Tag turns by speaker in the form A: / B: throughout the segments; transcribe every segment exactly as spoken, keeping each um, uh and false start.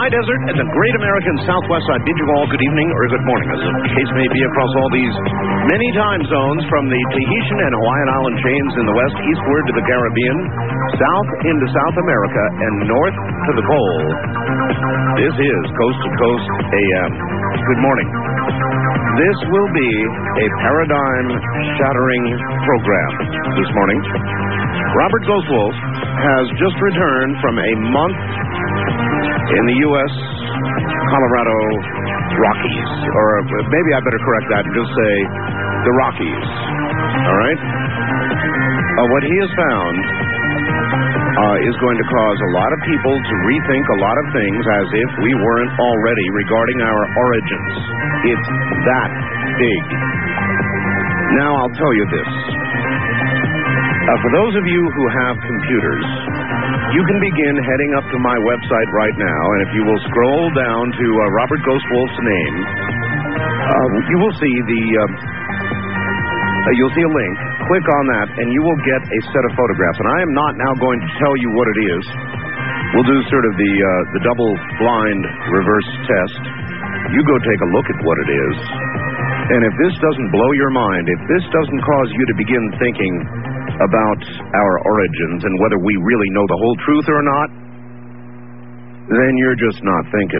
A: high desert and the great American Southwest, I bid you all good evening or good morning, as the case may be across all these many time zones, from the Tahitian and Hawaiian island chains in the west, eastward to the Caribbean, south into South America, and north to the pole. This is Coast to Coast A M. Good morning. This will be a paradigm-shattering program this morning. Robert Ghostwolf has just returned from a month in the U S Colorado Rockies, or maybe I better correct that and just say the Rockies. All right? Uh, what he has found uh, is going to cause a lot of people to rethink a lot of things as if we weren't already regarding our origins. It's that big. Now, I'll tell you this. Uh, for those of you who have computers, you can begin heading up to my website right now, and if you will scroll down to uh, Robert Ghostwolf's name, uh, you will see the, uh, uh, you'll see a link. Click on that, and you will get a set of photographs. And I am not now going to tell you what it is. We'll do sort of the, uh, the double-blind reverse test. You go take a look at what it is. And if this doesn't blow your mind, if this doesn't cause you to begin thinking about our origins and whether we really know the whole truth or not, then you're just not thinking.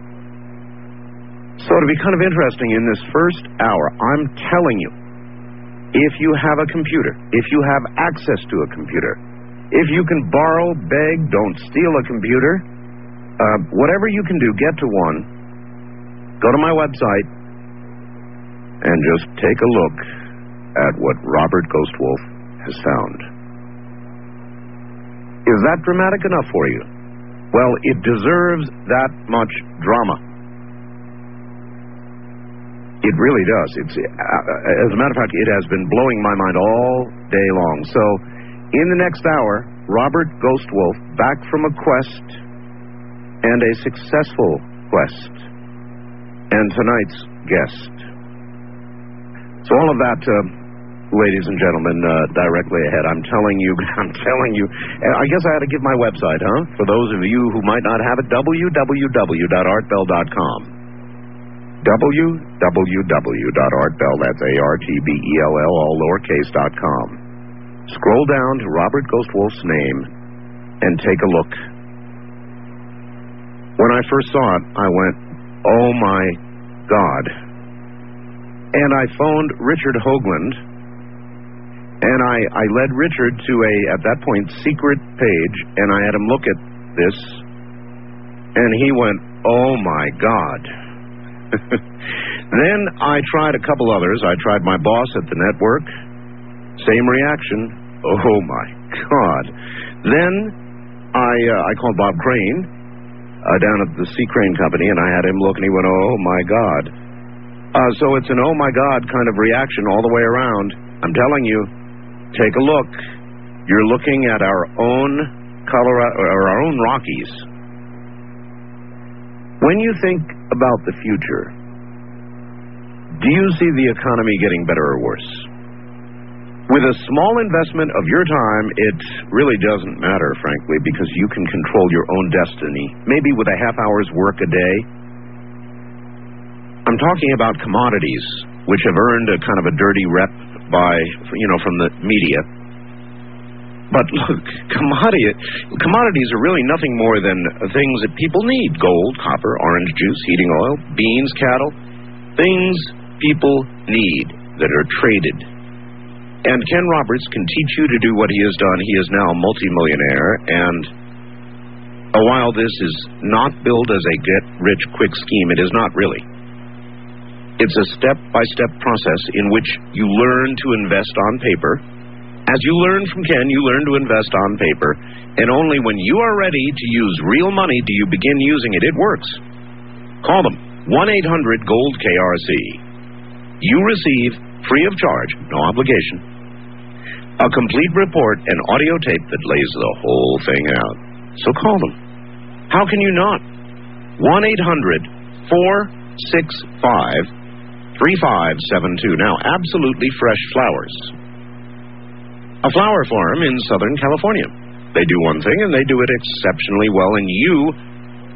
A: So it'll be kind of interesting in this first hour. I'm telling you, if you have a computer, if you have access to a computer, if you can borrow, beg, don't steal a computer, uh, whatever you can do, get to one, go to my website, and just take a look at what Robert Ghostwolf has found. Is that dramatic enough for you? Well, it deserves that much drama. It really does. It's, uh, as a matter of fact, it has been blowing my mind all day long. So, in the next hour, Robert Ghostwolf back from a quest, and a successful quest, and tonight's guest. So all of that, uh, ladies and gentlemen, uh, directly ahead. I'm telling you, I'm telling you. I guess I had to give my website, huh? For those of you who might not have it, w w w dot art bell dot com. w w w dot art bell, that's A R T B E L L, all lowercase, dot com. Scroll down to Robert Ghostwolf's name and take a look. When I first saw it, I went, oh my God. And I phoned Richard Hoagland, and I, I led Richard to a, at that point, secret page, and I had him look at this, and he went, oh my God. Then I tried a couple others. I tried my boss at the network. Same reaction. Oh my God. Then I, uh, I called Bob Crane uh, down at the C. Crane Company, and I had him look, and he went, oh my God. Uh, so it's an oh my God kind of reaction all the way around. I'm telling you, take a look. You're looking at our own Colorado, or our own Rockies. When you think about the future, do you see the economy getting better or worse? With a small investment of your time, it really doesn't matter, frankly, because you can control your own destiny. Maybe with a half hour's work a day. I'm talking about commodities, which have earned a kind of a dirty rep by, you know, from the media. But look, commodity, commodities are really nothing more than things that people need. Gold, copper, orange juice, heating oil, beans, cattle. Things people need that are traded. And Ken Roberts can teach you to do what he has done. He is now a multimillionaire, and while this is not billed as a get-rich-quick scheme, it is not really. It's a step-by-step process in which you learn to invest on paper. As you learn from Ken, you learn to invest on paper. And only when you are ready to use real money do you begin using it. It works. Call them. one eight hundred gold K R C. You receive, free of charge, no obligation, a complete report and audio tape that lays the whole thing out. So call them. How can you not? one eight hundred four six five three five seven two. Now, absolutely fresh flowers. A flower farm in Southern California. They do one thing, and they do it exceptionally well, and you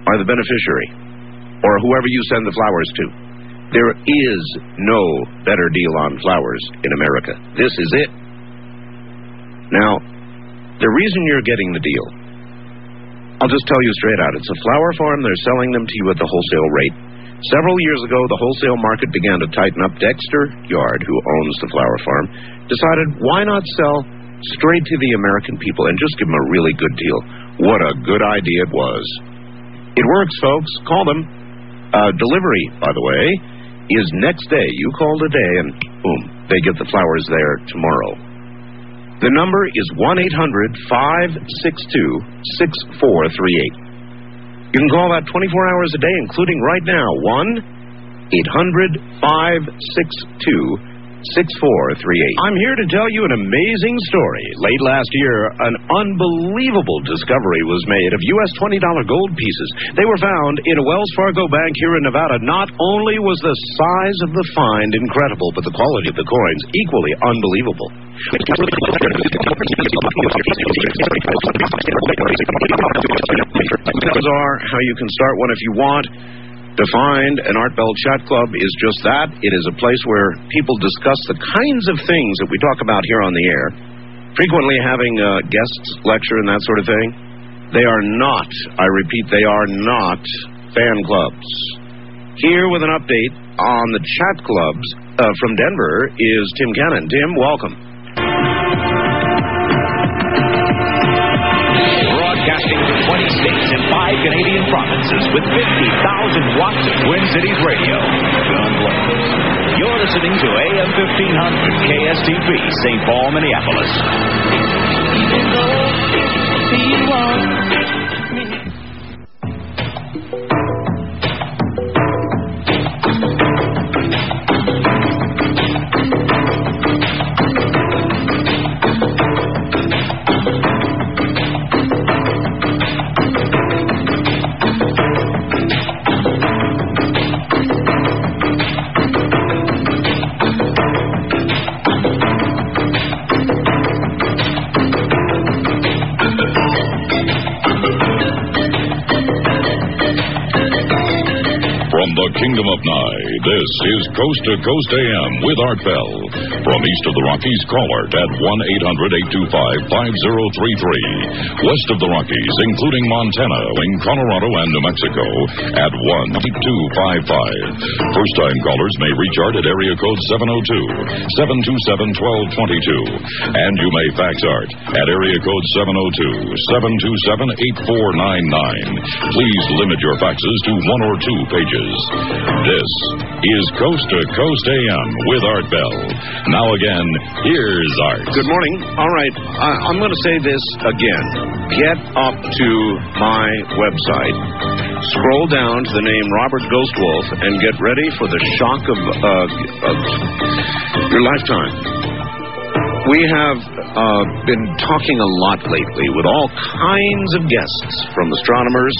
A: are the beneficiary, or whoever you send the flowers to. There is no better deal on flowers in America. This is it. Now, the reason you're getting the deal, I'll just tell you straight out. It's a flower farm. They're selling them to you at the wholesale rate. Several years ago, the wholesale market began to tighten up. Dexter Yard, who owns the flower farm, decided why not sell straight to the American people and just give them a really good deal. What a good idea it was. It works, folks. Call them. Uh, delivery, by the way, is next day. You call today and boom, they get the flowers there tomorrow. The number is one eight hundred, five six two, six four three eight. You can call that twenty-four hours a day, including right now, one eight hundred, five six two, six four three eight. I'm here to tell you an amazing story. Late last year, an unbelievable discovery was made of U S twenty dollar gold pieces. They were found in a Wells Fargo bank here in Nevada. Not only was the size of the find incredible, but the quality of the coins equally unbelievable. Those are how you can start one if you want. To find an Art Bell Chat Club is just that. It is a place where people discuss the kinds of things that we talk about here on the air, frequently having uh, guests lecture and that sort of thing. They are not, I repeat, they are not fan clubs. Here with an update on the chat clubs uh, from Denver is Tim Cannon. Tim, welcome.
B: Broadcasting to twenty states and five Canadian provinces with fifty thousand watts of Twin Cities radio. God bless. You're listening to A M fifteen hundred K S T P, Saint Paul, Minneapolis. Even though you want me.
C: Kingdom of Nye, this is Coast to Coast A M with Art Bell. From east of the Rockies, call Art at one eight hundred, eight two five, five zero three three. West of the Rockies, including Montana, in Colorado, and New Mexico, at one eight two five five. First-time callers may reach Art at area code seven oh two, seven two seven, one two two two. And you may fax Art at area code seven oh two, seven two seven, eight four nine nine. Please limit your faxes to one or two pages. This is Coast to Coast A M with Art Bell. Now again, here's Art.
A: Good morning. All right, I- I'm going to say this again. Get up to my website, scroll down to the name Robert Ghostwolf, and get ready for the shock of, uh, of your lifetime. We have uh, been talking a lot lately with all kinds of guests, from astronomers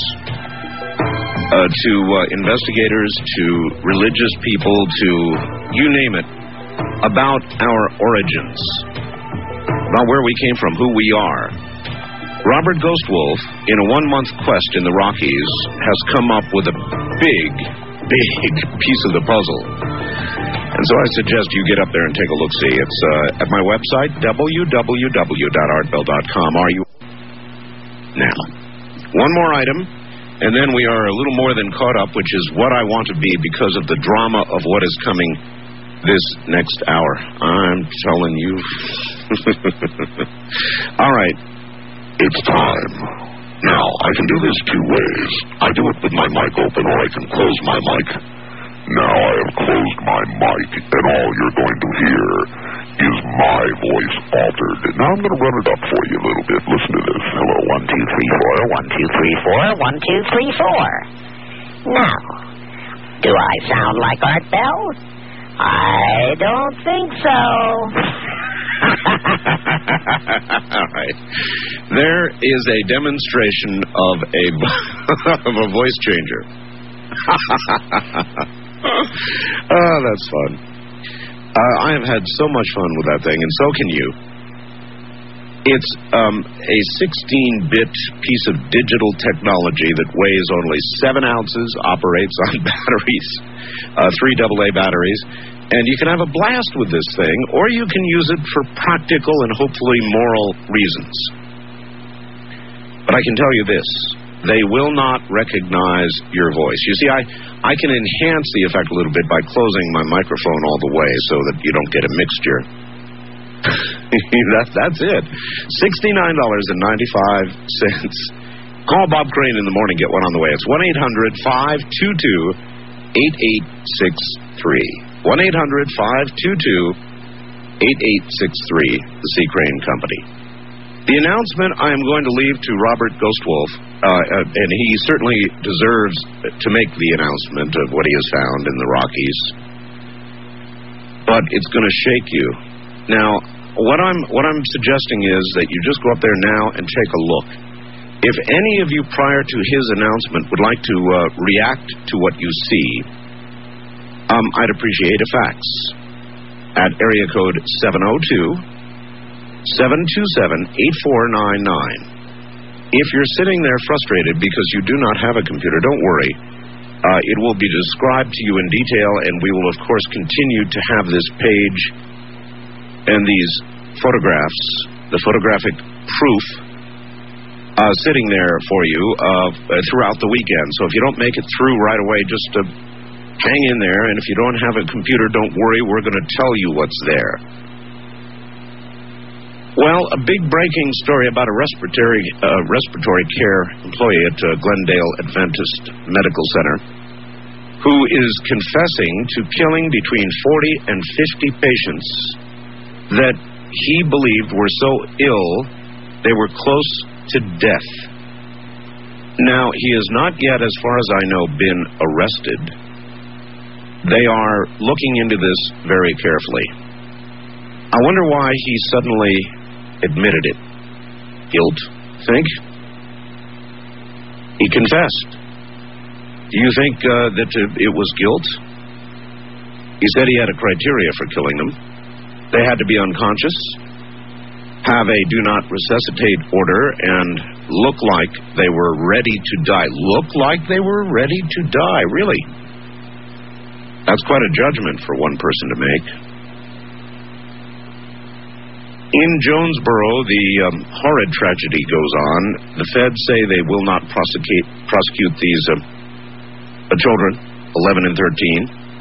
A: Uh, to uh, investigators, to religious people, to you name it, about our origins, about where we came from, who we are. Robert Ghostwolf, in a one-month quest in the Rockies, has come up with a big, big piece of the puzzle. And so I suggest you get up there and take a look-see. It's uh, at my website, w w w dot art bell dot com. Are you? Now, one more item. And then we are a little more than caught up, which is what I want to be because of the drama of what is coming this next hour. I'm telling you. All right.
D: It's time. Now, I can do this two ways. I do it with my mic open, or I can close my mic. Now I have closed my mic, and all you're going to hear is my voice altered. Now I'm going to run it up for you a little bit. Listen to this. Hello, one, two, three, four, one, two, three, four, one, two, three, four.
E: Now, do I sound like Art Bell? I don't think so.
A: All right. There is a demonstration of a of a voice changer. Oh, that's fun. Uh, I have had so much fun with that thing, and so can you. It's um, a sixteen-bit piece of digital technology that weighs only seven ounces, operates on batteries, uh, three double A batteries, and you can have a blast with this thing, or you can use it for practical and hopefully moral reasons. But I can tell you this, they will not recognize your voice. You see, I, I can enhance the effect a little bit by closing my microphone all the way so that you don't get a mixture. that, that's it. sixty-nine dollars and ninety-five cents. Call Bob Crane in the morning, get one on the way. It's one eight hundred five two two eight eight six three. one eight hundred five two two eight eight six three, the C. Crane Company. The announcement I am going to leave to Robert Ghostwolf, uh, and he certainly deserves to make the announcement of what he has found in the Rockies. But it's going to shake you. Now, what I'm what I'm suggesting is that you just go up there now and take a look. If any of you prior to his announcement would like to uh, react to what you see, um, I'd appreciate a fax at area code seven oh two, seven two seven, eight four nine nine. If you're sitting there frustrated because you do not have a computer, don't worry. Uh, it will be described to you in detail, and we will, of course, continue to have this page and these photographs, the photographic proof, uh, sitting there for you uh, throughout the weekend. So if you don't make it through right away, just uh, hang in there. And if you don't have a computer, don't worry. We're going to tell you what's there. Well, a big breaking story about a respiratory uh, respiratory care employee at uh, Glendale Adventist Medical Center who is confessing to killing between forty and fifty patients that he believed were so ill they were close to death. Now, he has not yet, as far as I know, been arrested. They are looking into this very carefully. I wonder why he suddenly admitted it. Guilt, think? He confessed. Do you think uh, that it was guilt? He said he had a criteria for killing them. They had to be unconscious, have a do not resuscitate order, and look like they were ready to die. Look like they were ready to die, really. That's quite a judgment for one person to make. In Jonesboro, the um, horrid tragedy goes on. The feds say they will not prosecute, prosecute these uh, uh, children, eleven and thirteen.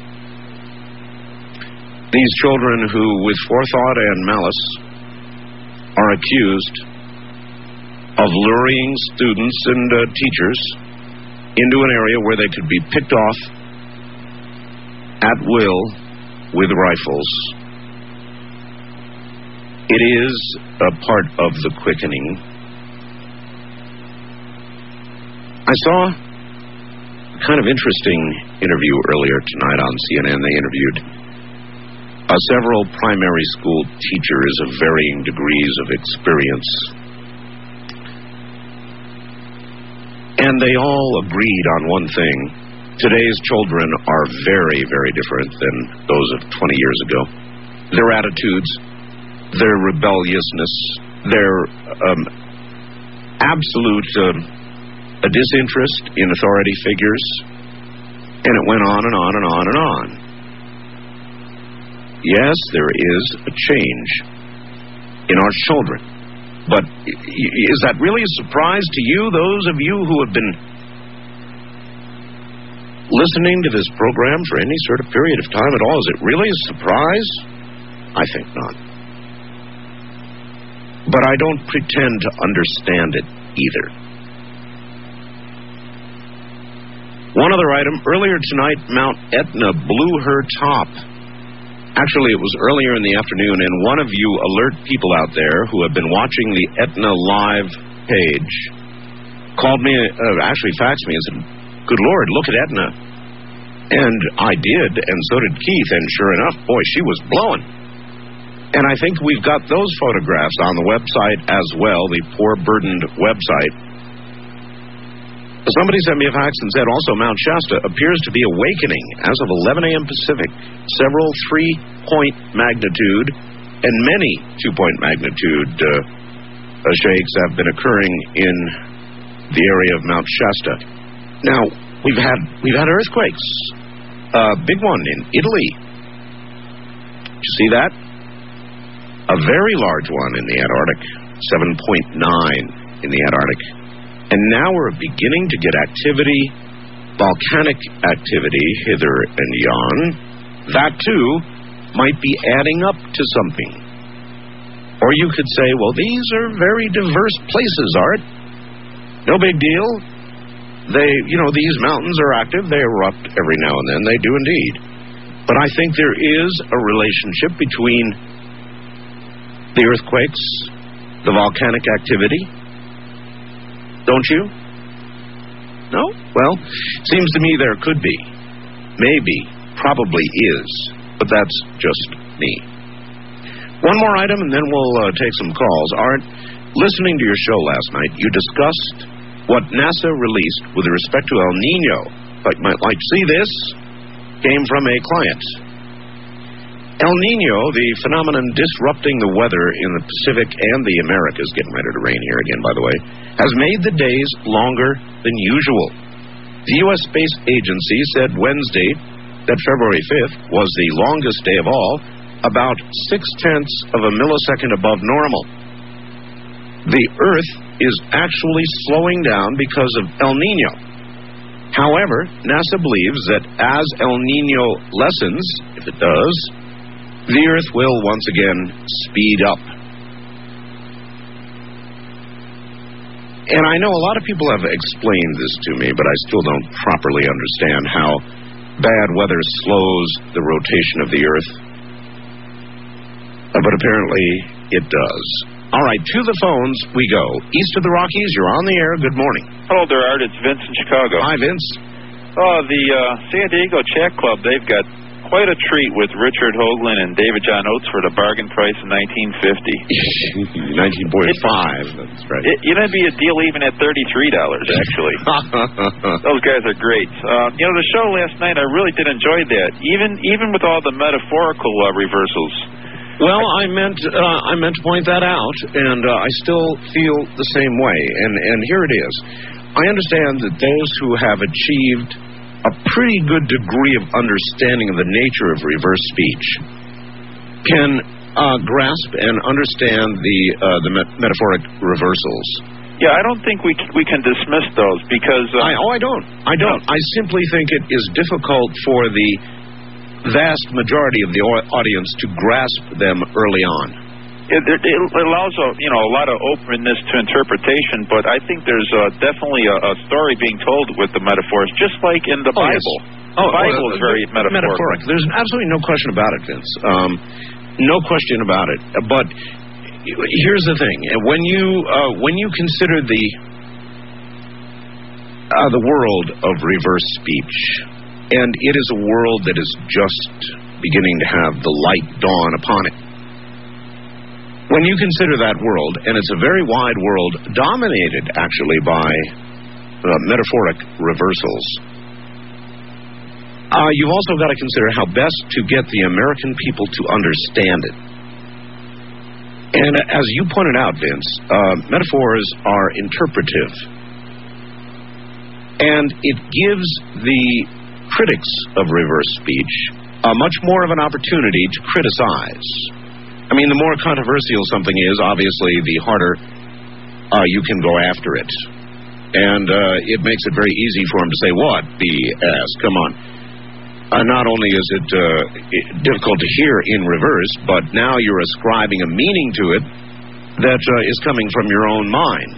A: These children who, with forethought and malice, are accused of luring students and uh, teachers into an area where they could be picked off at will with rifles. It is a part of the quickening. I saw a kind of interesting interview earlier tonight on C N N. They interviewed uh, several primary school teachers of varying degrees of experience. And they all agreed on one thing. Today's children are very, very different than those of twenty years ago. Their attitudes, their rebelliousness, their um, absolute uh, a disinterest in authority figures, and it went on and on and on and on. Yes, there is a change in our children, but is that really a surprise to you, those of you who have been listening to this program for any sort of period of time at all? Is it really a surprise? I think not. But I don't pretend to understand it either. One other item. Earlier tonight, Mount Etna blew her top. Actually, it was earlier in the afternoon, and one of you alert people out there who have been watching the Etna Live page called me, uh, actually faxed me and said, "Good Lord, look at Etna." And I did, and so did Keith, and sure enough, boy, she was blowing. And I think we've got those photographs on the website as well, the Poor Burdened website. Somebody sent me a fax and said also Mount Shasta appears to be awakening as of eleven a.m. Pacific. Several three-point magnitude and many two-point magnitude uh, shakes have been occurring in the area of Mount Shasta. Now, we've had we've had earthquakes. A big one in Italy. Did you see that? A very large one in the Antarctic, seven point nine in the Antarctic. And now we're beginning to get activity, volcanic activity hither and yon. That, too, might be adding up to something. Or you could say, well, these are very diverse places, Art. No big deal. They, you know, these mountains are active. They erupt every now and then. They do indeed. But I think there is a relationship between the earthquakes, the volcanic activity. Don't you? No? Well, seems to me there could be. Maybe. Probably is. But that's just me. One more item, and then we'll uh, take some calls. Art, listening to your show last night, you discussed what NASA released with respect to El Nino. Like, might like to see this. Came from a client. El Nino, the phenomenon disrupting the weather in the Pacific and the Americas, getting ready to rain here again, by the way, has made the days longer than usual. The U S Space Agency said Wednesday that February fifth was the longest day of all, about six-tenths of a millisecond above normal. The Earth is actually slowing down because of El Nino. However, NASA believes that as El Nino lessens, if it does, the Earth will once again speed up. And I know a lot of people have explained this to me, but I still don't properly understand how bad weather slows the rotation of the Earth. Uh, but apparently it does. All right, to the phones we go. East of the Rockies, you're on the air. Good morning.
F: Hello there, Art. It's Vince in Chicago.
A: Hi, Vince.
F: Oh, the uh, San Diego Chat Club, they've got quite a treat with Richard Hoagland and David John Oates for the bargain price of nineteen fifty.
A: nineteen point five, that's right.
F: It, it'd be a deal even at thirty-three dollars, actually. Those guys are great. Uh, you know, the show last night, I really did enjoy that, even even with all the metaphorical uh, reversals.
A: Well, I meant uh, I meant to point that out, and uh, I still feel the same way. And, and here it is. I understand that those who have achieved a pretty good degree of understanding of the nature of reverse speech can uh, grasp and understand the uh, the met- metaphoric reversals.
F: Yeah, I don't think we c- we can dismiss those because... Uh,
A: I, oh, I don't. I don't. I simply think it is difficult for the vast majority of the audience to grasp them early on.
F: It, it, it allows a, you know, a lot of openness to interpretation, but I think there's uh, definitely a, a story being told with the metaphors, just like in the
A: oh,
F: Bible.
A: Yes. Oh,
F: the Bible
A: oh,
F: is very metaphorical.
A: metaphoric. There's absolutely no question about it, Vince. Um, no question about it. But here's the thing: when you uh, when you consider the uh, the world of reverse speech, and it is a world that is just beginning to have the light dawn upon it. When you consider that world, and it's a very wide world, dominated actually by uh, metaphoric reversals, uh, you've also got to consider how best to get the American people to understand it. And as you pointed out, Vince, uh, metaphors are interpretive. And it gives the critics of reverse speech uh, much more of an opportunity to criticize. I mean, the more controversial something is, obviously, the harder uh, you can go after it. And uh, it makes it very easy for him to say, what? B S, come on. Uh, not only is it uh, difficult to hear in reverse, but now you're ascribing a meaning to it that uh, is coming from your own mind.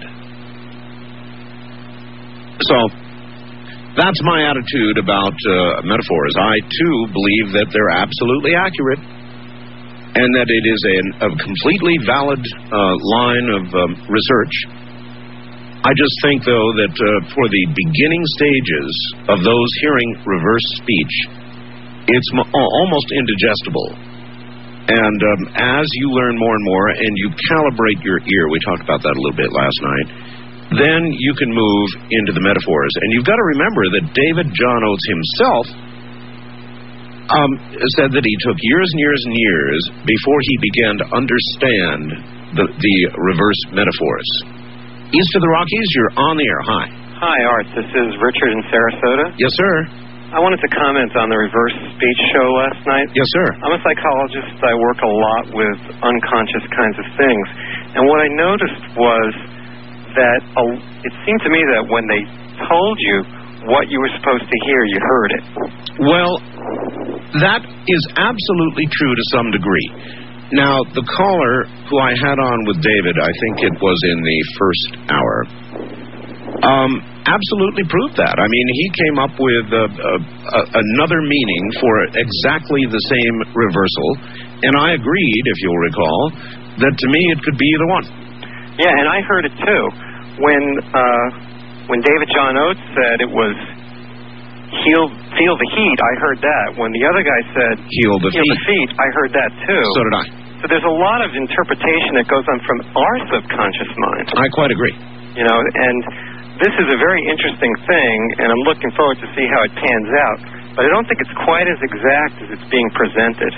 A: So, that's my attitude about uh, metaphors. I, too, believe that they're absolutely accurate, and that it is a, a completely valid uh, line of um, research. I just think, though, that uh, for the beginning stages of those hearing reverse speech, it's mo- almost indigestible. And um, as you learn more and more, and you calibrate your ear, we talked about that a little bit last night, then you can move into the metaphors. And you've got to remember that David John Oates himself Um, said that he took years and years and years before he began to understand the, the reverse metaphors. East of the Rockies, you're on the air. Hi.
G: Hi, Art. This is Richard in Sarasota.
A: Yes, sir.
G: I wanted to comment on the reverse speech show last night.
A: Yes, sir.
G: I'm a psychologist. I work a lot with unconscious kinds of things. And what I noticed was that a, it seemed to me that when they told you what you were supposed to hear, you heard it.
A: Well, that is absolutely true to some degree. Now, the caller who I had on with David, I think it was in the first hour, um, absolutely proved that. I mean, he came up with uh, uh, another meaning for exactly the same reversal, and I agreed, if you'll recall, that to me it could be either one.
G: Yeah, and I heard it too. When uh, when David John Oates said it was heal, feel the heat, I heard that. When the other guy said
A: heal the
G: heal
A: feet.
G: the feet, I heard that too.
A: So did I.
G: So there's a lot of interpretation that goes on from our subconscious mind.
A: I quite agree.
G: You know, and this is a very interesting thing, and I'm looking forward to see how it pans out. But I don't think it's quite as exact as it's being presented.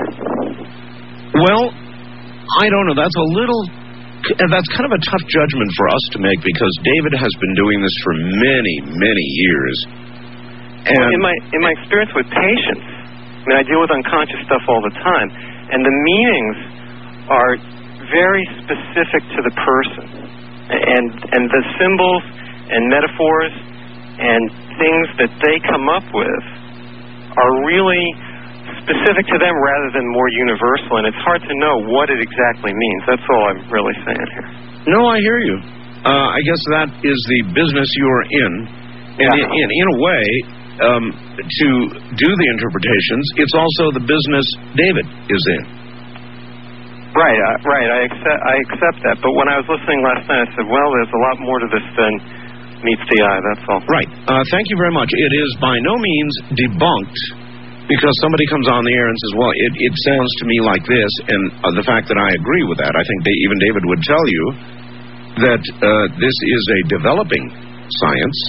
A: Well, I don't know. That's a little... That's kind of a tough judgment for us to make because David has been doing this for many, many years. And
G: well, in my in my experience with patients, I mean, I deal with unconscious stuff all the time, and the meanings are very specific to the person, and and the symbols and metaphors and things that they come up with are really specific to them rather than more universal, and it's hard to know what it exactly means. That's all I'm really saying here.
A: No, I hear you. Uh, I guess that is the business you're in, and
G: yeah.
A: in, in, in a way, um, to do the interpretations, it's also the business David is in.
G: Right, uh, right. I accept, I accept that. But when I was listening last night, I said, well, there's a lot more to this than meets the eye, that's all.
A: Right. Uh, thank you very much. It is by no means debunked because somebody comes on the air and says, well, it, it sounds to me like this, and uh, the fact that I agree with that, I think they, even David would tell you that uh, this is a developing science,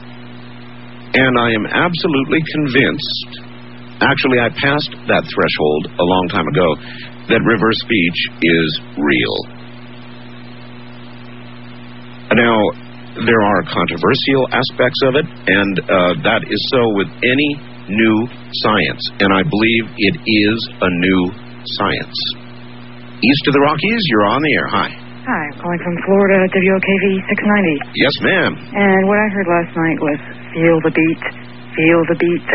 A: and I am absolutely convinced, actually I passed that threshold a long time ago, that reverse speech is real. Now, there are controversial aspects of it, and uh, that is so with any new science, and I believe it is a new science. East of the Rockies, you're on the air. Hi.
H: Hi, I'm calling from Florida, W O K V six ninety.
A: Yes, ma'am.
H: And what I heard last night was feel the beat, feel the beat.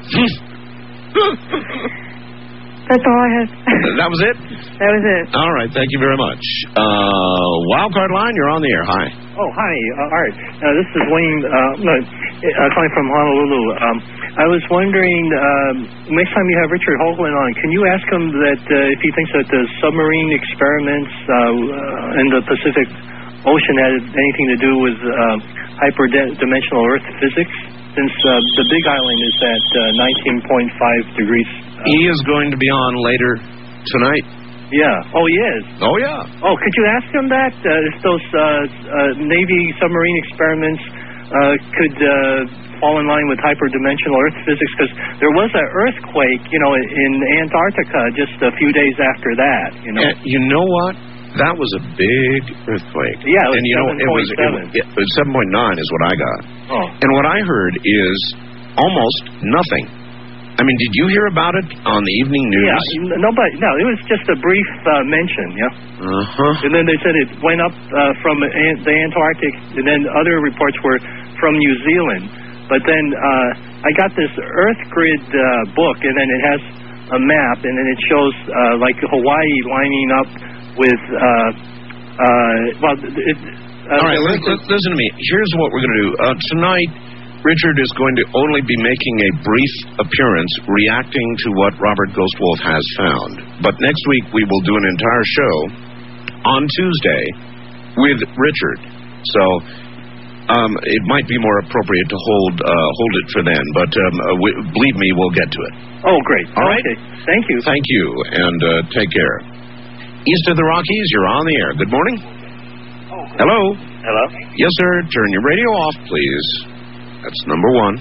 H: That's all I had.
A: That was it?
H: That was it.
A: All right, thank you very much. Uh, Wildcard Line, you're on the air. Hi.
I: Oh, hi, uh, Art. Uh, this is Wayne, uh, no, uh, calling from Honolulu. Um, I was wondering, um, next time you have Richard Hoagland on, can you ask him that uh, if he thinks that the submarine experiments uh, in the Pacific Ocean had anything to do with uh, hyperdimensional Earth physics? Since uh, the Big Island is at uh, nineteen point five degrees. Uh,
A: he is going to be on later tonight.
I: Yeah. Oh, he is?
A: Oh, yeah.
I: Oh, could you ask him that? Uh, if those uh, uh, Navy submarine experiments uh, could uh, fall in line with hyperdimensional Earth physics? Because there was an earthquake, you know, in Antarctica just a few days after that, you know.
A: And you know what? That was a big earthquake.
I: Yeah, it was
A: and you know, it was, it was it was seven point nine is what I got.
I: Oh.
A: And what I heard is almost nothing. I mean, did you hear about it on the evening news?
I: Yeah, nobody. No, it was just a brief uh, mention. Yeah.
A: Uh huh.
I: And then they said it went up uh, from an- the Antarctic, and then other reports were from New Zealand. But then uh, I got this Earth Grid uh, book, and then it has a map, and then it shows uh, like Hawaii lining up with. Uh, uh, well, it, uh,
A: all right. Listen, listen to me. Here's what we're going to do uh, tonight. Richard is going to only be making a brief appearance reacting to what Robert Ghostwolf has found. But next week we will do an entire show on Tuesday with Richard. So um, it might be more appropriate to hold uh, hold it for then. But um, uh, we, believe me, we'll get to it.
I: Oh, great.
A: All right.
I: Okay. Thank you.
A: Thank you, and uh, take care. East of the Rockies, you're on the air. Good morning.
I: Oh.
A: Hello.
G: Hello?
A: Yes, sir. Turn your radio off, please. That's number one.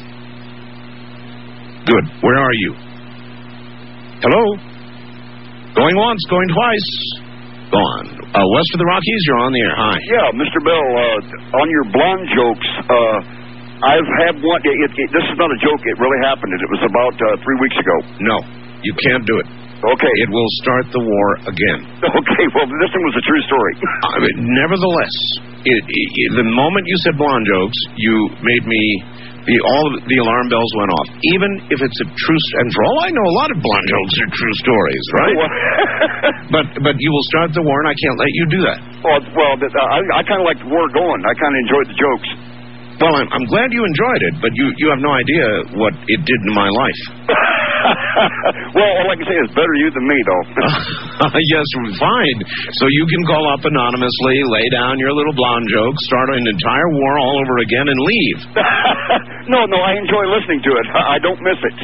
A: Good. Where are you? Hello? Going once, going twice. Go on. Uh, west of the Rockies, you're on the air. Hi.
J: Yeah, Mister Bell, uh, on your blonde jokes, uh, I've had one. It, it, this is not a joke. It really happened. It was about uh, three weeks ago.
A: No, you can't do it.
J: Okay.
A: It will start the war again.
J: Okay, well, this one was a true story.
A: I mean, nevertheless, it, it, the moment you said blonde jokes, you made me... The, all of the alarm bells went off. Even if it's a true... And for all I know, a lot of blonde jokes are true stories, right? but but you will start the war, and I can't let you do that.
J: Well, well I, I kind of like the war going. I kind of enjoyed the jokes.
A: Well, I'm, I'm glad you enjoyed it, but you, you have no idea what it did in my life.
J: Well, all I can say is better you than me, though.
A: Yes, fine. So you can call up anonymously, lay down your little blonde joke, start an entire war all over again, and leave.
J: No, no, I enjoy listening to it. I don't miss it.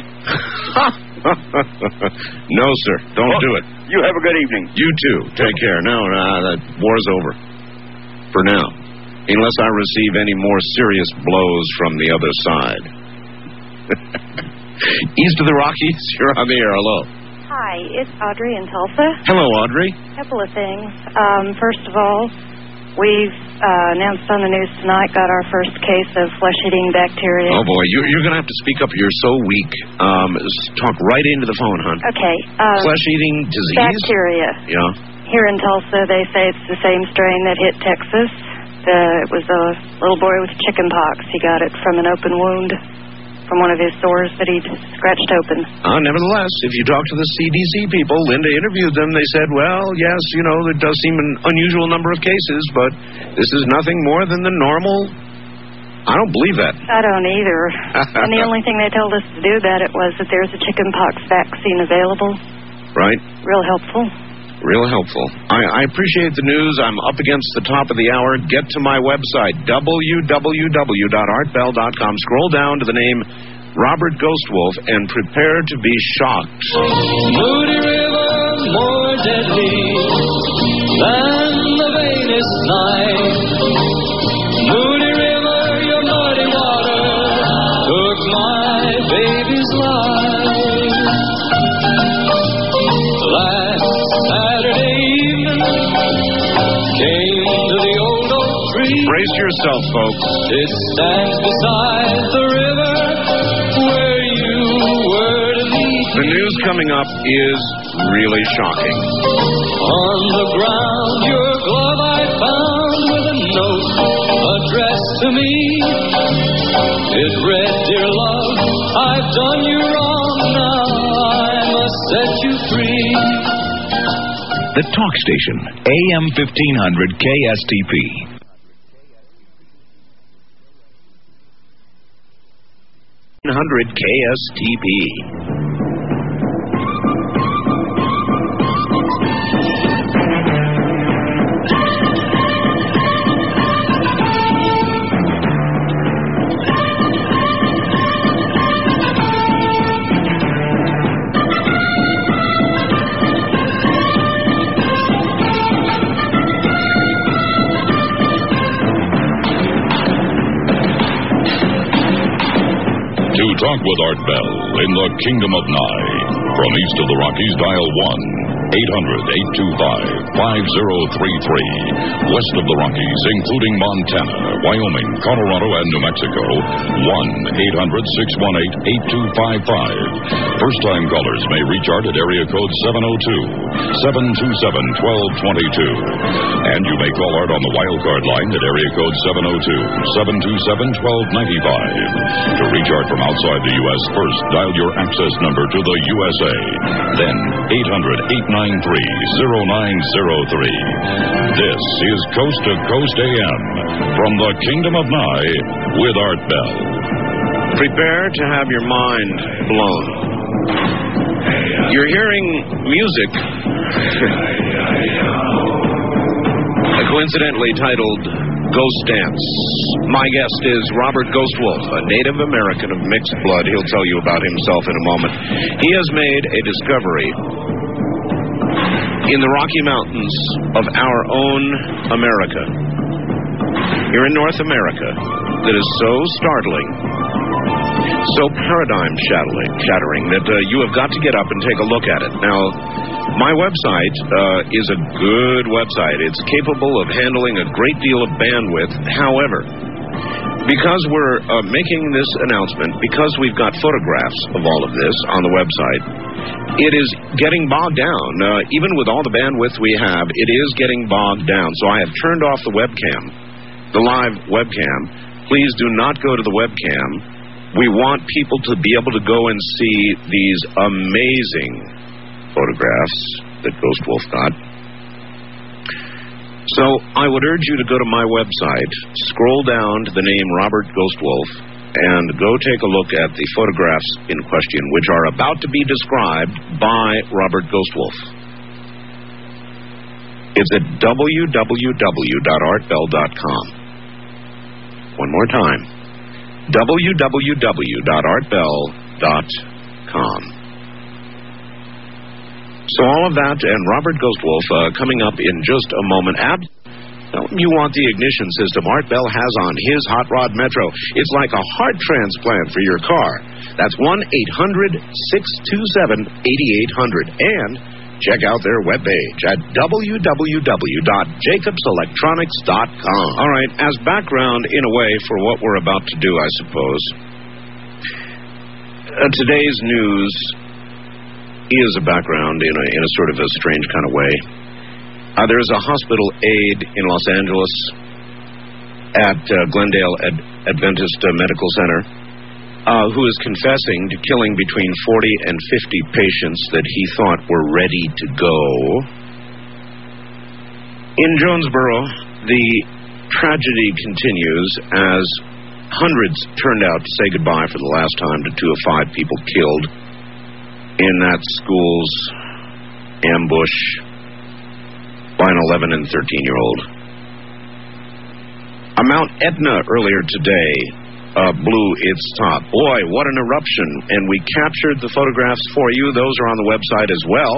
A: No, sir. Don't
J: well,
A: do it.
J: You have a good evening.
A: You too. Take care. No, no, that war's over. For now. Unless I receive any more serious blows from the other side. East of the Rockies, you're on the air. Hello.
K: Hi, it's Audrey in Tulsa.
A: Hello, Audrey.
K: A couple of things. Um, first of all, we've uh, announced on the news tonight, got our first case of flesh-eating bacteria.
A: Oh, boy, you're, you're going to have to speak up. You're so weak. Um, talk right into the phone, hon.
K: Okay. Um,
A: flesh-eating disease?
K: Bacteria.
A: Yeah.
K: Here in Tulsa, they say it's the same strain that hit Texas. Uh, it was a little boy with chicken pox. He got it from an open wound from one of his sores that he'd scratched open.
A: Uh, nevertheless, if you talk to the C D C people, Linda interviewed them, they said, well, yes, you know, there does seem an unusual number of cases, but this is nothing more than the normal. I don't believe that.
K: I don't either. And the only thing they told us to do about it was that there's a chicken pox vaccine available.
A: Right.
K: Real helpful.
A: Real helpful. I, I appreciate the news. I'm up against the top of the hour. Get to my website, w w w dot art bell dot com. Scroll down to the name Robert Ghostwolf and prepare to be shocked.
L: Moody River, more deadly than the vainest night. Moody River, your muddy water took my baby's life.
A: Brace yourself, folks.
L: It stands beside the river where you were to meet.
A: The news coming up is really shocking.
L: On the ground, your glove I found with a note addressed to me. It read, "Dear love, I've done you wrong. Now I must set you free."
B: The Talk Station, A M fifteen hundred K S T P.
A: one hundred K S T P.
C: To talk with Art Bell in the Kingdom of Nye. From east of the Rockies, dial one eight hundred, eight two five, five zero three three. West of the Rockies, including Montana, Wyoming, Colorado, and New Mexico, one eight hundred, six one eight, eight two five five. First-time callers may reach Art at area code seven oh two, seven two seven, one two two two. And you may call Art on the wildcard line at area code seven oh two, seven two seven, one two nine five. To reach Art from outside the U S, first dial your access number to the U S A. Then eight hundred, eight nine three, oh nine oh three. This is Coast to Coast A M from the Kingdom of Nye with Art Bell.
A: Prepare to have your mind blown. You're hearing music coincidentally titled Ghost Dance. My guest is Robert Ghostwolf, a Native American of mixed blood. He'll tell you about himself in a moment. He has made a discovery in the Rocky Mountains of our own America, here in North America, that is so startling, so paradigm shattering, shattering that uh, you have got to get up and take a look at it. Now, My website uh, is a good website. It's capable of handling a great deal of bandwidth. However, because we're uh, making this announcement, because we've got photographs of all of this on the website, it is getting bogged down. Uh, even with all the bandwidth we have, it is getting bogged down. So I have turned off the webcam, the live webcam. Please do not go to the webcam. We want people to be able to go and see these amazing photographs that Ghost Wolf got. So I would urge you to go to my website, scroll down to the name Robert Ghost Wolf, and go take a look at the photographs in question, which are about to be described by Robert Ghost Wolf. It's at w w w dot art bell dot com. One more time, w w w dot art bell dot com. So all of that and Robert Ghost Wolf uh, coming up in just a moment. Ab- you want the ignition system Art Bell has on his Hot Rod Metro. It's like a heart transplant for your car. That's one eight hundred six two seven eight eight hundred. And check out their webpage at w w w dot jacobs electronics dot com. All right, as background, in a way, for what we're about to do, I suppose, uh, today's news is a background in a, in a sort of a strange kind of way. Uh, there's a hospital aide in Los Angeles at uh, Glendale Ad- Adventist uh, Medical Center uh, who is confessing to killing between forty and fifty patients that he thought were ready to go. In Jonesboro, the tragedy continues as hundreds turned out to say goodbye for the last time to two of five people killed in that school's ambush by an eleven and thirteen-year-old. A Mount Etna earlier today uh, blew its top. Boy, what an eruption. And we captured the photographs for you. Those are on the website as well.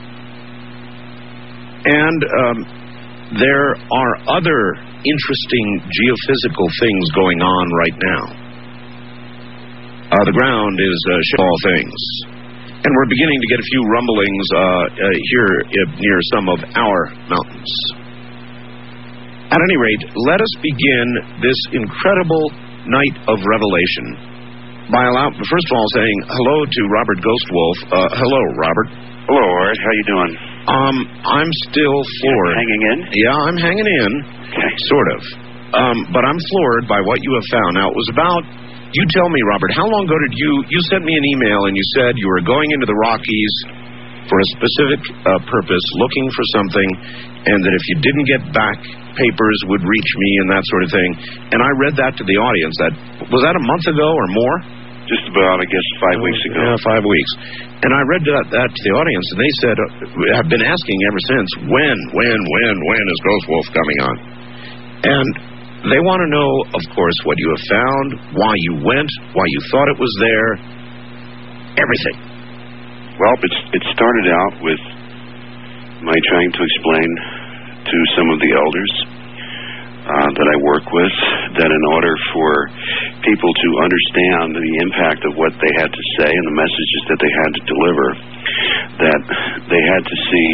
A: And um, there are other interesting geophysical things going on right now. Uh, the ground is uh, all things. And we're beginning to get a few rumblings uh, uh, here uh, near some of our mountains. At any rate, let us begin this incredible night of revelation by allow, first of all saying hello to Robert Ghost Wolf. Uh, hello, Robert.
J: Hello, Art. How you doing?
A: Um, I'm still floored.
J: You're hanging in?
A: Yeah, I'm hanging in.
J: Okay. Sort of.
A: Um, but I'm floored by what you have found. Now, it was about... You tell me, Robert, how long ago did you... You sent me an email and you said you were going into the Rockies for a specific uh, purpose, looking for something, and that if you didn't get back, papers would reach me and that sort of thing. And I read that to the audience. That was that a month ago or more?
J: Just about, I guess, five weeks ago.
A: Yeah, five weeks. And I read that, that to the audience, and they said, uh, have been asking ever since, when, when, when, when is Ghost Wolf coming on? And... they want to know, of course, what you have found, why you went, why you thought it was there, everything.
J: Well, it's, it started out with my trying to explain to some of the elders uh, that I work with that in order for people to understand the impact of what they had to say and the messages that they had to deliver, that they had to see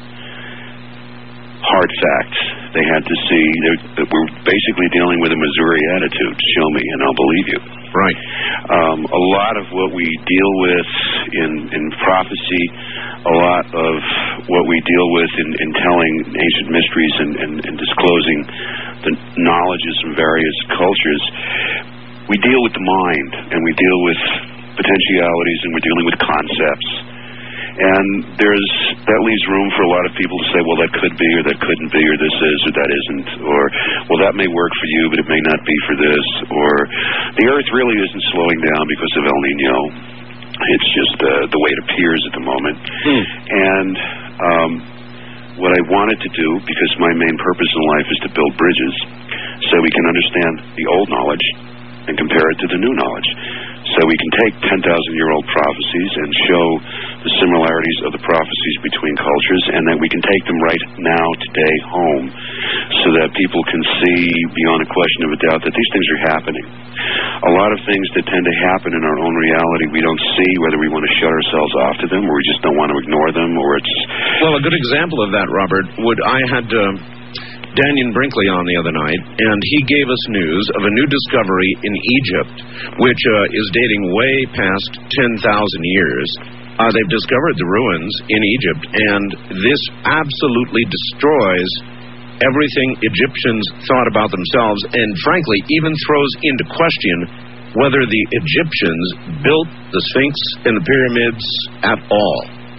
J: hard facts. They had to see that we're basically dealing with a Missouri attitude. Show me and I'll believe you.
A: Right.
J: Um, a lot of what we deal with in, in prophecy, a lot of what we deal with in, in telling ancient mysteries and, and, and disclosing the knowledges from various cultures, we deal with the mind and we deal with potentialities and we're dealing with concepts. And there's that leaves room for a lot of people to say, well, that could be, or that couldn't be, or this is, or that isn't, or, well, that may work for you, but it may not be for this, or the Earth really isn't slowing down because of El Nino. It's just uh, the way it appears at the moment. Hmm. And um, what I wanted to do, because my main purpose in life is to build bridges, so we can understand the old knowledge and compare it to the new knowledge. So we can take ten thousand year old prophecies and show the similarities of the prophecies between cultures, and that we can take them right now, today, home, so that people can see beyond a question of a doubt that these things are happening. A lot of things that tend to happen in our own reality we don't see, whether we want to shut ourselves off to them or we just don't want to ignore them, or it's...
A: Well, a good example of that, Robert, would I had uh, Daniel Brinkley on the other night, and he gave us news of a new discovery in Egypt, which uh, is dating way past ten thousand years. Uh, they've discovered the ruins in Egypt, and this absolutely destroys everything Egyptians thought about themselves, and frankly, even throws into question whether the Egyptians built the Sphinx and the pyramids at all.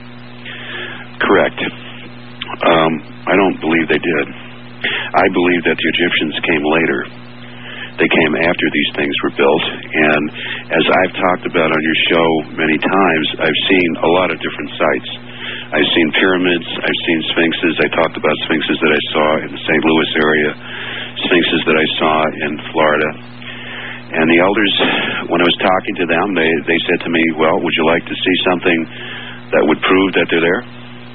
J: Correct. Um, I don't believe they did. I believe that the Egyptians came later. They came after these things were built, and as I've talked about on your show many times, I've seen a lot of different sites. I've seen pyramids, I've seen sphinxes. I talked about sphinxes that I saw in the Saint Louis area, sphinxes that I saw in Florida. And the elders, when I was talking to them, they, they said to me, well, would you like to see something that would prove that they're there?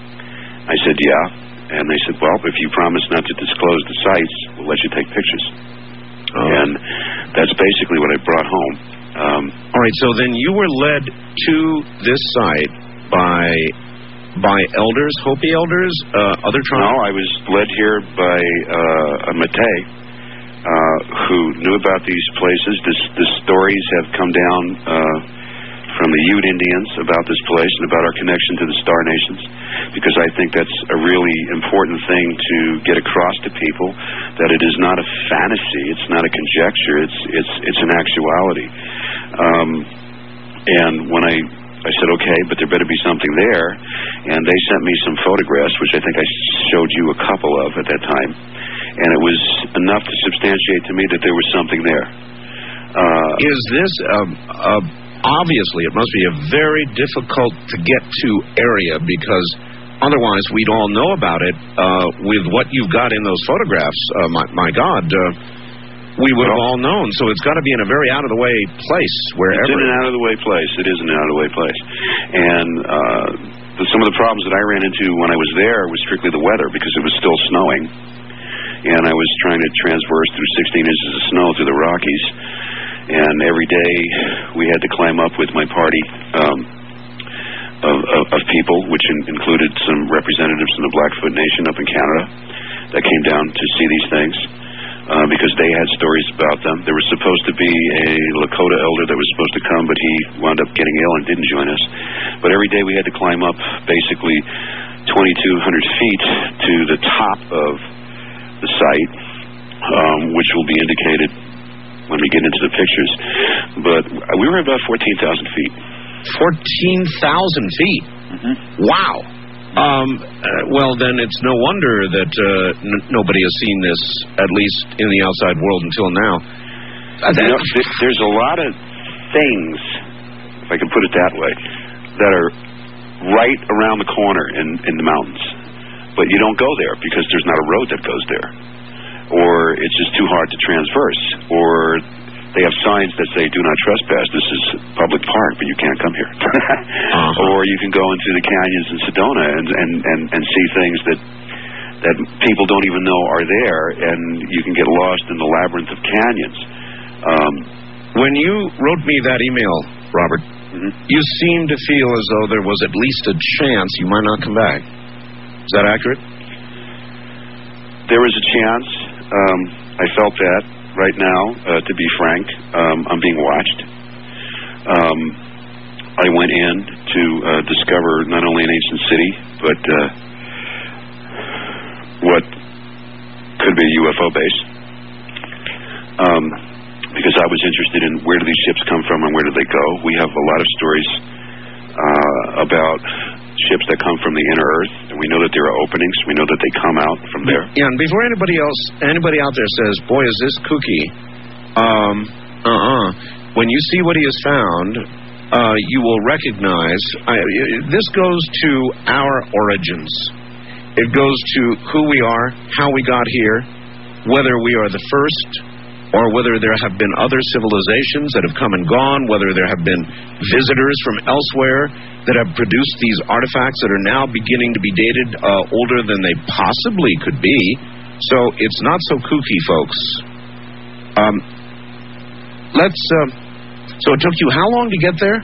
J: I said, yeah. And they said, well, if you promise not to disclose the sites, we'll let you take pictures. Oh. And that's basically what I brought home. Um,
A: All right, so then you were led to this site by by elders, Hopi elders, uh, other tribes?
J: No, I was led here by uh, a Matei uh, who knew about these places. This, the stories have come down uh, from the Ute Indians about this place and about our connection to the Star Nations, because I think that's a really important thing to get across to people, that it is not a fantasy, it's not a conjecture, it's it's it's an actuality. Um, and when I I said, okay, but there better be something there, and they sent me some photographs, which I think I showed you a couple of at that time, and it was enough to substantiate to me that there was something there. Uh,
A: is this um, uh, obviously it must be a very difficult to get to area, because otherwise we'd all know about it. Uh, with what you've got in those photographs, uh, my, my God, uh, we would have all known. So it's got to be in a very out-of-the-way place, wherever.
J: It's in an out-of-the-way place. It is an out-of-the-way place. And uh, the, some of the problems that I ran into when I was there was strictly the weather, because it was still snowing. And I was trying to transverse through sixteen inches of snow through the Rockies. And every day we had to climb up with my party um, of, of, of people, which in, included some representatives from the Blackfoot Nation up in Canada that came down to see these things. Uh, because they had stories about them. There was supposed to be a Lakota elder that was supposed to come, but he wound up getting ill and didn't join us. But every day we had to climb up basically twenty-two hundred feet to the top of the site, um, which will be indicated when we get into the pictures. But we were about fourteen thousand feet.
A: fourteen thousand feet?
J: Mm-hmm.
A: Wow. Um, uh, well, then it's no wonder that uh, n- nobody has seen this, at least in the outside world until now.
J: Uh, you know, th- there's a lot of things, if I can put it that way, that are right around the corner in, in the mountains. But you don't go there because there's not a road that goes there. Or it's just too hard to transverse. Or they have signs that say, do not trespass. This is public park, but you can't come here. uh-huh. Or you can go into the canyons in Sedona and, and, and, and see things that that people don't even know are there, and you can get lost in the labyrinth of canyons. Um,
A: when you wrote me that email, Robert, mm-hmm. you seemed to feel as though there was at least a chance you might not come back. Is that accurate?
J: There was a chance. Um, I felt that. Right now, uh, to be frank, um, I'm being watched. Um, I went in to uh, discover not only an ancient city, but uh, what could be a U F O base. Um, because I was interested in where do these ships come from and where do they go. We have a lot of stories uh, about ships that come from the inner earth, and we know that there are openings. We know that they come out from there.
A: Yeah, and before anybody else, anybody out there says, boy, is this kooky, um, uh-uh. When you see what he has found, uh, you will recognize, I, this goes to our origins. It goes to who we are, how we got here, whether we are the first, or whether there have been other civilizations that have come and gone, whether there have been visitors from elsewhere that have produced these artifacts that are now beginning to be dated uh, older than they possibly could be. So it's not so kooky, folks. Um, let's. Uh, so it took you how long to get there?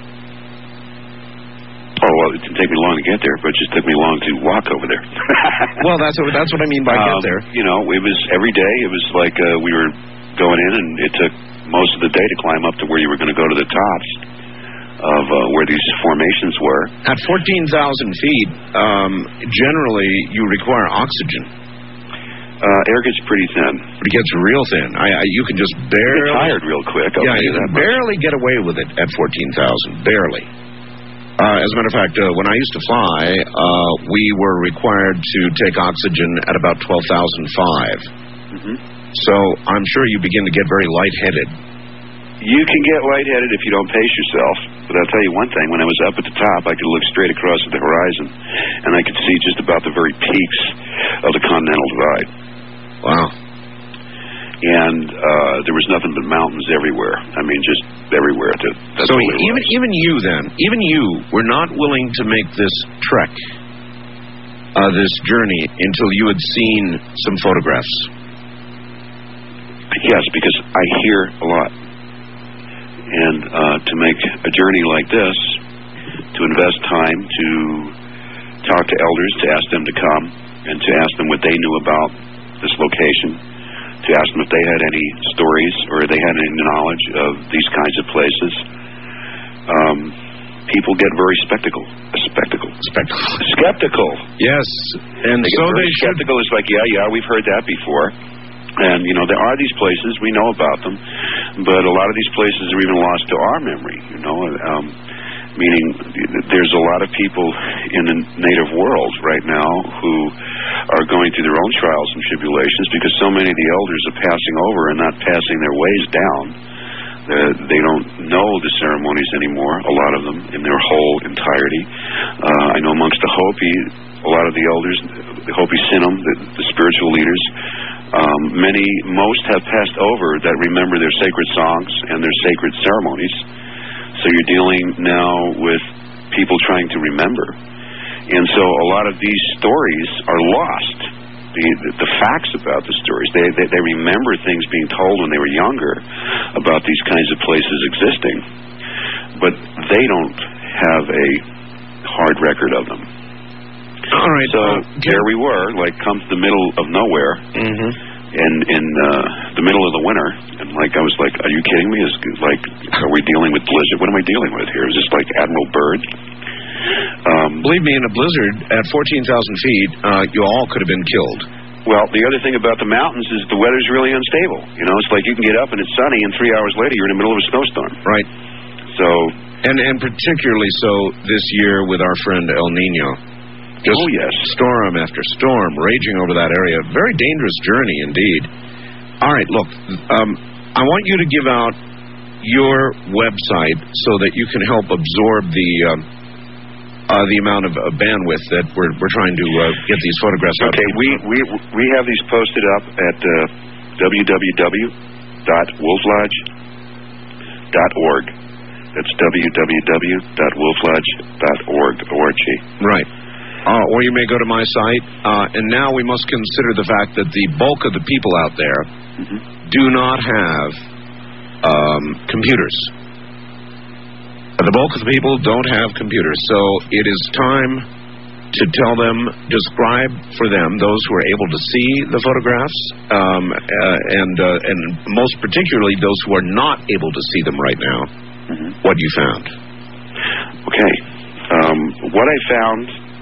J: Oh, well, it didn't take me long to get there, but it just took me long to walk over there.
A: Well, that's what, that's what I mean by
J: um,
A: get there.
J: You know, it was every day. It was like uh, we were going in, and it took most of the day to climb up to where you were going to go to the tops of uh, where these formations were.
A: At fourteen thousand feet, um, generally you require oxygen.
J: Uh, air gets pretty thin.
A: It gets real thin. I, I, you can just barely...
J: You get tired real quick. I'll
A: yeah,
J: tell
A: you
J: you
A: can
J: that
A: barely
J: much.
A: get away with it at fourteen thousand. Barely. Uh, as a matter of fact, uh, when I used to fly, uh, we were required to take oxygen at about twelve thousand five.
J: Mm-hmm.
A: So I'm sure you begin to get very lightheaded.
J: You can get lightheaded if you don't pace yourself. But I'll tell you one thing, when I was up at the top, I could look straight across at the horizon, and I could see just about the very peaks of the Continental Divide.
A: Wow.
J: And uh, there was nothing but mountains everywhere. I mean, just everywhere. To, that's
A: so
J: all it
A: even
J: was.
A: even you then, even you were not willing to make this trek, uh, this journey, until you had seen some photographs.
J: Yes, because I hear a lot. And uh, to make a journey like this, to invest time, to talk to elders, to ask them to come, and to ask them what they knew about this location, to ask them if they had any stories or they had any knowledge of these kinds of places. Um, people get very spectacle, spectacle,
A: spectacle,
J: skeptical.
A: Yes, and
J: they
A: so
J: get very
A: they
J: skeptical. It's like, yeah, yeah, we've heard that before. And, you know, there are these places, we know about them, but a lot of these places are even lost to our memory, you know, um, meaning there's a lot of people in the native world right now who are going through their own trials and tribulations because so many of the elders are passing over and not passing their ways down. Uh, they don't know the ceremonies anymore, a lot of them, in their whole entirety. Uh, I know amongst the Hopi, a lot of the elders, the Hopi Sinim, the, the spiritual leaders, um, many, most have passed over that remember their sacred songs and their sacred ceremonies. So you're dealing now with people trying to remember. And so a lot of these stories are lost. The, the, the facts about the stories. They, they they remember things being told when they were younger about these kinds of places existing, but they don't have a hard record of them.
A: All right.
J: So
A: uh,
J: there we were, like come to the middle of nowhere,
A: mm-hmm.
J: in in uh, the middle of the winter, and like I was like, are you kidding me? Is like, are we dealing with blizzard? What am I dealing with here? Is this like Admiral Byrd? Um,
A: Believe me, in a blizzard at fourteen thousand feet, uh, you all could have been killed.
J: Well, the other thing about the mountains is the weather's really unstable. You know, it's like you can get up and it's sunny, and three hours later you're in the middle of a snowstorm.
A: Right.
J: So.
A: And and particularly so this year with our friend El Nino. Just
J: oh yes.
A: Storm after storm raging over that area. Very dangerous journey indeed. All right, look, um, I want you to give out your website so that you can help absorb the. Um, Uh, the amount of uh, bandwidth that we're we're trying to uh, get these photographs out.
J: Okay, we, we we have these posted up at uh, w w w dot wolf lodge dot org. That's w w w dot wolf lodge dot org.
A: Right. Uh, or you may go to my site. Uh, and now we must consider the fact that the bulk of the people out there
J: mm-hmm.
A: do not have um, computers. The bulk of the people don't have computers, so it is time to tell them, describe for them, those who are able to see the photographs, um, uh, and uh, and most particularly those who are not able to see them right now,
J: mm-hmm.
A: what you found.
J: Okay. Um, what I found,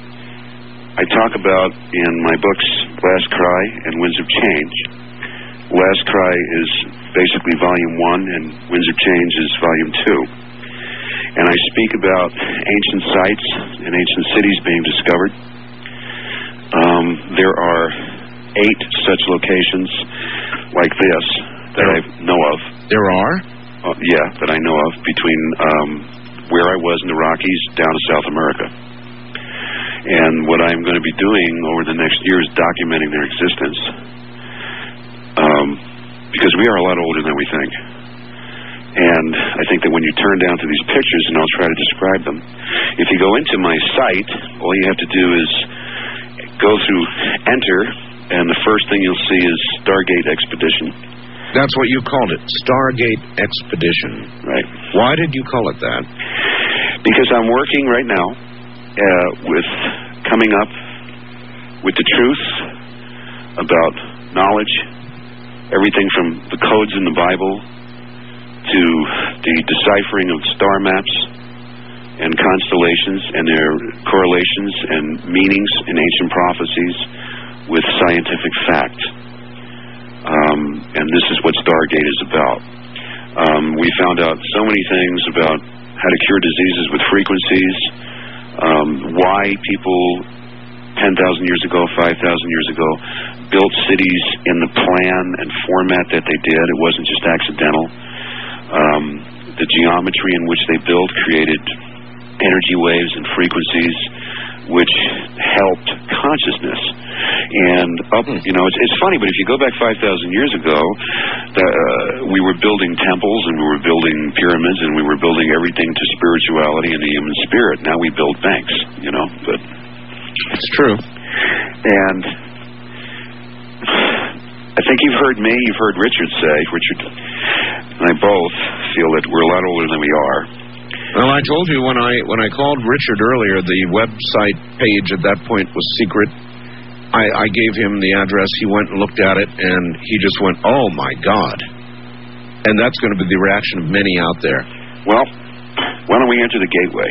J: I talk about in my books, Last Cry and Winds of Change. Last Cry is basically volume one, and Winds of Change is volume two. And I speak about ancient sites and ancient cities being discovered. Um, there are eight such locations like this that I know of.
A: There are?
J: Uh, yeah, that I know of, between um, where I was in the Rockies down to South America. And what I'm going to be doing over the next year is documenting their existence. Um, because we are a lot older than we think. And I think that when you turn down to these pictures, and I'll try to describe them, if you go into my site, all you have to do is go through enter, and the first thing you'll see is Stargate Expedition.
A: That's what you called it, Stargate Expedition.
J: Right.
A: Why did you call it that?
J: Because I'm working right now uh, with coming up with the truth about knowledge, everything from the codes in the Bible to the deciphering of star maps and constellations and their correlations and meanings in ancient prophecies with scientific fact. Um, and this is what Stargate is about. Um, we found out so many things about how to cure diseases with frequencies, um, why people ten thousand years ago, five thousand years ago, built cities in the plan and format that they did. It wasn't just accidental. Um, the geometry in which they built created energy waves and frequencies which helped consciousness. And up, you know, it's, it's funny, but if you go back five thousand years ago, the, uh, we were building temples and we were building pyramids and we were building everything to spirituality and the human spirit. Now we build banks, you know, but
A: it's true.
J: And I think you've heard me, you've heard Richard say, Richard and I both feel that we're a lot older than we are.
A: Well, I told you when I when I called Richard earlier, the website page at that point was secret. I, I gave him the address. He went and looked at it, and he just went, "Oh my God!" And that's going to be the reaction of many out there.
J: Well, why don't we enter the gateway?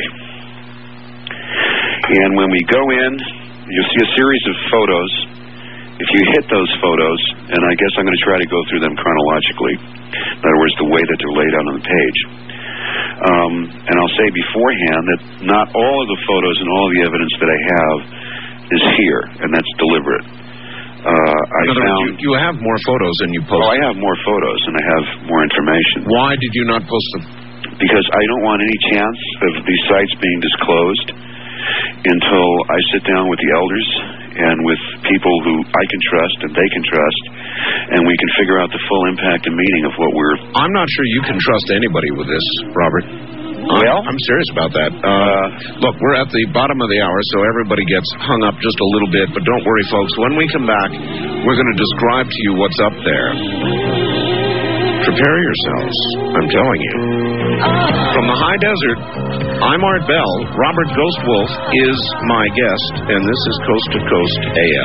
J: And when we go in, you'll see a series of photos. If you hit those photos, and I guess I'm going to try to go through them chronologically. In other words, the way that they're laid out on the page. Um, and I'll say beforehand that not all of the photos and all of the evidence that I have is here, and that's deliberate. Uh, I found
A: you, you have more photos than you post.
J: Oh, I have more photos and I have more information.
A: Why did you not post them?
J: Because I don't want any chance of these sites being disclosed until I sit down with the elders and with people who I can trust and they can trust, and we can figure out the full impact and meaning of what we're...
A: I'm not sure you can trust anybody with this, Robert.
J: Well,
A: I'm, I'm serious about that. Uh, look, we're at the bottom of the hour, so everybody gets hung up just a little bit, but don't worry, folks. When we come back, we're going to describe to you what's up there. Prepare yourselves, I'm telling you. From the high desert, I'm Art Bell. Robert Ghostwolf is my guest, and this is Coast to Coast A M.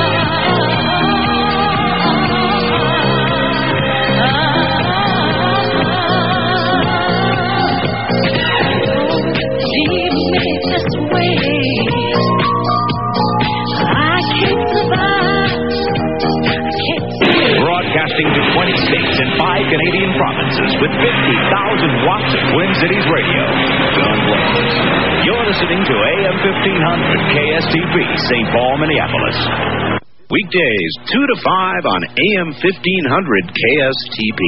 B: Broadcasting to twenty states and five Canadian provinces with fifty thousand watts of Twin Cities radio. John Blake. You're listening to A M fifteen hundred K S T P, Saint Paul, Minneapolis.
A: Weekdays, two to five on A M fifteen hundred K S T P.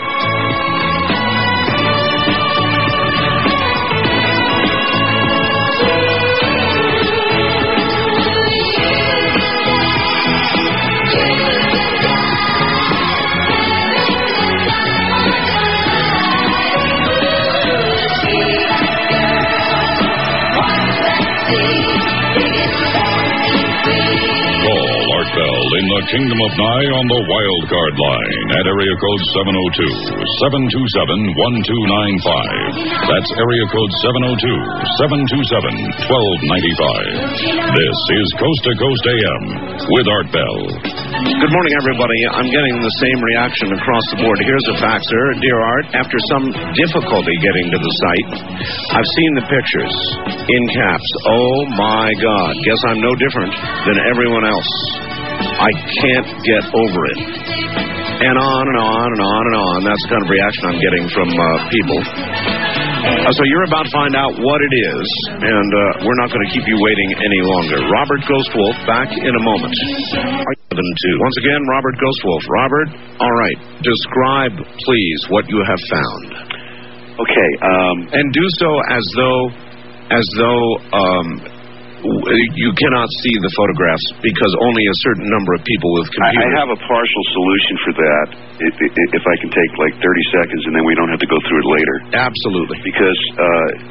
C: In the Kingdom of Nye on the Wild Card line at area code seven oh two, seven two seven, one two nine five. That's area code seven oh two, seven two seven, one two nine five. This is Coast to Coast A M with Art Bell.
A: Good morning, everybody. I'm getting the same reaction across the board. Here's a faxer. Dear Art, after some difficulty getting to the site, I've seen the pictures in caps. Oh, my God. Guess I'm no different than everyone else. I can't get over it. And on and on and on and on. That's the kind of reaction I'm getting from uh, people. Uh, so you're about to find out what it is, and uh, we're not going to keep you waiting any longer. Robert Ghostwolf, back in a moment. Once again, Robert Ghostwolf. Robert, all right, describe, please, what you have found.
J: Okay. Um,
A: and do so as though, as though... Um, you cannot see the photographs because only a certain number of people with computers.
J: I have a partial solution for that, if I can take like thirty seconds and then we don't have to go through it later.
A: Absolutely.
J: Because uh,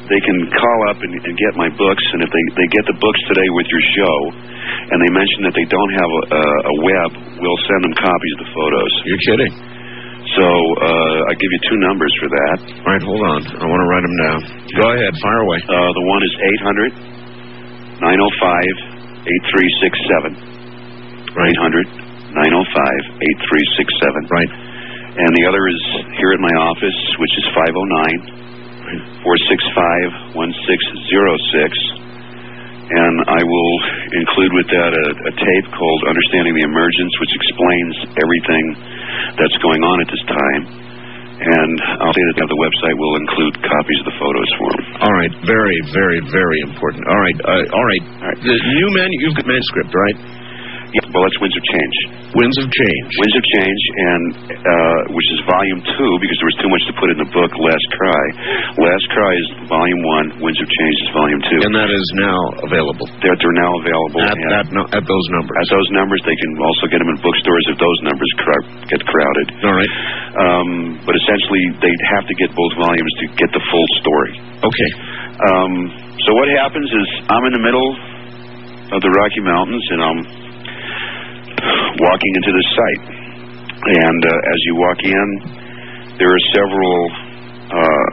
J: they can call up and, and get my books, and if they, they get the books today with your show, and they mention that they don't have a, a, a web, we'll send them copies of the photos.
A: You're kidding.
J: So uh, I give you two numbers for that.
A: All right, hold on. I want to write them down. Go ahead, fire away.
J: Uh, the one is eight hundred, nine oh five, eight three six seven.
A: Right.
J: eight hundred, nine oh five, eight three six seven.
A: Right.
J: And the other is here at my office, which is five oh nine, four six five, one six oh six. And I will include with that a, a tape called Understanding the Emergence, which explains everything that's going on at this time. And I'll say that the website will include copies of the photos for them.
A: All right. Very, very, very important. All right. Uh, all right. All right. The new man, you've got manuscript, right?
J: Yeah, well, that's Winds of Change.
A: Winds of Change.
J: Winds of Change, and uh, which is volume two, because there was too much to put in the book, Last Cry. Last Cry is volume one, Winds of Change is volume two.
A: And that is now available.
J: They're, they're now available.
A: At, at, no, at those numbers.
J: At those numbers. They can also get them in bookstores if those numbers cr- get crowded.
A: All right.
J: Um, but essentially, they'd have to get both volumes to get the full story.
A: Okay.
J: Um, so what happens is I'm in the middle of the Rocky Mountains, and I'm walking into this site, and uh, as you walk in, there are several uh,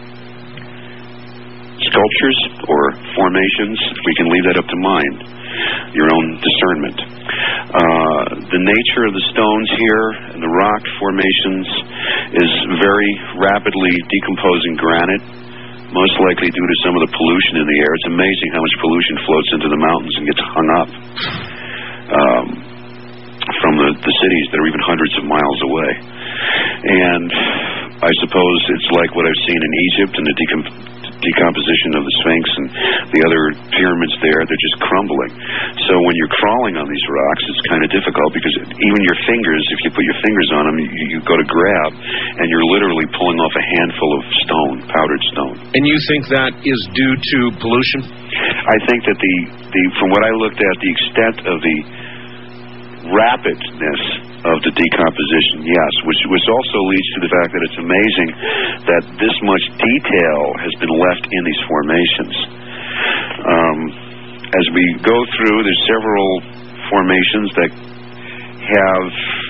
J: sculptures or formations. We can leave that up to mind, your own discernment. Uh, the nature of the stones here and the rock formations is very rapidly decomposing granite, most likely due to some of the pollution in the air. It's amazing how much pollution floats into the mountains and gets hung up. Um, from the, the cities that are even hundreds of miles away. And I suppose it's like what I've seen in Egypt and the decom- decomposition of the Sphinx and the other pyramids there. They're just crumbling. So when you're crawling on these rocks, it's kind of difficult because even your fingers, if you put your fingers on them, you, you go to grab, and you're literally pulling off a handful of stone, powdered stone.
A: And you think that is due to pollution?
J: I think that the, the from what I looked at, the extent of the rapidness of the decomposition, yes, which, which also leads to the fact that it's amazing that this much detail has been left in these formations. Um, as we go through, there's several formations that have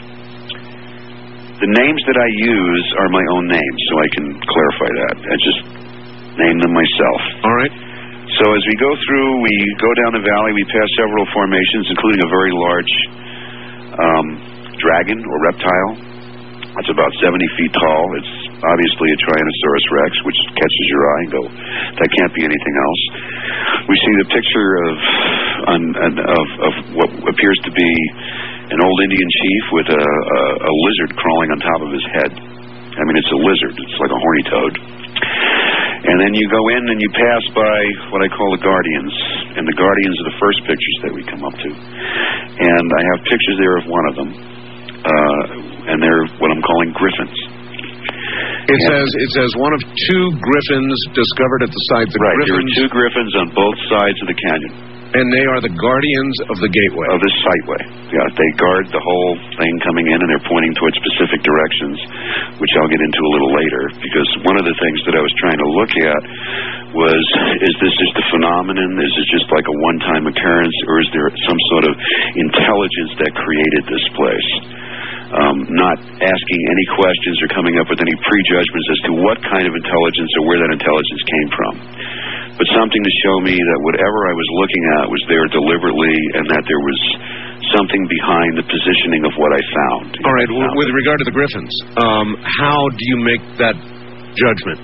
J: the names that I use are my own names, so I can clarify that. I just name them myself.
A: All right.
J: So as we go through, we go down the valley, we pass several formations, including a very large Um, dragon or reptile. It's about seventy feet tall. It's obviously a Tyrannosaurus Rex, which catches your eye and go, that can't be anything else. We see the picture of, an, an, of, of what appears to be an old Indian chief with a, a, a lizard crawling on top of his head. I mean, it's a lizard. It's like a horny toad. And then you go in and you pass by what I call the Guardians. And the Guardians are the first pictures that we come up to. And I have pictures there of one of them. Uh, and they're what I'm calling griffins.
A: It and says it says one of two griffins discovered at the site. The
J: right,
A: griffins,
J: there are two griffins on both sides of the canyon.
A: And they are the guardians of the gateway.
J: Of this sightway. Yeah, they guard the whole thing coming in, and they're pointing towards specific directions, which I'll get into a little later, because one of the things that I was trying to look at was, is this just a phenomenon? Is it just like a one-time occurrence, or is there some sort of intelligence that created this place? Um, not asking any questions or coming up with any prejudgments as to what kind of intelligence or where that intelligence came from. But something to show me that whatever I was looking at was there deliberately, and that there was something behind the positioning of what I found.
A: All right, w- with regard to the griffins, um, how do you make that judgment?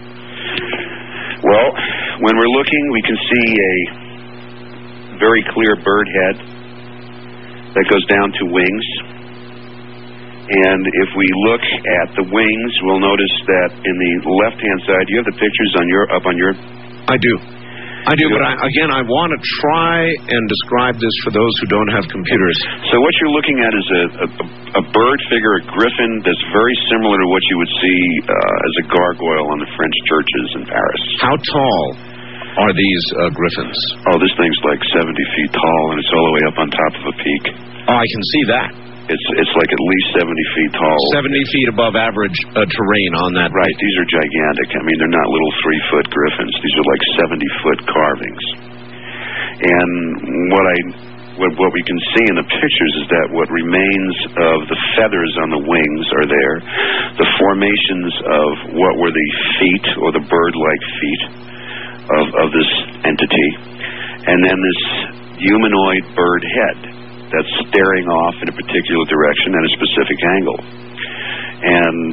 J: Well, when we're looking, we can see a very clear bird head that goes down to wings. And if we look at the wings, we'll notice that in the left-hand side, do you have the pictures on your up on your...
A: I do. I do, but I, again, I want to try and describe this for those who don't have computers.
J: So what you're looking at is a, a, a bird figure, a griffin, that's very similar to what you would see uh, as a gargoyle on the French churches in Paris.
A: How tall are these uh, griffins?
J: Oh, this thing's like seventy feet tall, and it's all the way up on top of a peak.
A: Oh, I can see that.
J: It's it's like at least seventy feet tall.
A: seventy feet above average uh, terrain on that.
J: Right. These are gigantic. I mean, they're not little three-foot griffins. These are like seventy-foot carvings. And what I what, what we can see in the pictures is that what remains of the feathers on the wings are there, the formations of what were the feet or the bird-like feet of, of this entity, and then this humanoid bird head that's staring off in a particular direction at a specific angle. And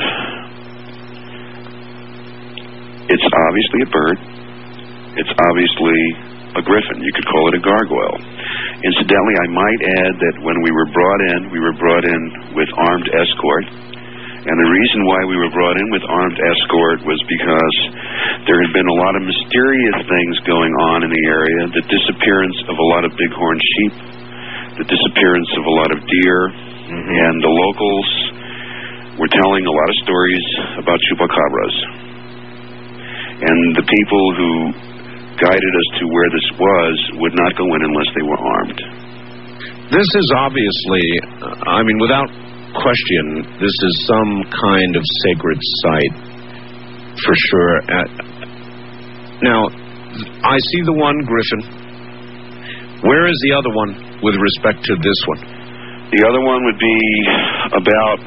J: it's obviously a bird. It's obviously a griffin. You could call it a gargoyle. Incidentally, I might add that when we were brought in, we were brought in with armed escort. And the reason why we were brought in with armed escort was because there had been a lot of mysterious things going on in the area, the disappearance of a lot of bighorn sheep, the disappearance of a lot of deer, mm-hmm. and the locals were telling a lot of stories about chupacabras. And the people who guided us to where this was would not go in unless they were armed.
A: This is obviously, I mean, without question, this is some kind of sacred site, for sure. Uh, now, I see the one griffin. Where is the other one with respect to this one?
J: The other one would be about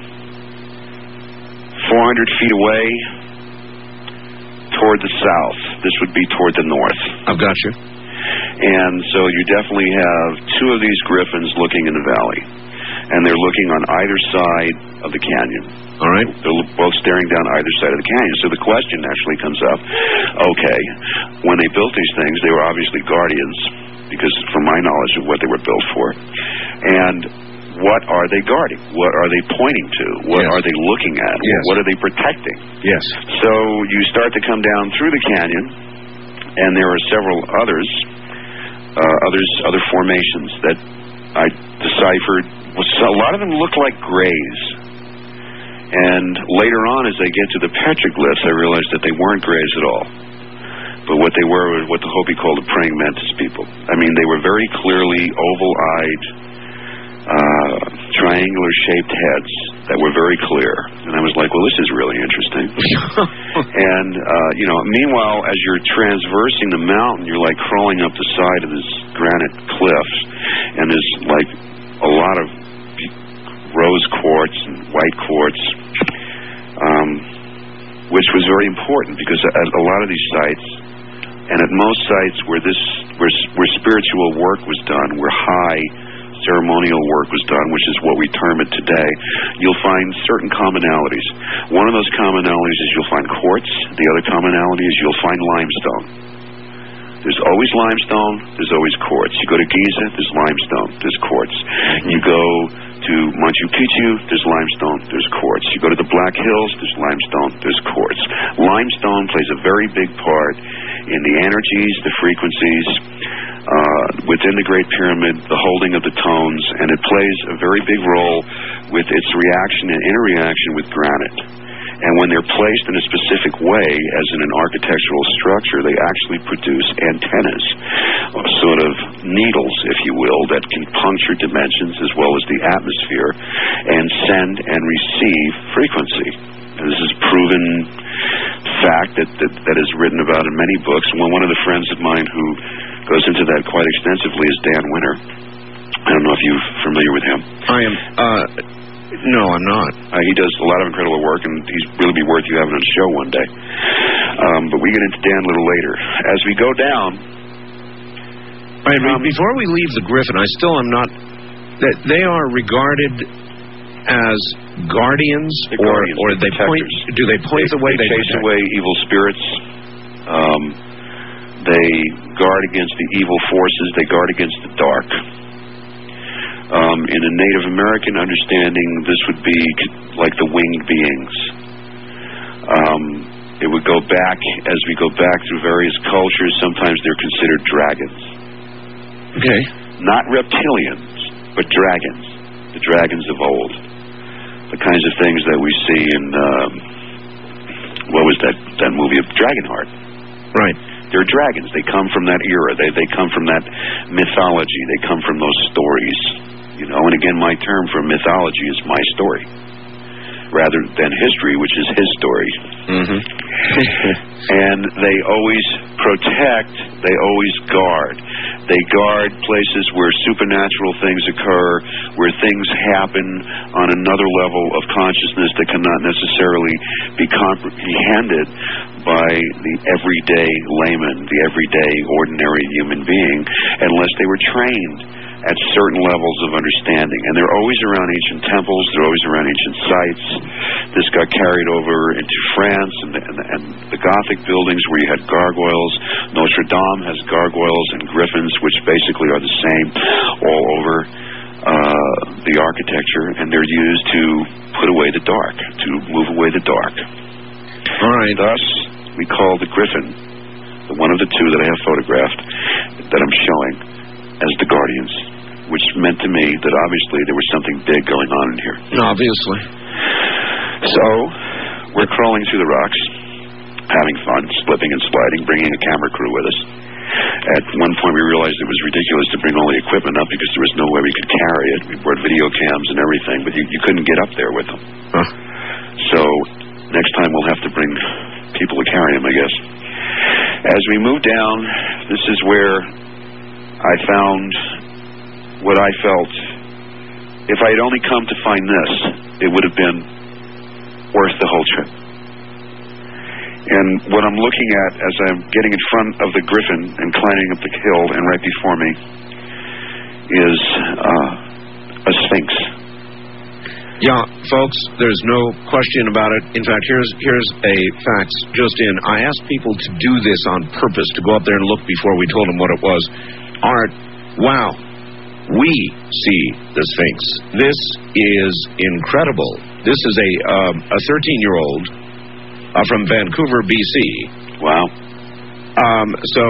J: four hundred feet away toward the south. This would be toward the north.
A: I've got you.
J: And so you definitely have two of these griffins looking in the valley. And they're looking on either side of the canyon.
A: All right.
J: They're both staring down either side of the canyon. So the question actually comes up, okay, when they built these things, they were obviously guardians, because from my knowledge of what they were built for. And what are they guarding? What are they pointing to? What
A: yes.
J: are they looking at?
A: Yes.
J: What are they protecting?
A: Yes.
J: So you start to come down through the canyon, and there are several others, uh, others, other formations that I deciphered. A lot of them look like grays. And later on, as I get to the petroglyphs, I realized that they weren't grays at all. But what they were was what the Hopi called the praying mantis people. I mean, they were very clearly oval-eyed, uh, triangular-shaped heads that were very clear. And I was like, well, this is really interesting. And, uh, you know, meanwhile, as you're transversing the mountain, you're like crawling up the side of this granite cliff, and there's like a lot of rose quartz and white quartz, um, which was very important because at a lot of these sites, and at most sites where this where, where spiritual work was done, where high ceremonial work was done, which is what we term it today, you'll find certain commonalities. One of those commonalities is you'll find quartz. The other commonality is you'll find limestone. There's always limestone, there's always quartz. You go to Giza, there's limestone, there's quartz. You go to Machu Picchu, there's limestone, there's quartz. You go to the Black Hills, there's limestone, there's quartz. Limestone plays a very big part in the energies, the frequencies, uh, within the Great Pyramid, the holding of the tones, and it plays a very big role with its reaction and interreaction with granite. And when they're placed in a specific way, as in an architectural structure, they actually produce antennas, sort of needles, if you will, that can puncture dimensions as well as the atmosphere and send and receive frequency. And this is proven fact that, that, that is written about in many books. And one of the friends of mine who goes into that quite extensively is Dan Winter. I don't know if you're familiar with him.
A: I am. Uh No, I'm not.
J: Uh, he does a lot of incredible work, and he's really be worth you having on the show one day. Um, but we get into Dan a little later. As we go down...
A: I mean, um, before we leave the griffin, I still am not... That they are regarded as guardians,
J: or,
A: guardians or they point, do they point
J: they,
A: the way
J: they,
A: they
J: chase
A: protect?
J: away evil spirits. Um, they guard against the evil forces. They guard against the dark. Um, in a Native American understanding, this would be like the winged beings. Um, it would go back, as we go back through various cultures, sometimes they're considered dragons.
A: Okay.
J: Not reptilians, but dragons. The dragons of old. The kinds of things that we see in, um, what was that, that movie of Dragonheart?
A: Right.
J: They're dragons. They come from that era. They, they come from that mythology. They come from those stories. you know. And again, my term for mythology is my story, rather than history, which is his story.
A: Mm-hmm.
J: And they always protect, they always guard. They guard places where supernatural things occur, where things happen on another level of consciousness that cannot necessarily be comprehended by the everyday layman, the everyday ordinary human being, unless they were trained at certain levels of understanding. And they're always around ancient temples, they're always around ancient sites. This got carried over into France and the, and the, and the Gothic buildings where you had gargoyles. Notre Dame has gargoyles and griffins, which basically are the same all over uh, the architecture, and they're used to put away the dark, to move away the dark.
A: All right.
J: Thus, we call the griffin, the one of the two that I have photographed, that I'm showing, as the guardians, which meant to me that obviously there was something big going on in here.
A: Obviously.
J: So, we're crawling through the rocks, having fun, slipping and sliding, bringing a camera crew with us. At one point we realized it was ridiculous to bring all the equipment up because there was no way we could carry it. We brought video cams and everything, but you, you couldn't get up there with them.
A: Huh.
J: So, next time we'll have to bring people to carry them, I guess. As we move down, this is where I found what I felt. If I had only come to find this, it would have been worth the whole trip. And what I'm looking at as I'm getting in front of the griffin and climbing up the hill and right before me is uh, a sphinx.
A: Yeah, folks, there's no question about it. In fact, here's here's a fax just in. I asked people to do this on purpose, to go up there and look before we told them what it was. Art, wow, we see the Sphinx. This is incredible. This is a um, a thirteen-year-old uh, from Vancouver, B C.
J: Wow.
A: Um, so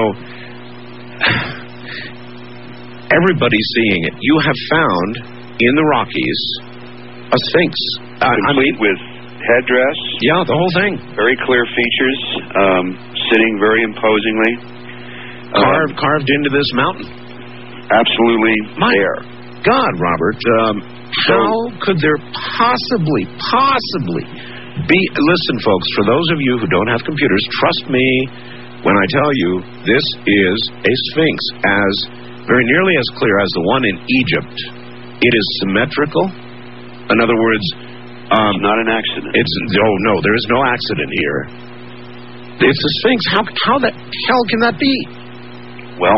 A: everybody's seeing it. You have found in the Rockies a Sphinx,
J: uh, complete I mean, with headdress.
A: Yeah, the whole thing.
J: Very clear features, um, sitting very imposingly.
A: Carved, um, carved into this mountain.
J: Absolutely
A: My
J: there.
A: God, Robert, um,
J: so,
A: how could there possibly, possibly be... Listen, folks, for those of you who don't have computers, trust me when I tell you this is a Sphinx, as very nearly as clear as the one in Egypt. It is symmetrical. In other words... Um,
J: it's not an accident.
A: It's Oh, no, there is no accident here. It's a Sphinx. How, how the hell can that be?
J: Well,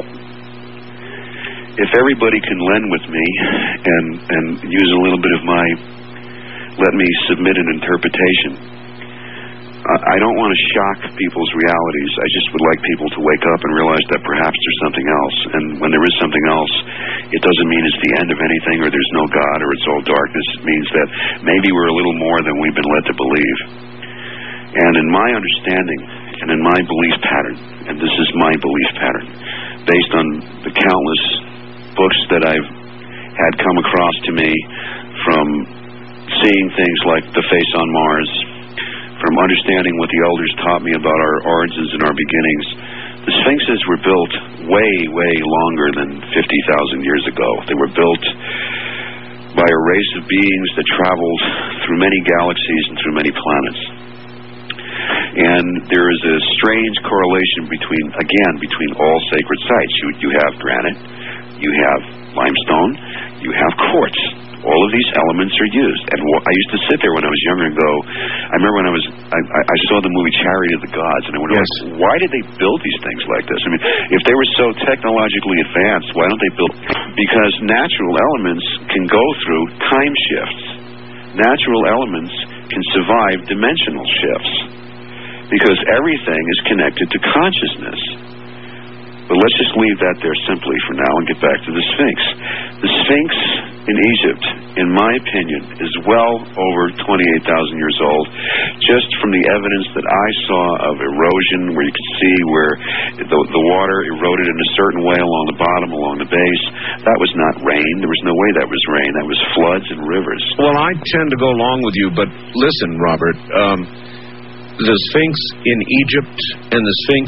J: if everybody can lend with me and and use a little bit of my, let me submit an interpretation. Uh, I don't want to shock people's realities. I just would like people to wake up and realize that perhaps there's something else. And when there is something else, it doesn't mean it's the end of anything or there's no God or it's all darkness. It means that maybe we're a little more than we've been led to believe. And in my understanding and in my belief pattern, and this is my belief pattern, based on the countless books that I've had come across to me, from seeing things like The Face on Mars, from understanding what the elders taught me about our origins and our beginnings, the Sphinxes were built way, way longer than fifty thousand years ago. They were built by a race of beings that traveled through many galaxies and through many planets. And there is a strange correlation between, again, between all sacred sites. You, you have granite, you have limestone, you have quartz. All of these elements are used. And I used to sit there when I was younger and go, I remember when I was, I, I saw the movie Chariot of the Gods, and I went, yes. Why did they build these things like this? I mean, if they were so technologically advanced, why don't they build? Because natural elements can go through time shifts. Natural elements can survive dimensional shifts. Because everything is connected to consciousness. But let's just leave that there simply for now and get back to the Sphinx. The Sphinx in Egypt, in my opinion, is well over twenty-eight thousand years old, just from the evidence that I saw of erosion, where you could see where the, the water eroded in a certain way along the bottom, along the base. That was not rain. There was no way that was rain. That was floods and rivers.
A: Well, I tend to go along with you, but listen, Robert, um, the Sphinx in Egypt and the Sphinx that you have found are virtually, virtually identical. Um, so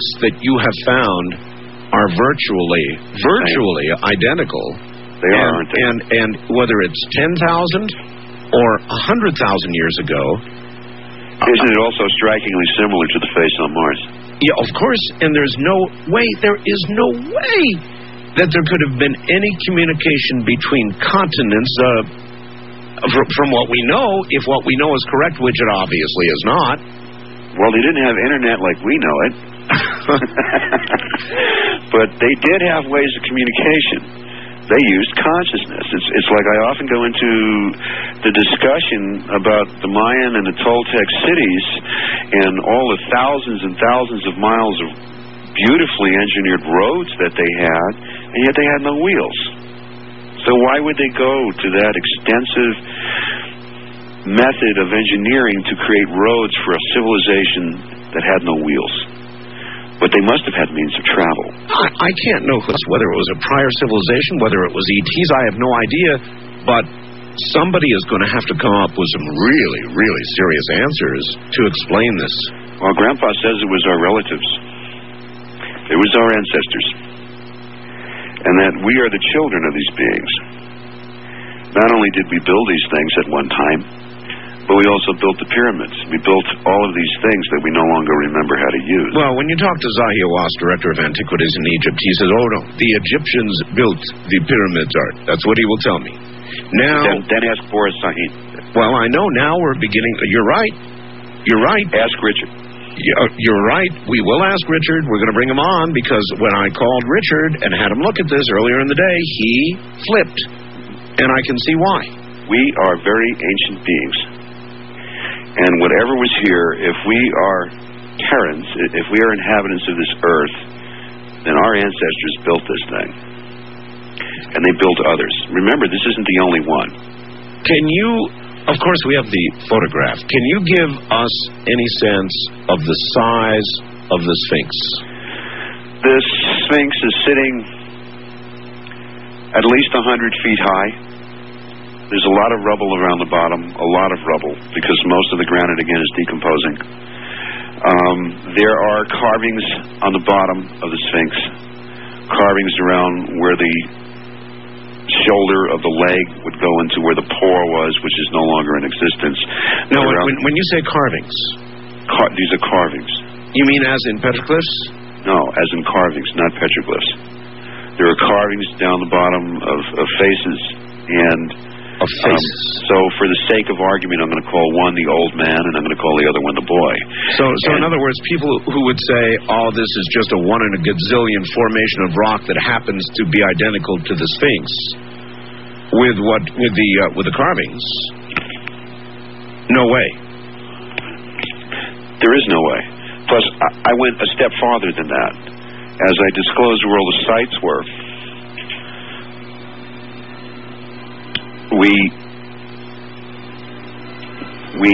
J: They
A: and,
J: are, aren't they?
A: And, and whether it's ten thousand or one hundred thousand years ago...
J: Isn't it also strikingly similar to the face on Mars?
A: Yeah, of course, and there's no way, there is no way that there could have been any communication between continents, uh, from, from what we know, if what we know is correct, which it obviously is not.
J: Well, they didn't have internet like we know it. But they did have ways of communication. They used consciousness. It's, it's like I often go into the discussion about the Mayan and the Toltec cities and all the thousands and thousands of miles of beautifully engineered roads that they had, and yet they had no wheels. So why would they go to that extensive method of engineering to create roads for a civilization that had no wheels? But they must have had means of travel.
A: I, I can't know whether it was a prior civilization, whether it was E Ts, I have no idea, but somebody is going to have to come up with some really, really serious answers to explain this.
J: Well, Grandpa says it was our relatives. It was our ancestors. And that we are the children of these beings. Not only did we build these things at one time, but we also built the pyramids. We built all of these things that we no longer remember how to use.
A: Well, when you talk to Zahi Hawass, director of antiquities in Egypt, he says, oh no, the Egyptians built the pyramids, Art. That's what he will tell me. Now,
J: Then, then ask Boris Sahin.
A: Well, I know now we're beginning. You're right. You're right.
J: Ask Richard.
A: You're right. We will ask Richard. We're going to bring him on because when I called Richard and had him look at this earlier in the day, he flipped. And I can see why.
J: We are very ancient beings. And whatever was here, if we are Terrans, if we are inhabitants of this earth, then our ancestors built this thing. And they built others. Remember, this isn't the only one.
A: Can you, of course we have the photograph, can you give us any sense of the size of the Sphinx?
J: The Sphinx is sitting at least one hundred feet high. There's a lot of rubble around the bottom, a lot of rubble, because most of the granite, again, is decomposing. Um, there are carvings on the bottom of the Sphinx, carvings around where the shoulder of the leg would go into where the pore was, which is no longer in existence.
A: No, when, when you say carvings...
J: Car- these are carvings.
A: You mean as in petroglyphs?
J: No, as in carvings, not petroglyphs. There are carvings down the bottom of, of faces, and...
A: Of faces.
J: Um, so, for the sake of argument, I'm going to call one the old man, and I'm going to call the other one the boy.
A: So, so in other words, people who would say, "Oh, this is just a one in a gazillion formation of rock that happens to be identical to the Sphinx," with what with the uh, with the carvings, no way.
J: There is no way. Plus, I, I went a step farther than that, as I disclosed where all the sites were. We, we,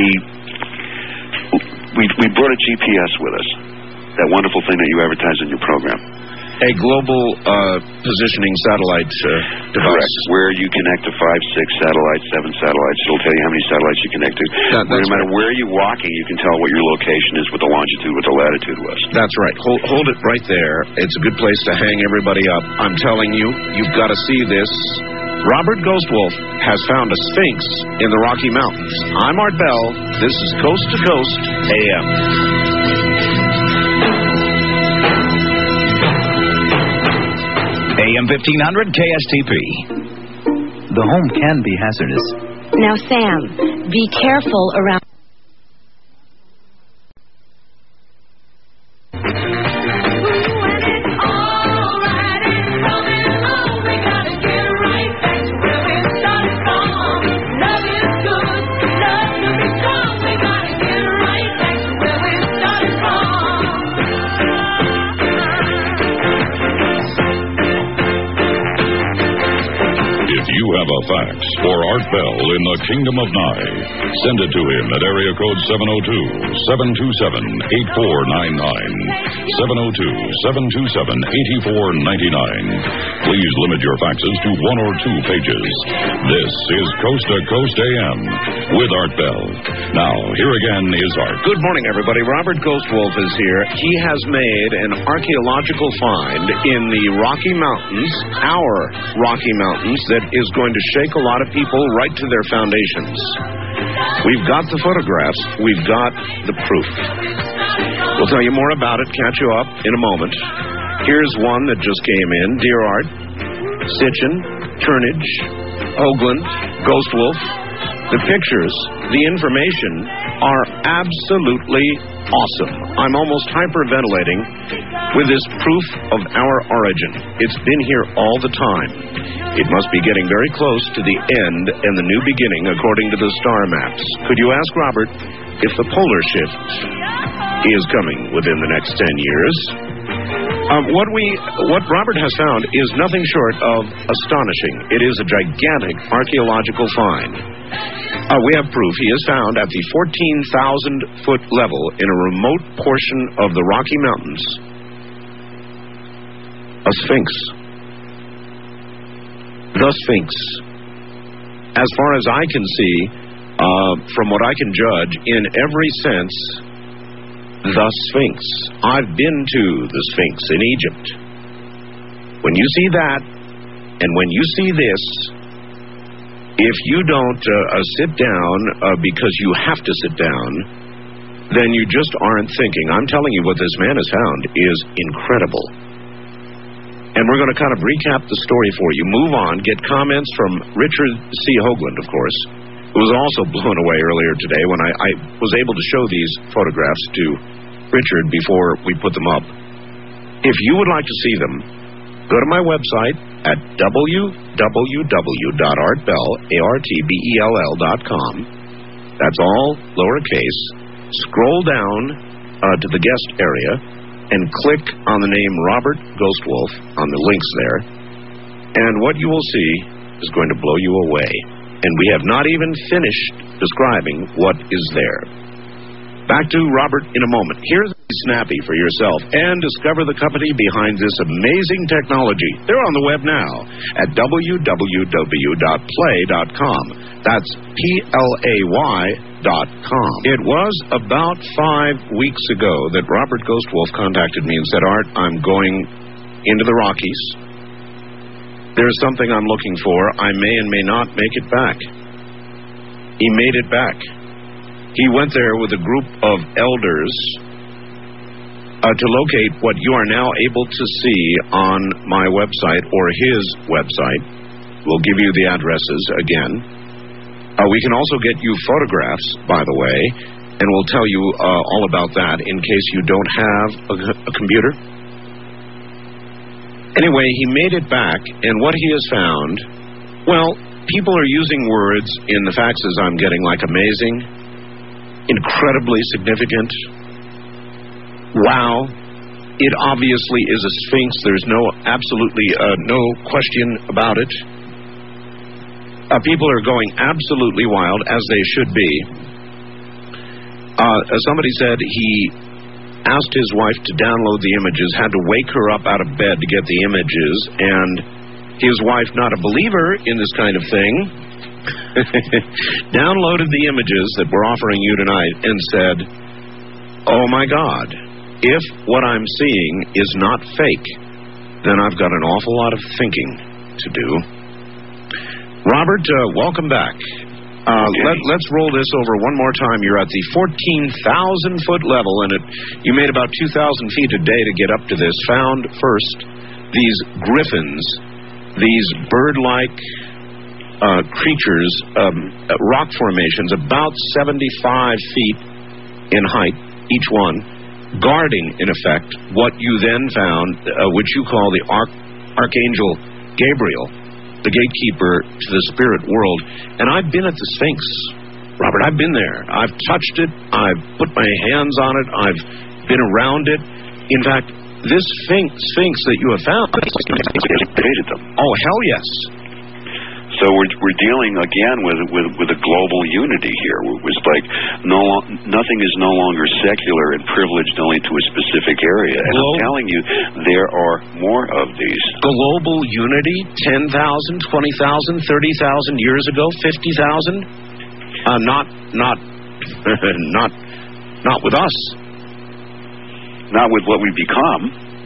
J: we, we brought a G P S with us, that wonderful thing that you advertise in your program.
A: A global uh, positioning satellite uh, device.
J: Correct. Where you connect to five, six satellites, seven satellites. It'll tell you how many satellites you connect to.
A: That,
J: no matter
A: right.
J: where you're walking, you can tell what your location is, what the longitude, what the latitude was.
A: That's right. Hold, hold it right there. It's a good place to hang everybody up. I'm telling you, you've got to see this. Robert Ghostwolf has found a Sphinx in the Rocky Mountains. I'm Art Bell. This is Coast to Coast A M.
B: A M fifteen hundred K S T P.
M: The home can be hazardous.
N: Now, Sam, be careful around...
C: If you have a fax or Art Bell in the Kingdom of Nye. Send it to him at area code seven oh two, seven two seven, eight four nine nine. seven oh two, seven two seven, eight four nine nine. Please limit your faxes to one or two pages. This is Coast to Coast A M with Art Bell. Now, here again is Art.
A: Good morning, everybody. Robert Ghostwolf is here. He has made an archaeological find in the Rocky Mountains, our Rocky Mountains, that is going to shake a lot of people right to their foundations. We've got the photographs. We've got the proof. We'll tell you more about it, catch you up in a moment. Here's one that just came in. Dear Art, Sitchin, Turnage, Hoagland, Ghostwolf. The pictures, the information are absolutely awesome. I'm almost hyperventilating with this proof of our origin. It's been here all the time. It must be getting very close to the end and the new beginning according to the star maps. Could you ask Robert if the polar shift is coming within the next ten years? Um, what we, what Robert has found is nothing short of astonishing. It is a gigantic archaeological find. Uh, we have proof. He is found at the fourteen thousand foot level in a remote portion of the Rocky Mountains. A sphinx. The Sphinx. As far as I can see, uh, from what I can judge, in every sense, the Sphinx. I've been to the Sphinx in Egypt. When you see that, and when you see this, if you don't uh, uh, sit down uh, because you have to sit down, then you just aren't thinking. I'm telling you, what this man has found is incredible. And we're going to kind of recap the story for you. Move on, get comments from Richard C. Hoagland, of course, who was also blown away earlier today when I, I was able to show these photographs to Richard before we put them up. If you would like to see them, go to my website at w w w dot art bell dot com. That's all lowercase. Scroll down uh, to the guest area and click on the name Robert Ghostwolf on the links there. And what you will see is going to blow you away. And we have not even finished describing what is there. Back to Robert in a moment. Here's Snappy for yourself and discover the company behind this amazing technology. They're on the web now at w w w dot play dot com. That's P L A Y dot com. It was about five weeks ago that Robert Ghostwolf contacted me and said, Art, I'm going into the Rockies. There's something I'm looking for. I may and may not make it back. He made it back. He went there with a group of elders uh, to locate what you are now able to see on my website or his website. We'll give you the addresses again. Uh, we can also get you photographs, by the way, and we'll tell you uh, all about that in case you don't have a, a computer. Anyway, he made it back, and what he has found, well, people are using words in the faxes I'm getting like amazing, incredibly significant, wow, it obviously is a sphinx. There's no, absolutely uh, no question about it. Uh, people are going absolutely wild, as they should be. Uh, somebody said he asked his wife to download the images, had to wake her up out of bed to get the images, and his wife, not a believer in this kind of thing, downloaded the images that we're offering you tonight and said, oh my God, if what I'm seeing is not fake, then I've got an awful lot of thinking to do. Robert, uh, welcome back. Uh, okay. let, let's roll this over one more time. You're at the fourteen thousand foot level, and it, you made about two thousand feet a day to get up to this. Found first these griffins, these bird-like uh, creatures, um, rock formations, about seventy-five feet in height, each one, guarding, in effect, what you then found, uh, which you call the Arch- Archangel Gabriel, the gatekeeper to the spirit world. And I've been at the Sphinx, Robert. I've been there. I've touched it. I've put my hands on it. I've been around it. In fact, this Sphinx, Sphinx that you have found,
J: created them.
A: Oh, hell yes.
J: So we're we're dealing again with with with a global unity here. It's like no nothing is no longer secular and privileged only to a specific area. And Glo- I'm telling you, there are more of these.
A: Global unity, ten thousand, twenty thousand, thirty thousand years ago, fifty thousand. Uh, not not not not with us.
J: Not with what we've become.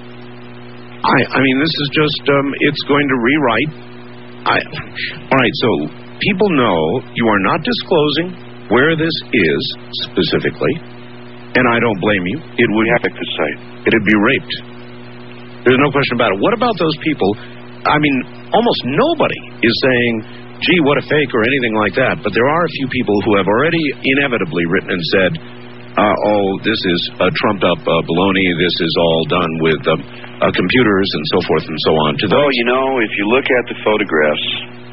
A: I I mean, this is just um, it's going to rewrite. I, all right, so people know you are not disclosing where this is specifically, and I don't blame you. It would
J: have to say
A: it'd be raped. There's no question about it. What about those people? I mean, almost nobody is saying, "Gee, what a fake" or anything like that. But there are a few people who have already inevitably written and said, uh, "Oh, this is uh, trumped-up uh, baloney. This is all done with um, uh, computers and so forth and so on." To
J: well, you know, if you look at the photographs,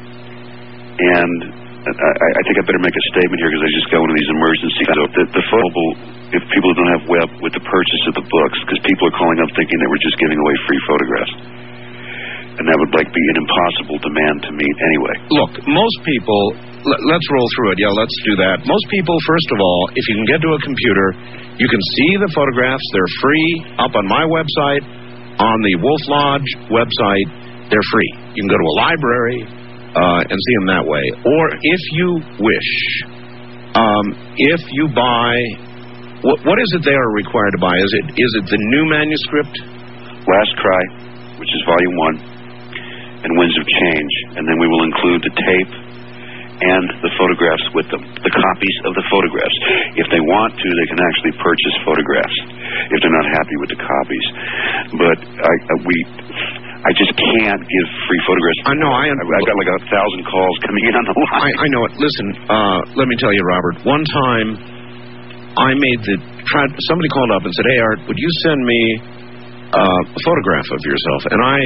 J: and I, I think I better make a statement here because I just got one of these emergency. So the, the photo, if people don't have web with the purchase of the books, because people are calling up thinking that we're just giving away free photographs. And that would like be an impossible demand to meet anyway.
A: Look, most people, l- let's roll through it. Yeah, let's do that. Most people, first of all, if you can get to a computer, you can see the photographs. They're free up on my website, on the Wolf Lodge website. They're free. You can go to a library uh, and see them that way. Or if you wish, um, if you buy, what, what is it they are required to buy? Is it is it the new manuscript?
J: Last Cry, which is volume one. And Winds of Change, and then we will include the tape and the photographs with them, the copies of the photographs. If they want to, they can actually purchase photographs if they're not happy with the copies. But I, we, I just can't give free photographs.
A: I know. I
J: I've got like a thousand calls coming in on the line.
A: I, I know it. Listen, uh, let me tell you, Robert. One time, I made the tried. Somebody called up and said, "Hey, Art, would you send me uh, a photograph of yourself?" And I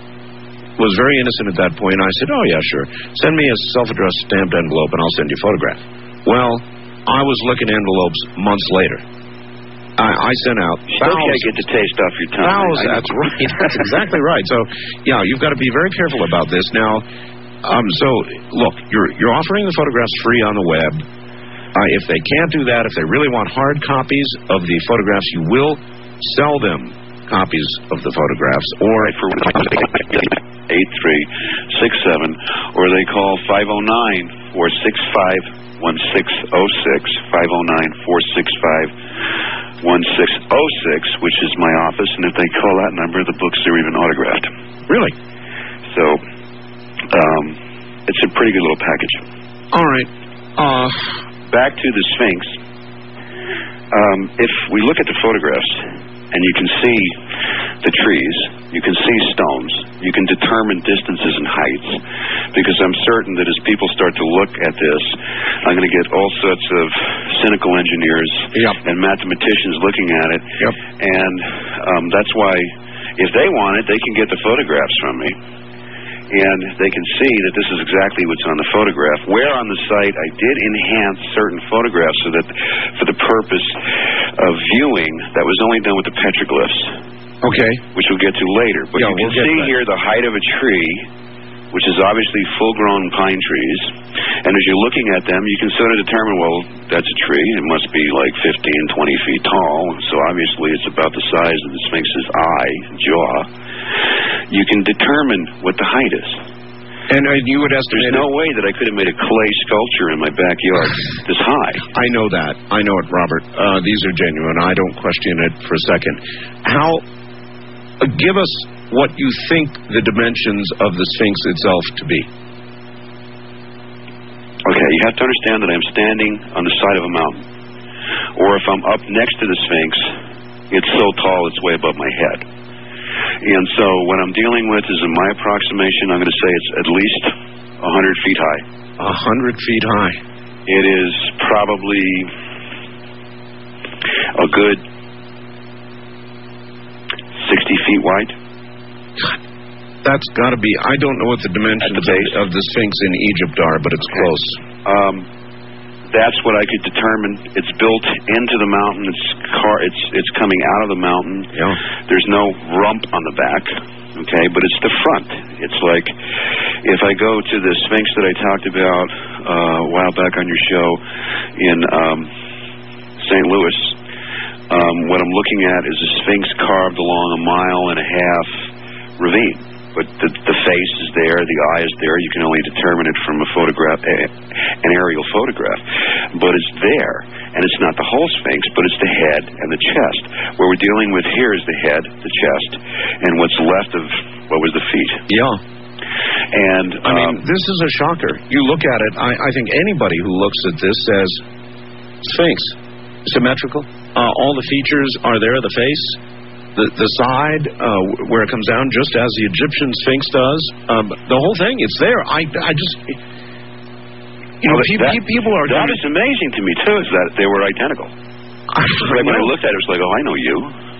A: was very innocent at that point. I said, "Oh, yeah, sure. Send me a self-addressed stamped envelope, and I'll send you a photograph." Well, I was looking at envelopes months later. I, I sent out
J: Still can't get the taste off your tongue.
A: Thousands, that's right. That's exactly right. So, yeah, you've got to be very careful about this. Now, um, so, look, you're you're offering the photographs free on the web. Uh, if they can't do that, if they really want hard copies of the photographs, you will sell them copies of the photographs, or for
J: eight three six seven, or they call five oh nine, four six five, one six oh six, five oh nine, four six five, one six oh six, which is my office, and if they call that number, the books are even autographed.
A: Really?
J: So, um, it's a pretty good little package.
A: All right. Uh,
J: Back to the Sphinx. Um, if we look at the photographs, and you can see the trees, you can see stones, you can determine distances and heights, because I'm certain that as people start to look at this, I'm going to get all sorts of cynical engineers
A: yep.
J: and mathematicians looking at it,
A: yep.
J: and um, that's why, if they want it, they can get the photographs from me. And they can see that this is exactly what's on the photograph. Where on the site I did enhance certain photographs so that for the purpose of viewing, that was only done with the petroglyphs.
A: Okay.
J: Which we'll get to later. But
A: yeah,
J: you can
A: we'll
J: see here the height of a tree, which is obviously full-grown pine trees. And as you're looking at them, you can sort of determine, well, that's a tree. It must be like fifteen, twenty feet tall. So obviously it's about the size of the Sphinx's eye, jaw. You can determine what the height is.
A: And uh, you would estimate...
J: There's no way that I could have made a clay sculpture in my backyard this high.
A: I know that. I know it, Robert. Uh, these are genuine. I don't question it for a second. How... Uh, give us what you think the dimensions of the Sphinx itself to be.
J: Okay, you have to understand that I'm standing on the side of a mountain. Or if I'm up next to the Sphinx, it's so tall it's way above my head. And so what I'm dealing with is, in my approximation, I'm going to say it's at least one hundred feet high.
A: one hundred feet high.
J: It is probably a good sixty feet wide.
A: That's got to be, I don't know what the dimensions
J: the
A: of, of the Sphinx in Egypt are, but it's close.
J: Um, that's what I could determine. It's built into the mountain. It's car. It's it's coming out of the mountain.
A: Yeah.
J: There's no rump on the back. Okay, but it's the front. It's like if I go to the Sphinx that I talked about uh, a while back on your show in um, Saint Louis. Um, what I'm looking at is a Sphinx carved along a mile and a half ravine. But the, the face is there, the eye is there. You can only determine it from a photograph, a, an aerial photograph. But it's there, and it's not the whole Sphinx, but it's the head and the chest. What we're dealing with here is the head, the chest, and what's left of what was the feet.
A: Yeah.
J: And
A: I mean,
J: um,
A: this is a shocker. You look at it, I, I think anybody who looks at this says, Sphinx, symmetrical. Uh, all the features are there, the face, the the side, uh, where it comes down, just as the Egyptian Sphinx does. Um, the whole thing, it's there. I, I just, you know,
J: well,
A: people,
J: that,
A: people are...
J: That is amazing to me, too, is that they were identical. Like when I looked at it, it was like, oh, I know you.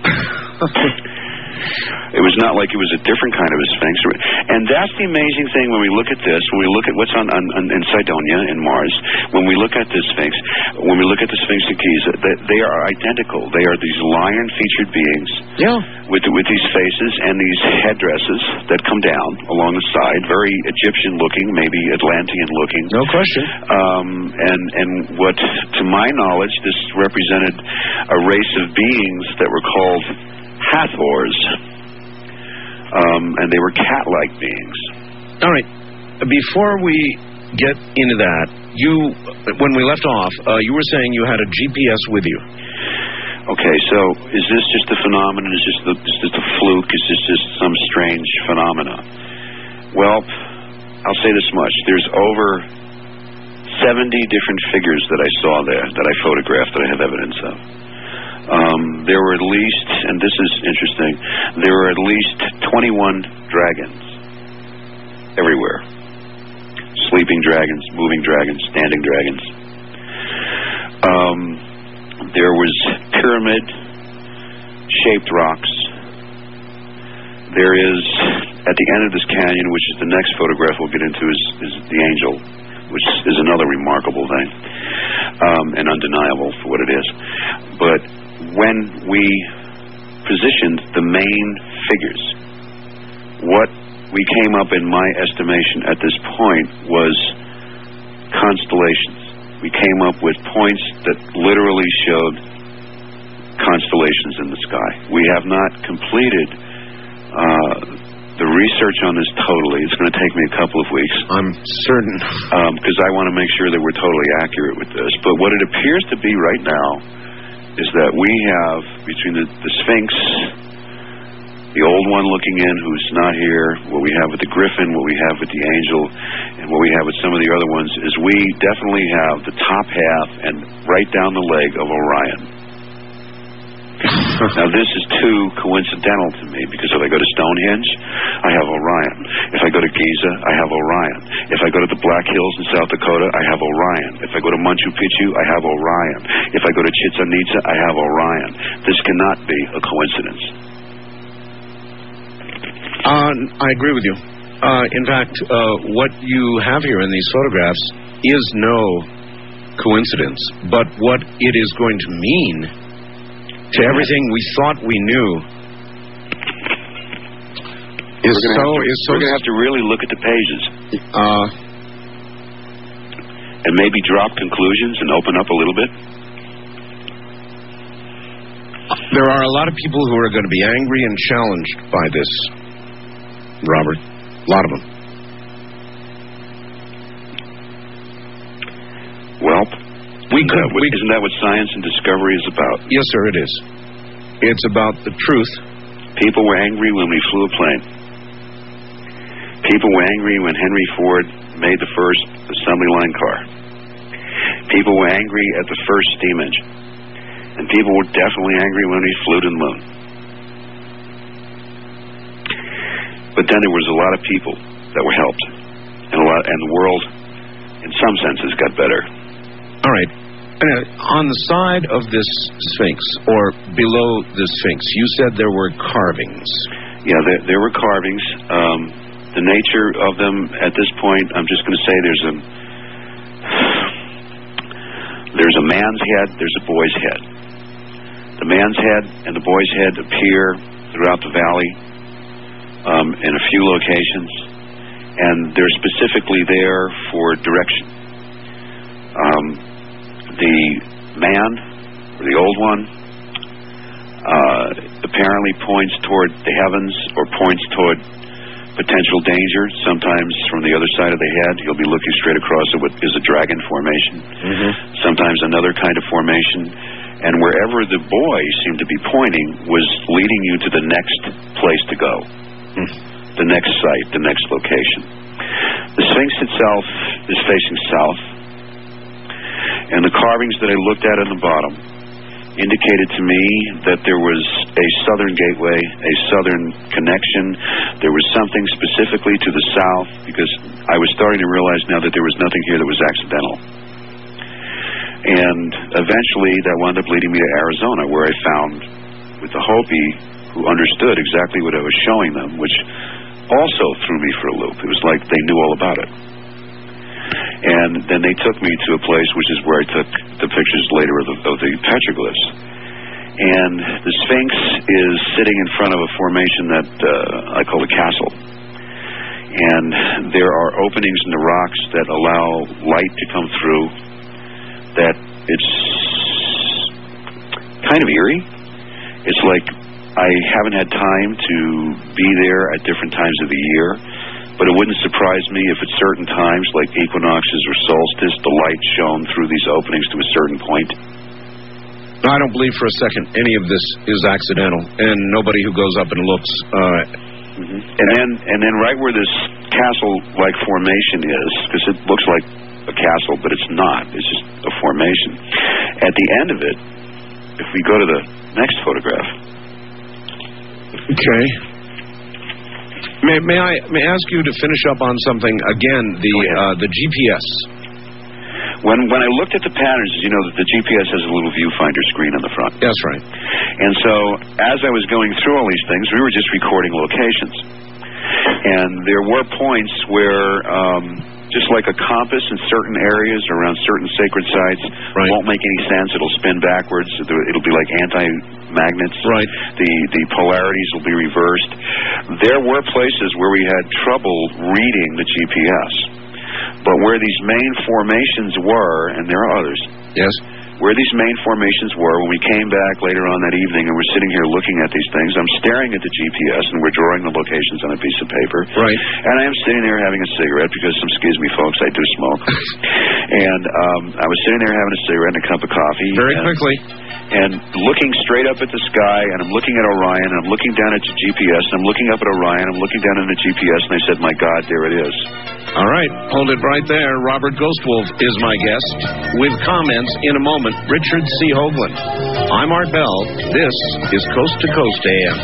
J: It was not like it was a different kind of a Sphinx. And that's the amazing thing when we look at this, when we look at what's on, on, on in Cydonia, in Mars, when we look at this Sphinx, when we look at the Sphinx of Giza, they, they are identical. They are these lion-featured beings
A: yeah.
J: with, with these faces and these headdresses that come down along the side, very Egyptian-looking, maybe Atlantean-looking.
A: No question.
J: Um, and, and what, to my knowledge, this represented a race of beings that were called Hathors, um, and they were cat-like beings.
A: All right. Before we get into that, you, when we left off, uh, you were saying you had a G P S with you.
J: Okay, so is this just a phenomenon? Is this, the, is this a fluke? Is this just some strange phenomena? Well, I'll say this much. There's over seventy different figures that I saw there, that I photographed, that I have evidence of. Um, there were at least, and this is interesting, there were at least twenty-one dragons everywhere. Sleeping dragons, moving dragons, standing dragons. Um, there was pyramid-shaped rocks. There is, at the end of this canyon, which is the next photograph we'll get into, is, is the angel, which is another remarkable thing, um, and undeniable for what it is. But when we positioned the main figures, what we came up, in my estimation, at this point was constellations. We came up with points that literally showed constellations in the sky. We have not completed uh, the research on this totally. It's going to take me a couple of weeks.
A: I'm certain.
J: Because um, I want to make sure that we're totally accurate with this. But what it appears to be right now is that we have, between the, the Sphinx, the old one looking in who's not here, what we have with the Griffin, what we have with the Angel, and what we have with some of the other ones, is we definitely have the top half and right down the leg of Orion. Now, this is too coincidental to me, because if I go to Stonehenge, I have Orion. If I go to Giza, I have Orion. If I go to the Black Hills in South Dakota, I have Orion. If I go to Machu Picchu, I have Orion. If I go to Chichen Itza, I have Orion. This cannot be a coincidence.
A: Uh, I agree with you. Uh, in fact, uh, what you have here in these photographs is no coincidence, but what it is going to mean to everything we thought we knew is
J: we're
A: so...
J: To,
A: is so
J: we're going to have to really look at the pages.
A: Uh,
J: and maybe drop conclusions and open up a little bit.
A: There are a lot of people who are going to be angry and challenged by this, Robert. A lot of them.
J: Well,
A: we
J: isn't,
A: could,
J: that what,
A: we,
J: isn't that what science and discovery is about?
A: Yes, sir, it is. It's about the truth.
J: People were angry when we flew a plane. People were angry when Henry Ford made the first assembly line car. People were angry at the first steam engine. And people were definitely angry when we flew to the moon. But then there was a lot of people that were helped. And a lot, and the world, in some senses, got better.
A: All right. On the side of this Sphinx, or below the Sphinx, you said there were carvings.
J: Yeah, there, there were carvings. Um, the nature of them, at this point, I'm just going to say there's a... There's a man's head, there's a boy's head. The man's head and the boy's head appear throughout the valley um, in a few locations, and they're specifically there for direction. Um, the man, or the old one, uh, apparently points toward the heavens or points toward potential danger, sometimes from the other side of the head. He'll be looking straight across at what is a dragon formation,
A: Mm-hmm.
J: sometimes another kind of formation. And wherever the boy seemed to be pointing was leading you to the next place to go,
A: Mm.
J: the next site, the next location. The Sphinx itself is facing south, and the carvings that I looked at on the bottom indicated to me that there was a southern gateway, a southern connection. There was something specifically to the south, because I was starting to realize now that there was nothing here that was accidental. And eventually that wound up leading me to Arizona, where I found with the Hopi who understood exactly what I was showing them, which also threw me for a loop. It was like they knew all about it. And then they took me to a place which is where I took the pictures later of the, of the petroglyphs. And the Sphinx is sitting in front of a formation that uh, I call a castle. And there are openings in the rocks that allow light to come through, that it's kind of eerie. It's like I haven't had time to be there at different times of the year, but it wouldn't surprise me if at certain times, like equinoxes or solstice, the light shone through these openings to a certain point.
A: No, I don't believe for a second any of this is accidental, and nobody who goes up and looks. Uh,
J: mm-hmm. And then, and then, right where this castle-like formation is, because it looks like a castle, but it's not. It's just a formation. At the end of it, if we go to the next photograph.
A: Okay. May, may I may I ask you to finish up on something again? The uh, the G P S.
J: When when I looked at the patterns, you know that the G P S has a little viewfinder screen on the front.
A: That's right.
J: And so as I was going through all these things, we were just recording locations, and there were points where. Um, Just like a compass in certain areas around certain sacred sites
A: right.
J: won't make any sense. It'll spin backwards. It'll be like anti-magnets.
A: Right.
J: The the polarities will be reversed. There were places where we had trouble reading the G P S, but where these main formations were, and there are others.
A: Yes.
J: Where these main formations were, when we came back later on that evening and we're sitting here looking at these things, I'm staring at the G P S and we're drawing the locations on a piece of paper.
A: Right.
J: And I am sitting there having a cigarette because, excuse me, folks, I do smoke. and um, I was sitting there having a cigarette and a cup of coffee.
A: Very
J: and,
A: quickly.
J: And looking straight up at the sky, and I'm looking at Orion, and I'm looking down at the G P S, and I'm looking up at Orion, I'm looking down at the G P S, and I said, my God, there it is.
A: All right, hold it right there. Robert Ghostwolf is my guest. With comments in a moment, Richard C. Hoagland. I'm Art Bell. This is Coast to Coast A M.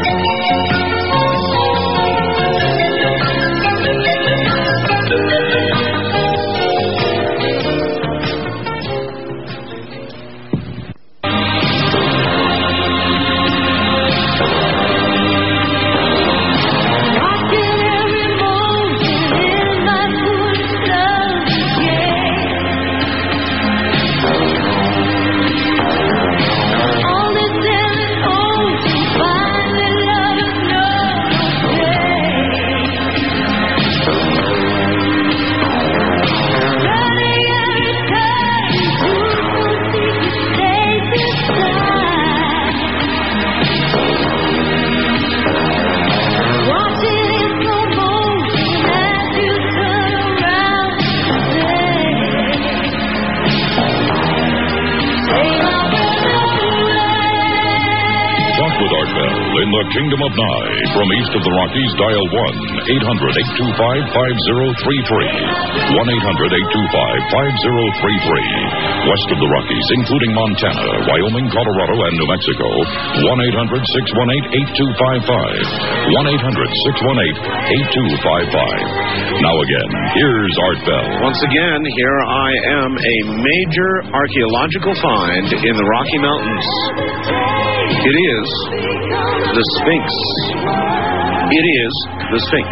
C: In the Kingdom of Nye, from east of the Rockies, dial one eight hundred, eight two five, five zero three three. one eight hundred, eight two five, five zero three three. West of the Rockies, including Montana, Wyoming, Colorado, and New Mexico, one eight hundred, six one eight, eight two five five. one eight hundred, six one eight, eight two five five. Now again, here's Art Bell.
A: Once again, here I am, a major archaeological find in the Rocky Mountains. It is the Sphinx. It is the Sphinx.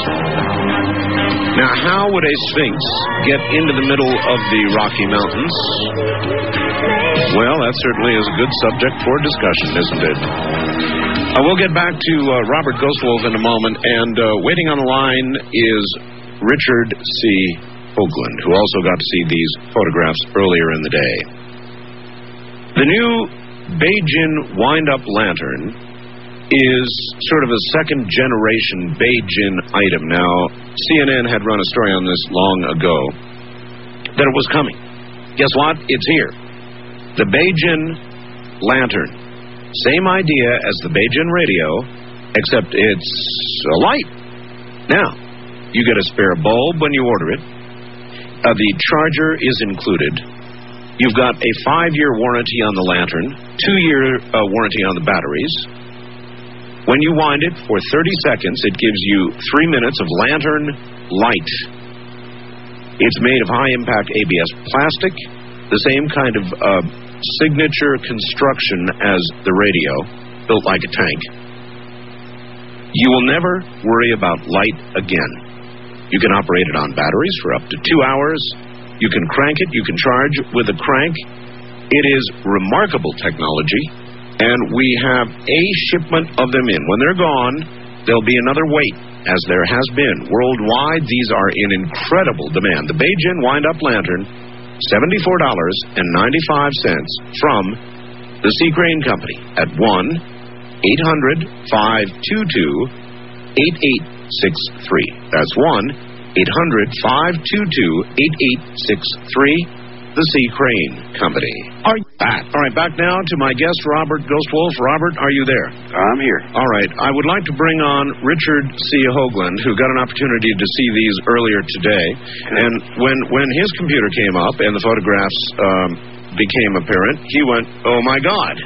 A: Now, how would a Sphinx get into the middle of the Rocky Mountains? Well, that certainly is a good subject for discussion, isn't it? Uh, we'll get back to uh, Robert Ghostwolf in a moment, and uh, waiting on the line is Richard C. Hoagland, who also got to see these photographs earlier in the day. The new Beijing wind-up lantern is sort of a second-generation Beijing item. Now, C N N had run a story on this long ago, that it was coming. Guess what? It's here. The Beijing lantern. Same idea as the Beijing radio, except it's a light. Now, you get a spare bulb when you order it. Uh, the charger is included. You've got a five-year warranty on the lantern, two-year uh, warranty on the batteries. When you wind it for thirty seconds, it gives you three minutes of lantern light. It's made of high-impact A B S plastic, the same kind of uh, signature construction as the radio, built like a tank. You will never worry about light again. You can operate it on batteries for up to two hours. You can crank it. You can charge with a crank. It is remarkable technology, and we have a shipment of them in. When they're gone, there'll be another wait, as there has been. Worldwide, these are in incredible demand. The Beijing wind-up lantern, seventy-four dollars and ninety-five cents from the C. Crane Company at one eight hundred, five two two, eight eight six three. That's one eight hundred, five two two, eight eight six three. The C. Crane Company. Are you back? All right, back now to my guest, Robert Ghostwolf. Robert, are you there?
J: I'm here.
A: All right. I would like to bring on Richard C. Hoagland, who got an opportunity to see these earlier today. And when, when his computer came up and the photographs um, became apparent, he went, oh, my God.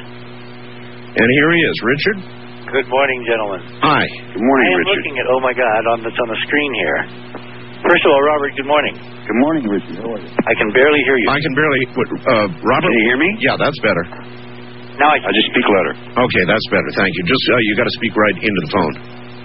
A: And here he is. Richard?
O: Good morning, gentlemen.
A: Hi.
J: Good morning,
O: I am
J: Richard.
O: looking at, oh, my God, on that's on the screen here. First of all, Robert, good morning.
J: Good morning, Richard. How are you?
O: I can barely hear you.
A: I can barely... Uh, Robert?
J: Can you hear me?
A: Yeah, that's better.
O: Now I can.
J: I just speak louder.
A: Okay, that's better. Thank you. Just, uh, you got to speak right into the phone.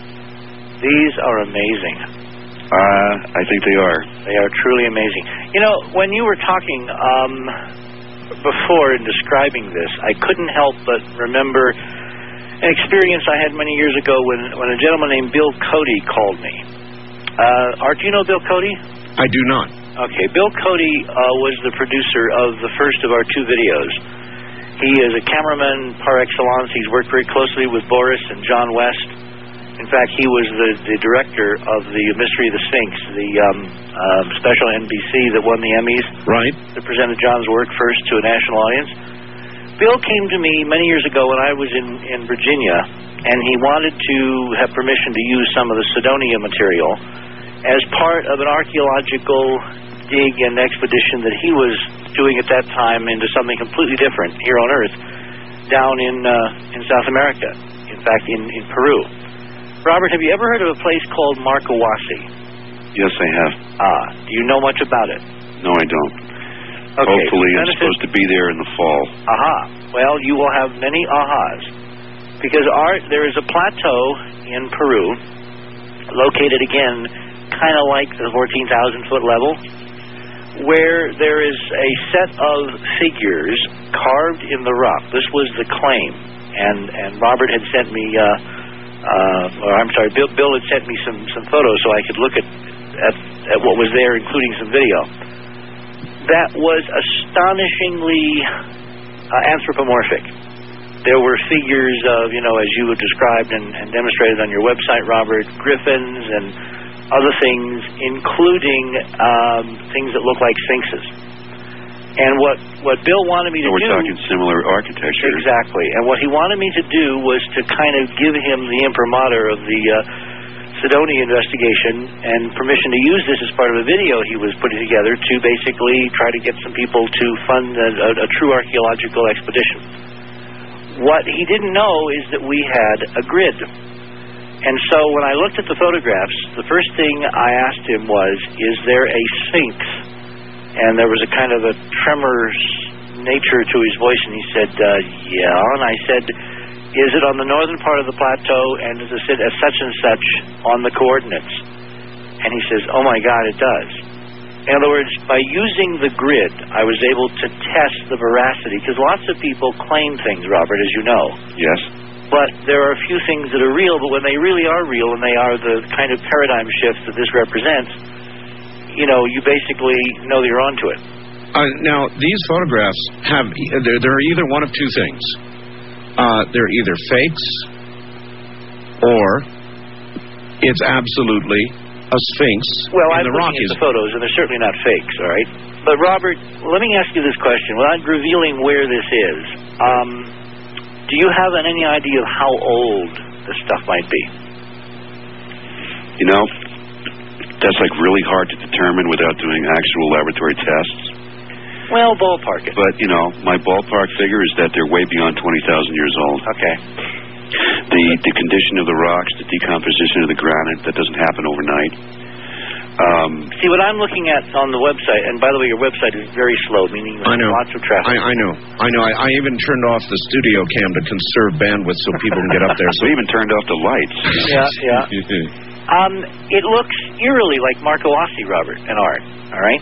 O: These are amazing.
J: Uh, I think they are.
O: They are truly amazing. You know, when you were talking um, before in describing this, I couldn't help but remember an experience I had many years ago when, when a gentleman named Bill Cody called me. Uh, Art, do you know Bill Cody?
A: I do not.
O: Okay, Bill Cody uh, was the producer of the first of our two videos. He is a cameraman par excellence. He's worked very closely with Boris and John West. In fact, he was the, the director of the Mystery of the Sphinx, the um, uh, special N B C that won the Emmys.
A: Right.
O: That presented John's work first to a national audience. Bill came to me many years ago when I was in, in Virginia, and he wanted to have permission to use some of the Cydonia material as part of an archaeological dig and expedition that he was doing at that time into something completely different here on Earth, down in uh, in South America, in fact, in, in Peru. Robert, have you ever heard of a place called Marcohuasi?
J: Yes, I have.
O: Ah, do you know much about it?
J: No, I don't.
O: Okay,
J: Hopefully, I'm
O: benefit...
J: supposed to be there in the fall.
O: Aha. Well, you will have many ahas. Because Art, there is a plateau in Peru, located again kind of like the fourteen thousand foot level, where there is a set of figures carved in the rock. This was the claim, and and Robert had sent me, uh, uh, or I'm sorry, Bill, Bill had sent me some, some photos so I could look at, at at what was there, including some video. That was astonishingly uh, anthropomorphic. There were figures of, you know, as you had described and, and demonstrated on your website, Robert, griffins and other things, including um, things that look like sphinxes. And what, what Bill wanted me to
J: so we're
O: do...
J: We're talking similar architecture.
O: Exactly. And what he wanted me to do was to kind of give him the imprimatur of the uh, Cydonia investigation and permission to use this as part of a video he was putting together to basically try to get some people to fund a, a, a true archaeological expedition. What he didn't know is that we had a grid. And so when I looked at the photographs, the first thing I asked him was, is there a sphinx? And there was a kind of a tremor nature to his voice, and he said, uh, yeah. And I said, Is it on the northern part of the plateau, and does it sit as such and such on the coordinates? And he says, oh my God, it does. In other words, by using the grid, I was able to test the veracity, because lots of people claim things, Robert, as you know.
J: Yes.
O: But there are a few things that are real, but when they really are real, and they are the kind of paradigm shift that this represents, you know, you basically know that you're onto it.
A: Uh, now, these photographs have, they're, they're either one of two things. Uh, they're either fakes, or it's absolutely a sphinx
O: well,
A: in
O: I'm
A: the
O: looking
A: Rockies.
O: at the photos, and they're certainly not fakes, all right? But, Robert, let me ask you this question. Without revealing where this is, um, do you have any idea of how old this stuff might be?
J: You know, that's like really hard to determine without doing actual laboratory tests.
O: Well, ballpark it.
J: But, you know, my ballpark figure is that they're way beyond twenty thousand years old.
O: Okay.
J: The the condition of the rocks, the decomposition of the granite, that doesn't happen overnight. Um,
O: See, what I'm looking at on the website, and by the way, your website is very slow, meaning
A: I know.
O: lots of traffic.
A: I, I know. I know. I, I even turned off the studio cam to conserve bandwidth so people can get up there. So
J: we even turned off the lights.
O: Yeah, yeah. um, it looks eerily like Markowasi, Robert, and art, all right?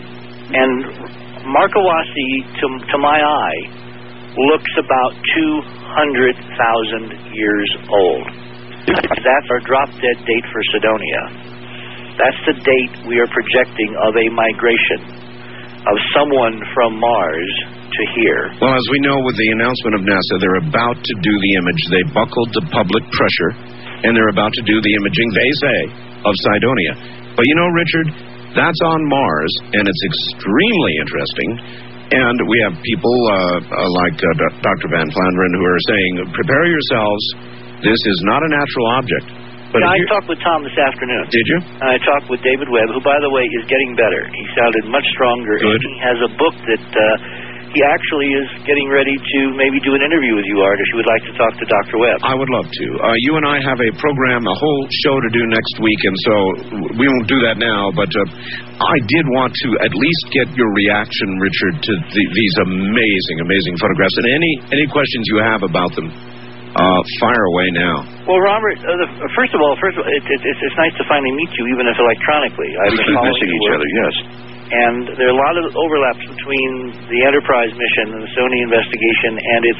O: And Markowasi, to, to my eye, looks about two hundred thousand years old. That's our drop-dead date for Cydonia. That's the date we are projecting of a migration of someone from Mars to here.
A: Well, as we know with the announcement of NASA, they're about to do the image. They buckled to public pressure, and they're about to do the imaging, they say, of Cydonia. But you know, Richard, that's on Mars, and it's extremely interesting. And we have people uh, uh, like uh, Doctor Van Flanderen who are saying, prepare yourselves, this is not a natural object. But
O: yeah, I
A: here...
O: talked with Tom this afternoon.
A: Did you?
O: And I talked with David Webb, who, by the way, is getting better. He sounded much stronger.
A: Good.
O: And he has a book that uh, he actually is getting ready to maybe do an interview with you, Art, if you would like to talk to Doctor Webb.
A: I would love to. Uh, you and I have a program, a whole show to do next week, and so we won't do that now, but uh, I did want to at least get your reaction, Richard, to the, these amazing, amazing photographs. And any, any questions you have about them, uh, fire away now.
O: Well, Robert, uh, the, uh, first of all, first of all, it, it, it's, it's nice to finally meet you, even if electronically. I've
J: we
O: been
J: keep
O: following
J: missing
O: your
J: each
O: work.
J: other, yes.
O: And there are a lot of overlaps between the Enterprise mission and the Sony investigation and its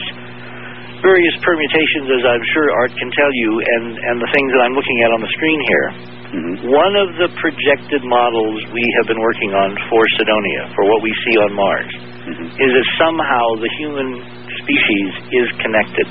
O: various permutations, as I'm sure Art can tell you, and, and the things that I'm looking at on the screen here.
J: Mm-hmm.
O: One of the projected models we have been working on for Cydonia, for what we see on Mars,
J: mm-hmm.
O: is that somehow the human species is connected.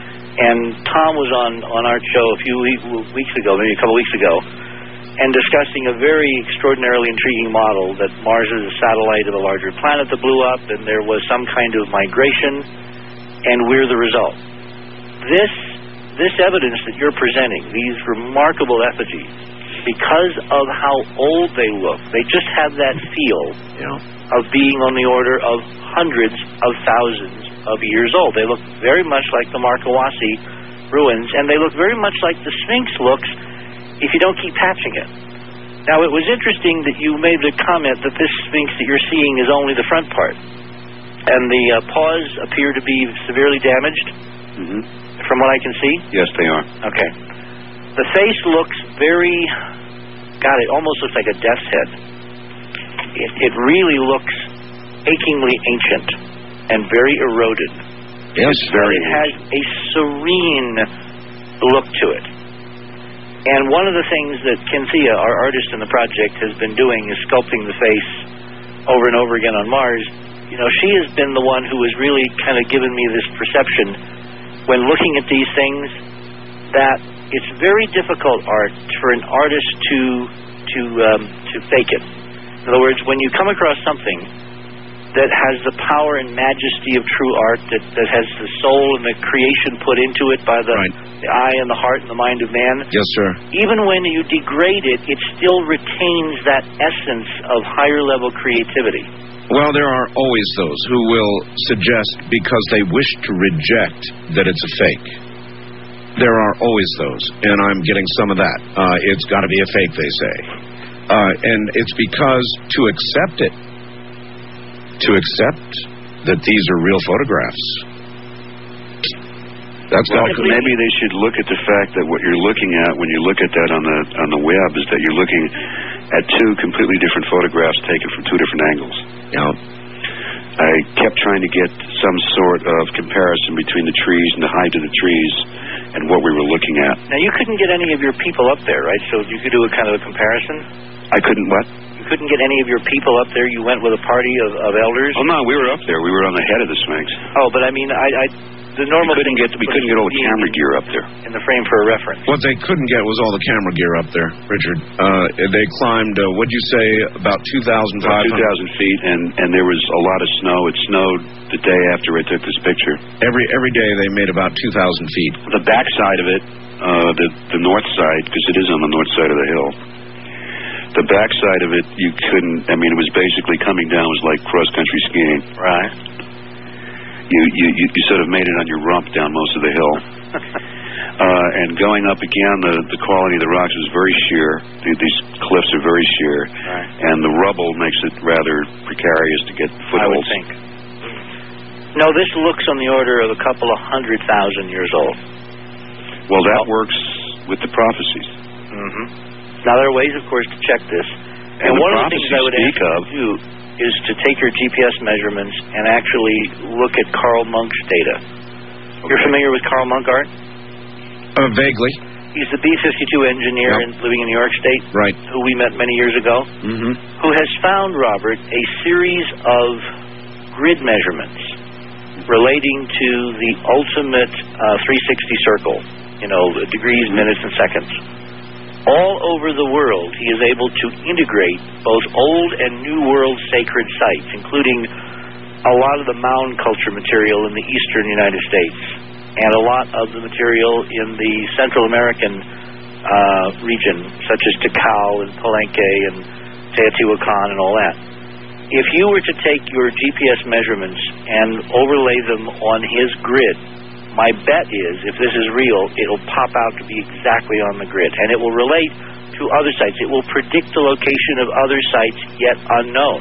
O: And Tom was on, on our show a few weeks ago, maybe a couple weeks ago, and discussing a very extraordinarily intriguing model that Mars is a satellite of a larger planet that blew up, and there was some kind of migration, and we're the result. This this evidence that you're presenting, these remarkable effigies, because of how old they look, they just have that feel
A: yeah.
O: of being on the order of hundreds of thousands of years old. They look very much like the Markowasi ruins, and they look very much like the Sphinx looks if you don't keep patching it. Now, it was interesting that you made the comment that this Sphinx that you're seeing is only the front part, and the uh, paws appear to be severely damaged,
J: mm-hmm.
O: from what I can see?
J: Yes, they are.
O: Okay. The face looks very, God, it almost looks like a death's head. It, it really looks achingly ancient and very eroded.
J: Yes, very.
O: But it has a serene look to it. And one of the things that Cynthia, our artist in the project, has been doing is sculpting the face over and over again on Mars. You know, she has been the one who has really kind of given me this perception when looking at these things that it's very difficult, Art, for an artist to to um, to fake it. In other words, when you come across something that has the power and majesty of true art, that, that has the soul and the creation put into it by the,
A: right.
O: the eye and the heart and the mind of man.
A: Yes, sir.
O: Even when you degrade it, it still retains that essence of higher-level creativity.
A: Well, there are always those who will suggest, because they wish to reject, that it's a fake. There are always those, and I'm getting some of that. Uh, it's got to be a fake, they say. Uh, and it's because to accept it, to accept that these are real photographs, That's
J: well,
A: not good.
J: maybe they should look at the fact that what you're looking at when you look at that on the on the web is that you're looking at two completely different photographs taken from two different angles.
A: Yeah.
J: I kept trying to get some sort of comparison between the trees and the height of the trees and what we were looking at.
O: Now, you couldn't get any of your people up there, right? So you could do a kind of a comparison?
J: I couldn't what?
O: You couldn't get any of your people up there? You went with a party of, of elders?
J: Oh, no, we were up there. We were on the head of the Sphinx.
O: Oh, but I mean, I... I The normal
J: we couldn't get we couldn't get all the camera gear up there
O: in the frame for a reference.
A: What they couldn't get was all the camera gear up there, Richard. Uh, they climbed. Uh, what'd you say? About two thousand five hundred.
J: Two thousand feet, and and there was a lot of snow. It snowed the day after I took this picture.
A: Every every day they made about two thousand feet.
J: The back side of it, uh, the the north side, because it is on the north side of the hill. The back side of it, you couldn't. I mean, it was basically coming down. It was like cross country skiing.
O: Right.
J: You, you you you sort of made it on your rump down most of the hill, uh, and going up again, the the quality of the rocks is very sheer. The, these cliffs are very sheer,
O: right.
J: And the rubble makes it rather precarious to get footholds.
O: I would think. No, this looks on the order of a couple of hundred thousand years old.
J: Well, that works with the prophecies.
O: Mm-hmm. Now there are ways, of course, to check this,
J: and,
O: and
J: the
O: one of the things I would ask you
J: of,
O: to do is to take your G P S measurements and actually look at Carl Munk's data. Okay. You're familiar with Carl Munk, Art?
A: Uh, vaguely.
O: He's the B fifty-two engineer
A: yep.
O: in, living in New York State,
A: right?
O: Who we met many years ago,
A: mm-hmm.
O: who has found, Robert, a series of grid measurements relating to the ultimate uh, three sixty circle, you know, degrees, minutes, and seconds. All over the world, he is able to integrate both old and new world sacred sites, including a lot of the mound culture material in the eastern United States and a lot of the material in the Central American uh, region, such as Tikal and Palenque and Teotihuacan and all that. If you were to take your G P S measurements and overlay them on his grid, my bet is, if this is real, it'll pop out to be exactly on the grid, and it will relate to other sites. It will predict the location of other sites yet unknown.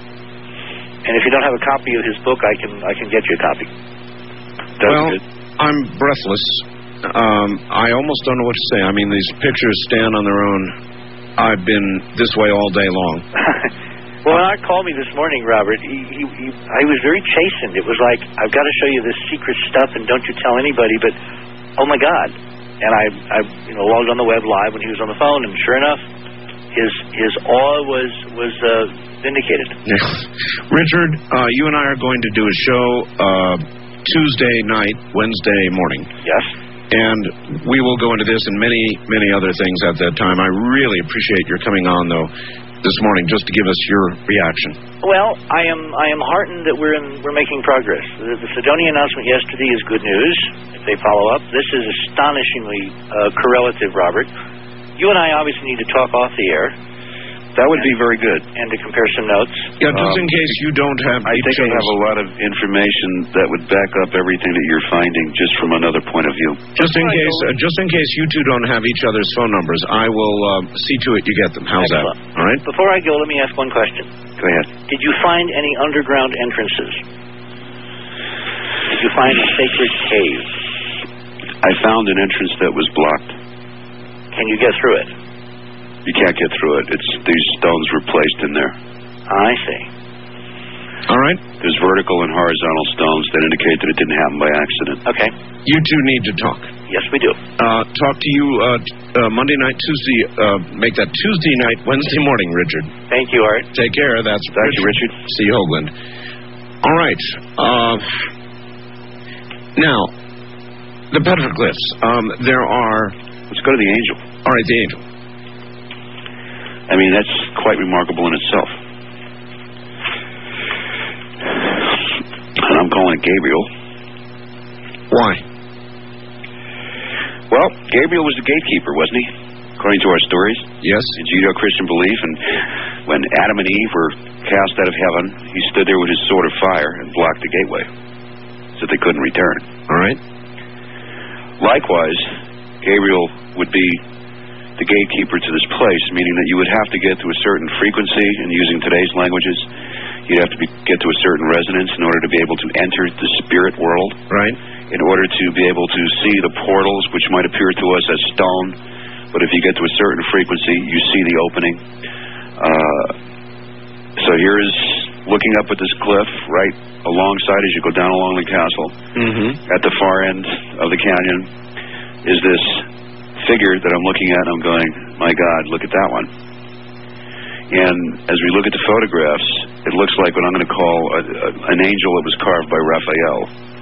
O: And if you don't have a copy of his book, I can I can get you a copy.
J: That's
A: well,
J: good.
A: I'm breathless. Um, I almost don't know what to say. I mean, these pictures stand on their own. I've been this way all day long.
O: Well, when Art called me this morning, Robert, he, he, he, I was very chastened. It was like, I've got to show you this secret stuff, and don't you tell anybody, but, oh, my God. And I, I you know, logged on the web live when he was on the phone, and sure enough, his his awe was, was uh, vindicated.
A: Richard, uh, you and I are going to do a show uh, Tuesday night, Wednesday morning.
O: Yes.
A: And we will go into this and many, many other things at that time. I really appreciate your coming on, though, this morning, just to give us your reaction.
O: Well, I am I am heartened that we're in, we're making progress. The, the Sidonia announcement yesterday is good news. If they follow up, this is astonishingly uh, correlative, Robert. You and I obviously need to talk off the air.
J: That would be very good.
O: And to compare some notes.
A: Yeah, just
J: um,
A: in case you don't have...
J: I think I have a lot of information that would back up everything that you're finding just from another point of view.
A: Just in case uh, just in case you two don't have each other's phone numbers, I will uh, see to it you get them. How's
O: Excellent.
A: that? All right?
O: Before I go, let me ask one question.
J: Go ahead.
O: Did you find any underground entrances? Did you find a sacred cave?
J: I found an entrance that was blocked.
O: Can you get through it?
J: You can't get through it. It's these stones were placed in there.
O: I see.
A: All right.
J: There's vertical and horizontal stones that indicate that it didn't happen by accident.
O: Okay.
A: You two need to talk.
O: Yes, we do.
A: Uh, talk to you uh, uh, Monday night, Tuesday. Uh, make that Tuesday night, Wednesday morning, Richard.
O: Thank you, Art.
A: Take care. That's
J: Thank
A: Richard.
J: you, Richard.
A: C. Hoagland. All right. Uh, now, the petroglyphs. Um, there are...
J: Let's go to the angel.
A: All right, the angel.
J: I mean, that's quite remarkable in itself. And I'm calling it Gabriel.
A: Why?
J: Well, Gabriel was the gatekeeper, wasn't he? According to our stories.
A: Yes.
J: In Judeo-Christian belief. And when Adam and Eve were cast out of heaven, he stood there with his sword of fire and blocked the gateway so they couldn't return.
A: All right.
J: Likewise, Gabriel would be the gatekeeper to this place, meaning that you would have to get to a certain frequency, and using today's languages, you'd have to be, get to a certain resonance in order to be able to enter the spirit world.
A: Right.
J: in order to be able to see the portals, which might appear to us as stone, but if you get to a certain frequency, you see the opening. Uh, so here's looking up at this cliff right alongside as you go down along the castle.
A: Mm-hmm.
J: At the far end of the canyon is this figure that I'm looking at, and I'm going, my God, look at that one. And as we look at the photographs, it looks like what I'm going to call a, a, an angel that was carved by Raphael.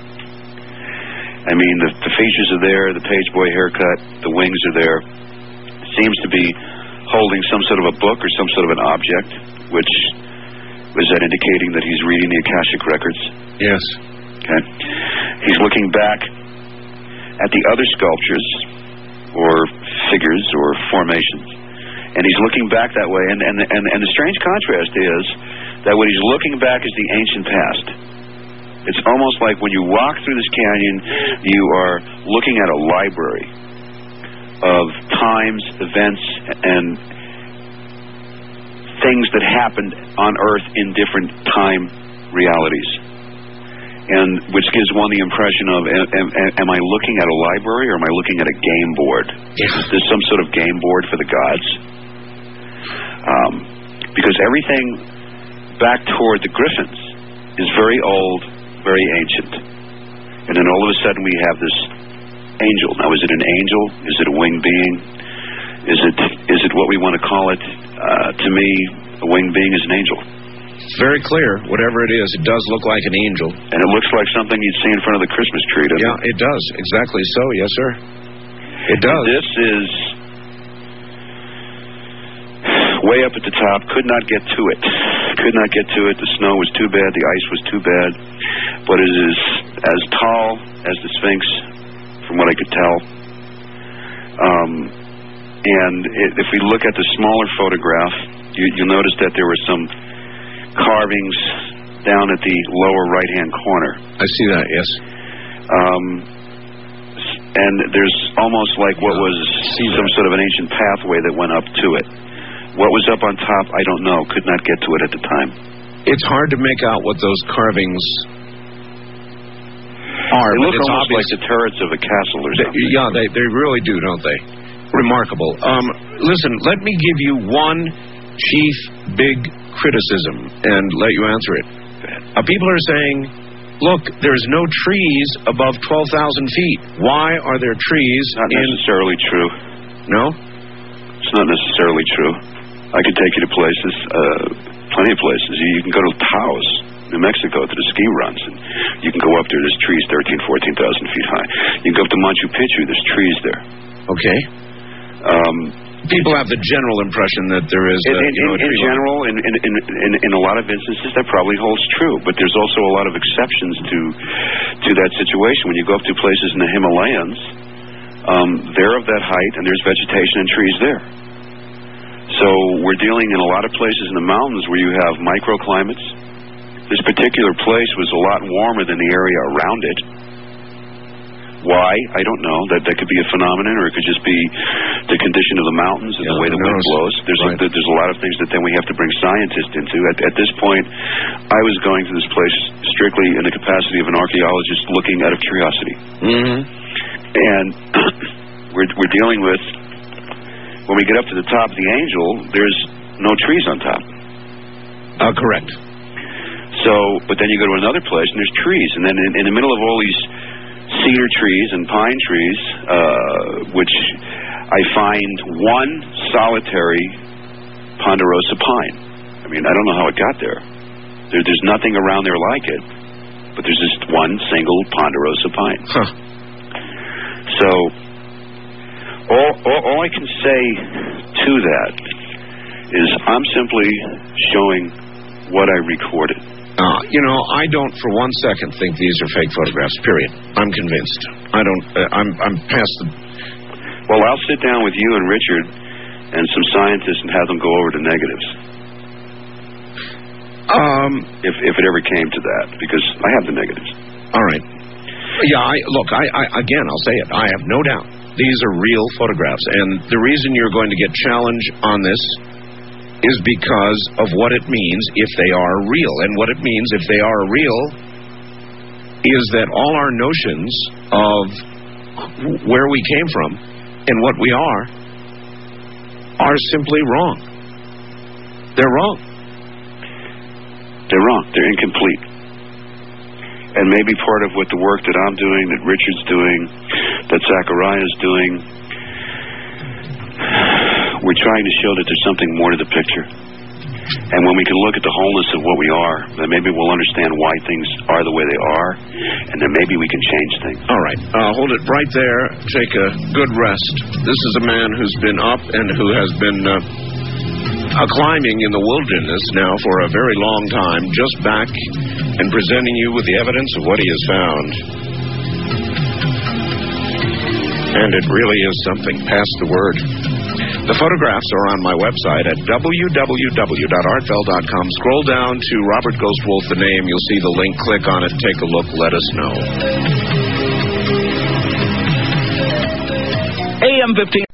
J: I mean, the, the features are there, the page boy haircut, the wings are there. It seems to be holding some sort of a book or some sort of an object, which was that indicating that he's reading the Akashic records.
A: Yes.
J: Okay. He's looking back at the other sculptures or figures or formations, and he's looking back that way. And and and, and the strange contrast is that when he's looking back is the ancient past. It's almost like when you walk through this canyon, you are looking at a library of times, events, and things that happened on Earth in different time realities. And which gives one the impression of, am, am, am I looking at a library or am I looking at a game board?
A: Yeah.
J: Is this some sort of game board for the gods? Um, because everything back toward the Griffins is very old, very ancient. And then all of a sudden we have this angel. Now, is it an angel? Is it a winged being? Is it is it what we want to call it? Uh, to me, a winged being is an angel.
A: It's very clear. Whatever it is, it does look like an angel.
J: And it looks like something you'd see in front of the Christmas tree, doesn't
A: yeah, it? Yeah, it does. Exactly so. Yes, sir. It does.
J: And this is way up at the top. Could not get to it. Could not get to it. The snow was too bad. The ice was too bad. But it is as tall as the Sphinx, from what I could tell. Um, and it, if we look at the smaller photograph, you, you'll notice that there were some carvings down at the lower right-hand corner.
A: I see that, yes.
J: Um, and there's almost like what was some sort of an ancient pathway that went up to it. What was up on top, I don't know. Could not get to it at the time.
A: It's hard to make out what those carvings are.
J: They look
A: it's
J: almost
A: obvious.
J: like the turrets of a castle or something.
A: They, yeah, they, they really do, don't they? Remarkable. Um, listen, let me give you one chief big criticism and let you answer it. Uh, people are saying, look, there's no trees above twelve thousand feet. Why are there trees?
J: Not necessarily
A: in...
J: true.
A: No?
J: It's not necessarily true. I could take you to places, uh, plenty of places. You can go to Taos, New Mexico, to the ski runs, and you can go up there. There's trees thirteen, fourteen thousand feet high. You can go up to Machu Picchu. There's trees there.
A: Okay.
J: Um,
A: People have the general impression that there is.
J: In,
A: A,
J: in,
A: you know,
J: in, in general, in, in, in, in a lot of instances, that probably holds true. But there's also a lot of exceptions to to that situation. When you go up to places in the Himalayas, um, they're of that height, and there's vegetation and trees there. So we're dealing in a lot of places in the mountains where you have microclimates. This particular place was a lot warmer than the area around it. Why? I don't know. That that could be a phenomenon, or it could just be the condition of the mountains and
A: yeah,
J: the way the wind blows. There's
A: right.
J: a, there's a lot of things that then we have to bring scientists into. At, at this point, I was going to this place strictly in the capacity of an archaeologist looking out of curiosity.
A: Mm-hmm.
J: And we're we're dealing with, when we get up to the top of the Angel, there's no trees on top.
A: Uh, correct.
J: So, but then you go to another place and there's trees, and then in, in the middle of all these cedar trees and pine trees, uh, which I find one solitary ponderosa pine. I mean, I don't know how it got there. there there's nothing around there like it, but there's just one single ponderosa pine.
A: Huh.
J: So, all, all, all I can say to that is I'm simply showing what I recorded.
A: Uh, you know, I don't for one second think these are fake photographs, period. I'm convinced. I don't, uh, I'm, I'm past the...
J: Well, I'll sit down with you and Richard and some scientists and have them go over the negatives.
A: Um,
J: if, if it ever came to that, because I have the negatives.
A: All right. Yeah, I, look, I, I, again, I'll say it. I have no doubt. These are real photographs. And the reason you're going to get challenged on this is because of what it means if they are real. And what it means if they are real is that all our notions of where we came from and what we are are simply wrong. They're wrong.
J: They're wrong. They're incomplete. And maybe part of what the work that I'm doing, that Richard's doing, that Zachariah's doing, we're trying to show that there's something more to the picture. And when we can look at the wholeness of what we are, then maybe we'll understand why things are the way they are, and then maybe we can change things.
A: All right. Uh, hold it right there. Take a good rest. This is a man who's been up and who has been uh, uh, climbing in the wilderness now for a very long time, just back and presenting you with the evidence of what he has found. And it really is something. Pass the word. The photographs are on my website at w w w dot art bell dot com. Scroll down to Robert Ghostwolf, the name. You'll see the link. Click on it. Take a look. Let us know.
B: A M fifteen.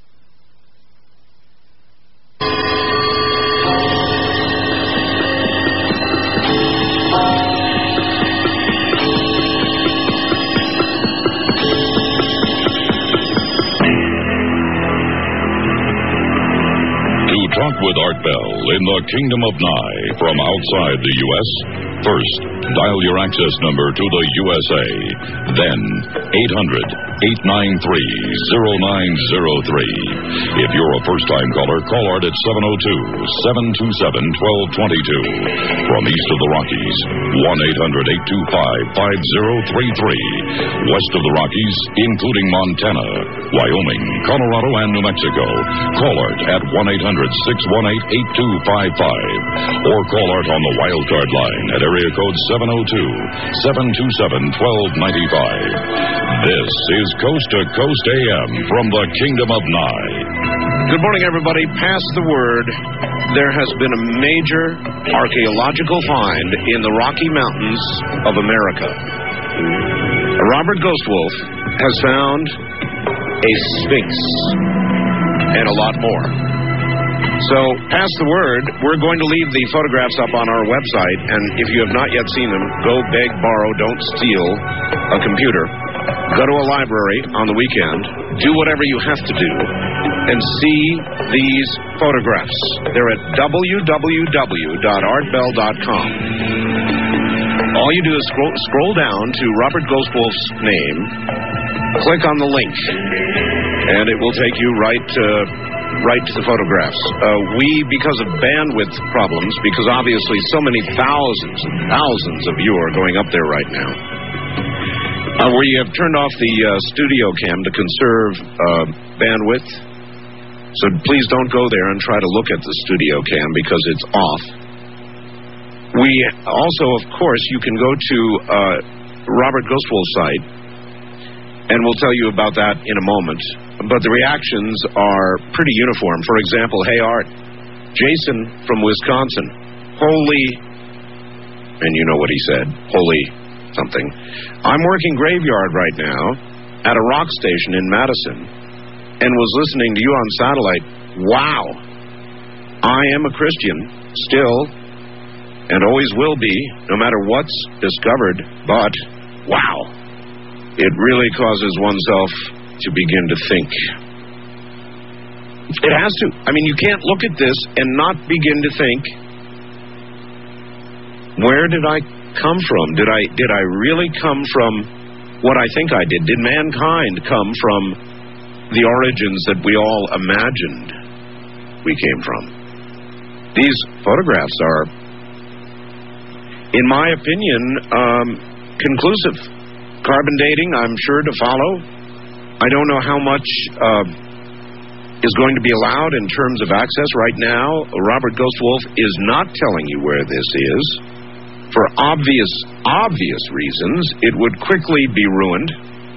C: Talk with Art Bell in the Kingdom of Nye from outside the U S First, dial your access number to the U S A. Then, eight hundred, eight nine three, zero nine zero three. If you're a first-time caller, call Art at seven oh two, seven two seven, one two two two. From east of the Rockies, one eight hundred, eight two five, five zero three three. West of the Rockies, including Montana, Wyoming, Colorado, and New Mexico, call Art at one eight hundred, six one eight, eight two five five. Or call Art on the wildcard line at area code seven oh two, seven two seven, one two nine five. This is Coast to Coast A M from the Kingdom of Nye.
A: Good morning, everybody. Pass the word. There has been a major archaeological find in the Rocky Mountains of America. Robert Ghostwolf has found a Sphinx and a lot more. So, pass the word. We're going to leave the photographs up on our website, and if you have not yet seen them, go beg, borrow, don't steal a computer. Go to a library on the weekend. Do whatever you have to do, and see these photographs. They're at w w w dot art bell dot com. All you do is scroll, scroll down to Robert Ghostwolf's name, click on the link, and it will take you right to... right to the photographs. Uh, we, because of bandwidth problems, because obviously so many thousands and thousands of you are going up there right now, uh, where you have turned off the uh, studio cam to conserve uh, bandwidth. So please don't go there and try to look at the studio cam because it's off. We also, of course, you can go to uh, Robert Ghostwolf's site, and we'll tell you about that in a moment. But the reactions are pretty uniform. For example, hey, Art, Jason from Wisconsin, holy, and you know what he said, holy something. I'm working graveyard right now at a rock station in Madison and was listening to you on satellite. Wow. I am a Christian still and always will be, no matter what's discovered. But, wow, it really causes oneself to begin to think. It has to. I mean, you can't look at this and not begin to think, where did I come from? Did I did I really come from what I think I did? Did mankind come from the origins that we all imagined we came from? These photographs are, in my opinion, um, conclusive. Carbon dating, I'm sure, to follow. I don't know how much uh, is going to be allowed in terms of access right now. Robert Ghostwolf is not telling you where this is. For obvious, obvious reasons, it would quickly be ruined.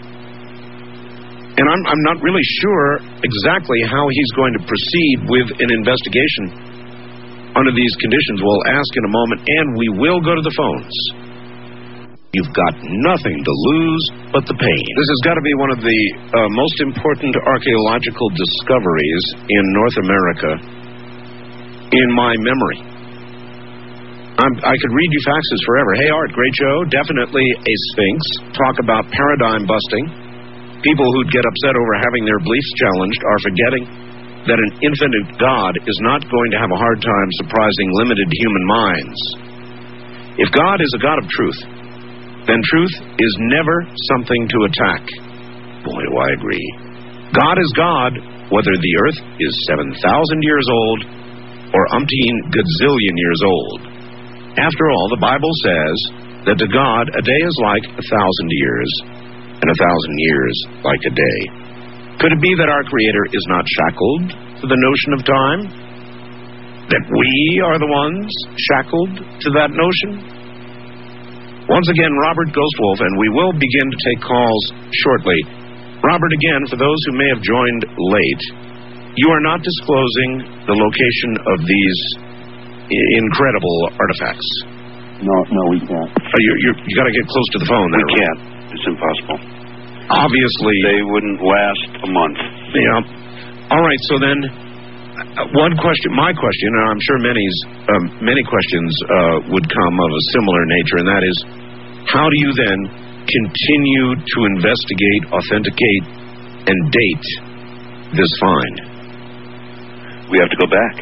A: And I'm, I'm not really sure exactly how he's going to proceed with an investigation under these conditions. We'll ask in a moment, and we will go to the phones. You've got nothing to lose but the pain. This has got to be one of the uh, most important archaeological discoveries in North America in my memory. I'm, I could read you faxes forever. Hey, Art, great show. Definitely a sphinx. Talk about paradigm busting. People who'd get upset over having their beliefs challenged are forgetting that an infinite God is not going to have a hard time surprising limited human minds. If God is a God of truth, then truth is never something to attack. Boy, do I agree. God is God, whether the earth is seven thousand years old or umpteen gazillion years old. After all, the Bible says that to God a day is like a thousand years, and a thousand years like a day. Could it be that our Creator is not shackled to the notion of time? That we are the ones shackled to that notion? Once again, Robert Ghostwolf, and we will begin to take calls shortly. Robert, again, for those who may have joined late, you are not disclosing the location of these incredible artifacts.
J: No, no, we can't.
A: Uh, you you you got to get close to the phone.
J: We
A: there,
J: can't. It's impossible.
A: Obviously,
J: they wouldn't last a month.
A: Yeah. All right. So then, uh, one question, my question, and I'm sure many's um, many questions uh, would come of a similar nature, and that is, how do you then continue to investigate, authenticate, and date this find?
J: We have to go back,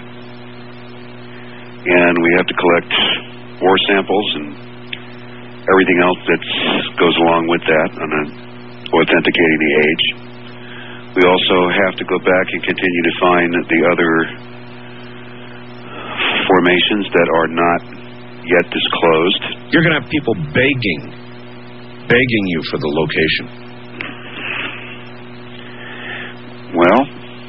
J: and we have to collect ore samples and everything else that goes along with that on a, authenticating the age. We also have to go back and continue to find the other formations that are not yet disclosed.
A: You're going to have people begging, begging you for the location.
J: Well,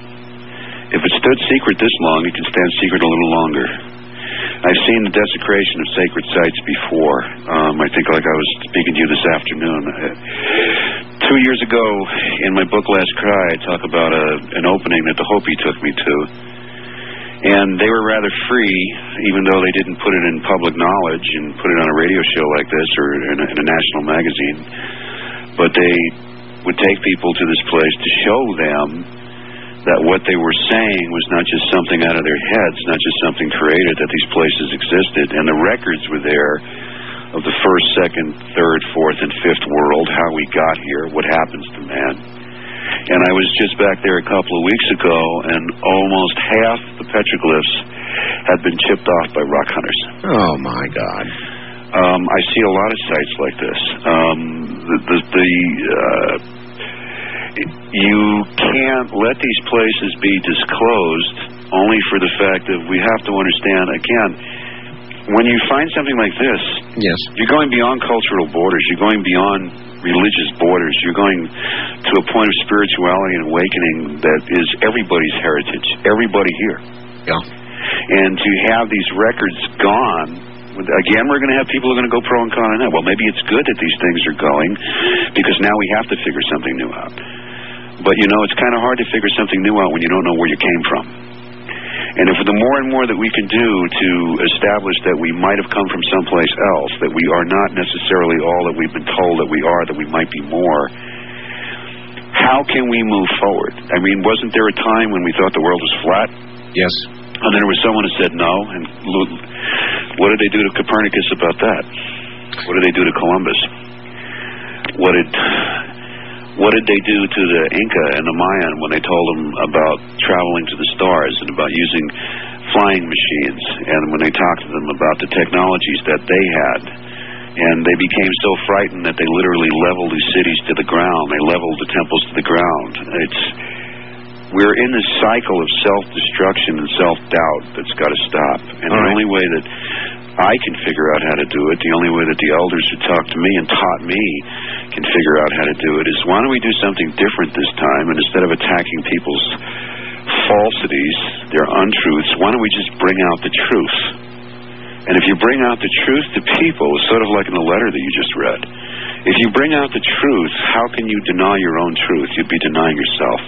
J: if it stood secret this long, it can stand secret a little longer. I've seen the desecration of sacred sites before. Um, I think like I was speaking to you this afternoon. Uh, two years ago, in my book Last Cry, I talk about a, an opening that the Hopi took me to. And they were rather free, even though they didn't put it in public knowledge and put it on a radio show like this or in a, in a national magazine. But they would take people to this place to show them that what they were saying was not just something out of their heads, not just something created, that these places existed. And the records were there of the first, second, third, fourth, and fifth world, how we got here, what happens to man. And I was just back there a couple of weeks ago, and almost half the petroglyphs had been chipped off by rock hunters.
A: Oh, my God.
J: Um, I see a lot of sites like this. Um, the... the, the uh, You can't let these places be disclosed only for the fact that we have to understand, again, when you find something like this,
A: yes,
J: you're going beyond cultural borders, you're going beyond religious borders, you're going to a point of spirituality and awakening that is everybody's heritage, everybody here.
A: Yeah.
J: And to have these records gone, again, we're going to have people who are going to go pro and con on that. Well, maybe it's good that these things are going because now we have to figure something new out. But, you know, it's kind of hard to figure something new out when you don't know where you came from. And if the more and more that we can do to establish that we might have come from someplace else, that we are not necessarily all that we've been told that we are, that we might be more, how can we move forward? I mean, wasn't there a time when we thought the world was flat?
A: Yes.
J: And then there was someone who said no, and what did they do to Copernicus about that? What did they do to Columbus? What did... What did they do to the Inca and the Mayan when they told them about traveling to the stars and about using flying machines, and when they talked to them about the technologies that they had? And they became so frightened that they literally leveled these cities to the ground. They leveled the temples to the ground. It's we're in this cycle of self-destruction and self-doubt that's got to stop. And All the right. only way that I can figure out how to do it, the only way that the elders who talked to me and taught me can figure out how to do it, is why don't we do something different this time, and instead of attacking people's falsities, their untruths, why don't we just bring out the truth? And if you bring out the truth to people, it's sort of like in the letter that you just read. If you bring out the truth, how can you deny your own truth? You'd be denying yourself.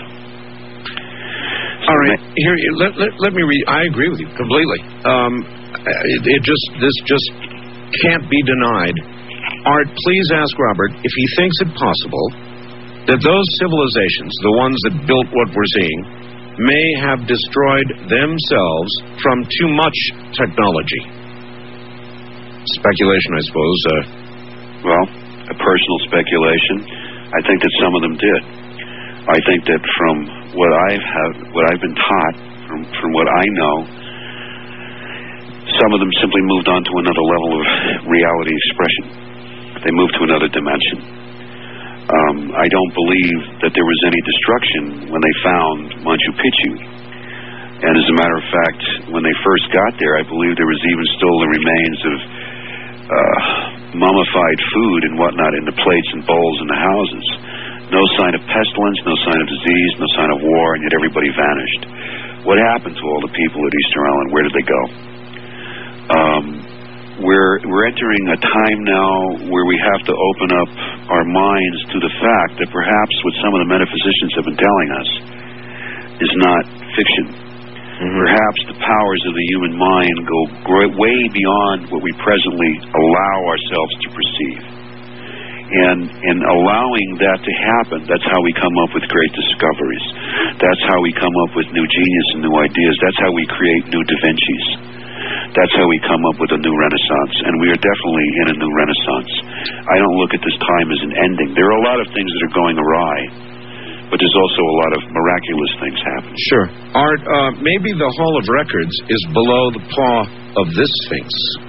J: So
A: All right, here, let, let, let me read. I agree with you completely. Um, it, it just, this just can't be denied. Art, please ask Robert if he thinks it possible that those civilizations, the ones that built what we're seeing, may have destroyed themselves from too much technology. speculation, I suppose. Uh,
J: well, a personal speculation. I think that some of them did. I think that from what I've have, what I've been taught, from from what I know, some of them simply moved on to another level of reality expression. They moved to another dimension. Um, I don't believe that there was any destruction when they found Machu Picchu. And as a matter of fact, when they first got there, I believe there was even still the remains of uh, mummified food and whatnot in the plates and bowls in the houses. No sign of pestilence, no sign of disease, no sign of war, and yet everybody vanished. What happened to all the people at Easter Island? Where did they go? Um, we're, we're entering a time now where we have to open up our minds to the fact that perhaps what some of the metaphysicians have been telling us is not fiction. Mm-hmm. Perhaps the powers of the human mind go gr- way beyond what we presently allow ourselves to perceive. And in allowing that to happen, that's how we come up with great discoveries. That's how we come up with new genius and new ideas. That's how we create new Da Vinci's. That's how we come up with a new renaissance. And we are definitely in a new renaissance. I don't look at this time as an ending. There are a lot of things that are going awry, but there's also a lot of miraculous things happening.
A: Sure. Art, uh, maybe the Hall of Records is below the paw of this Sphinx.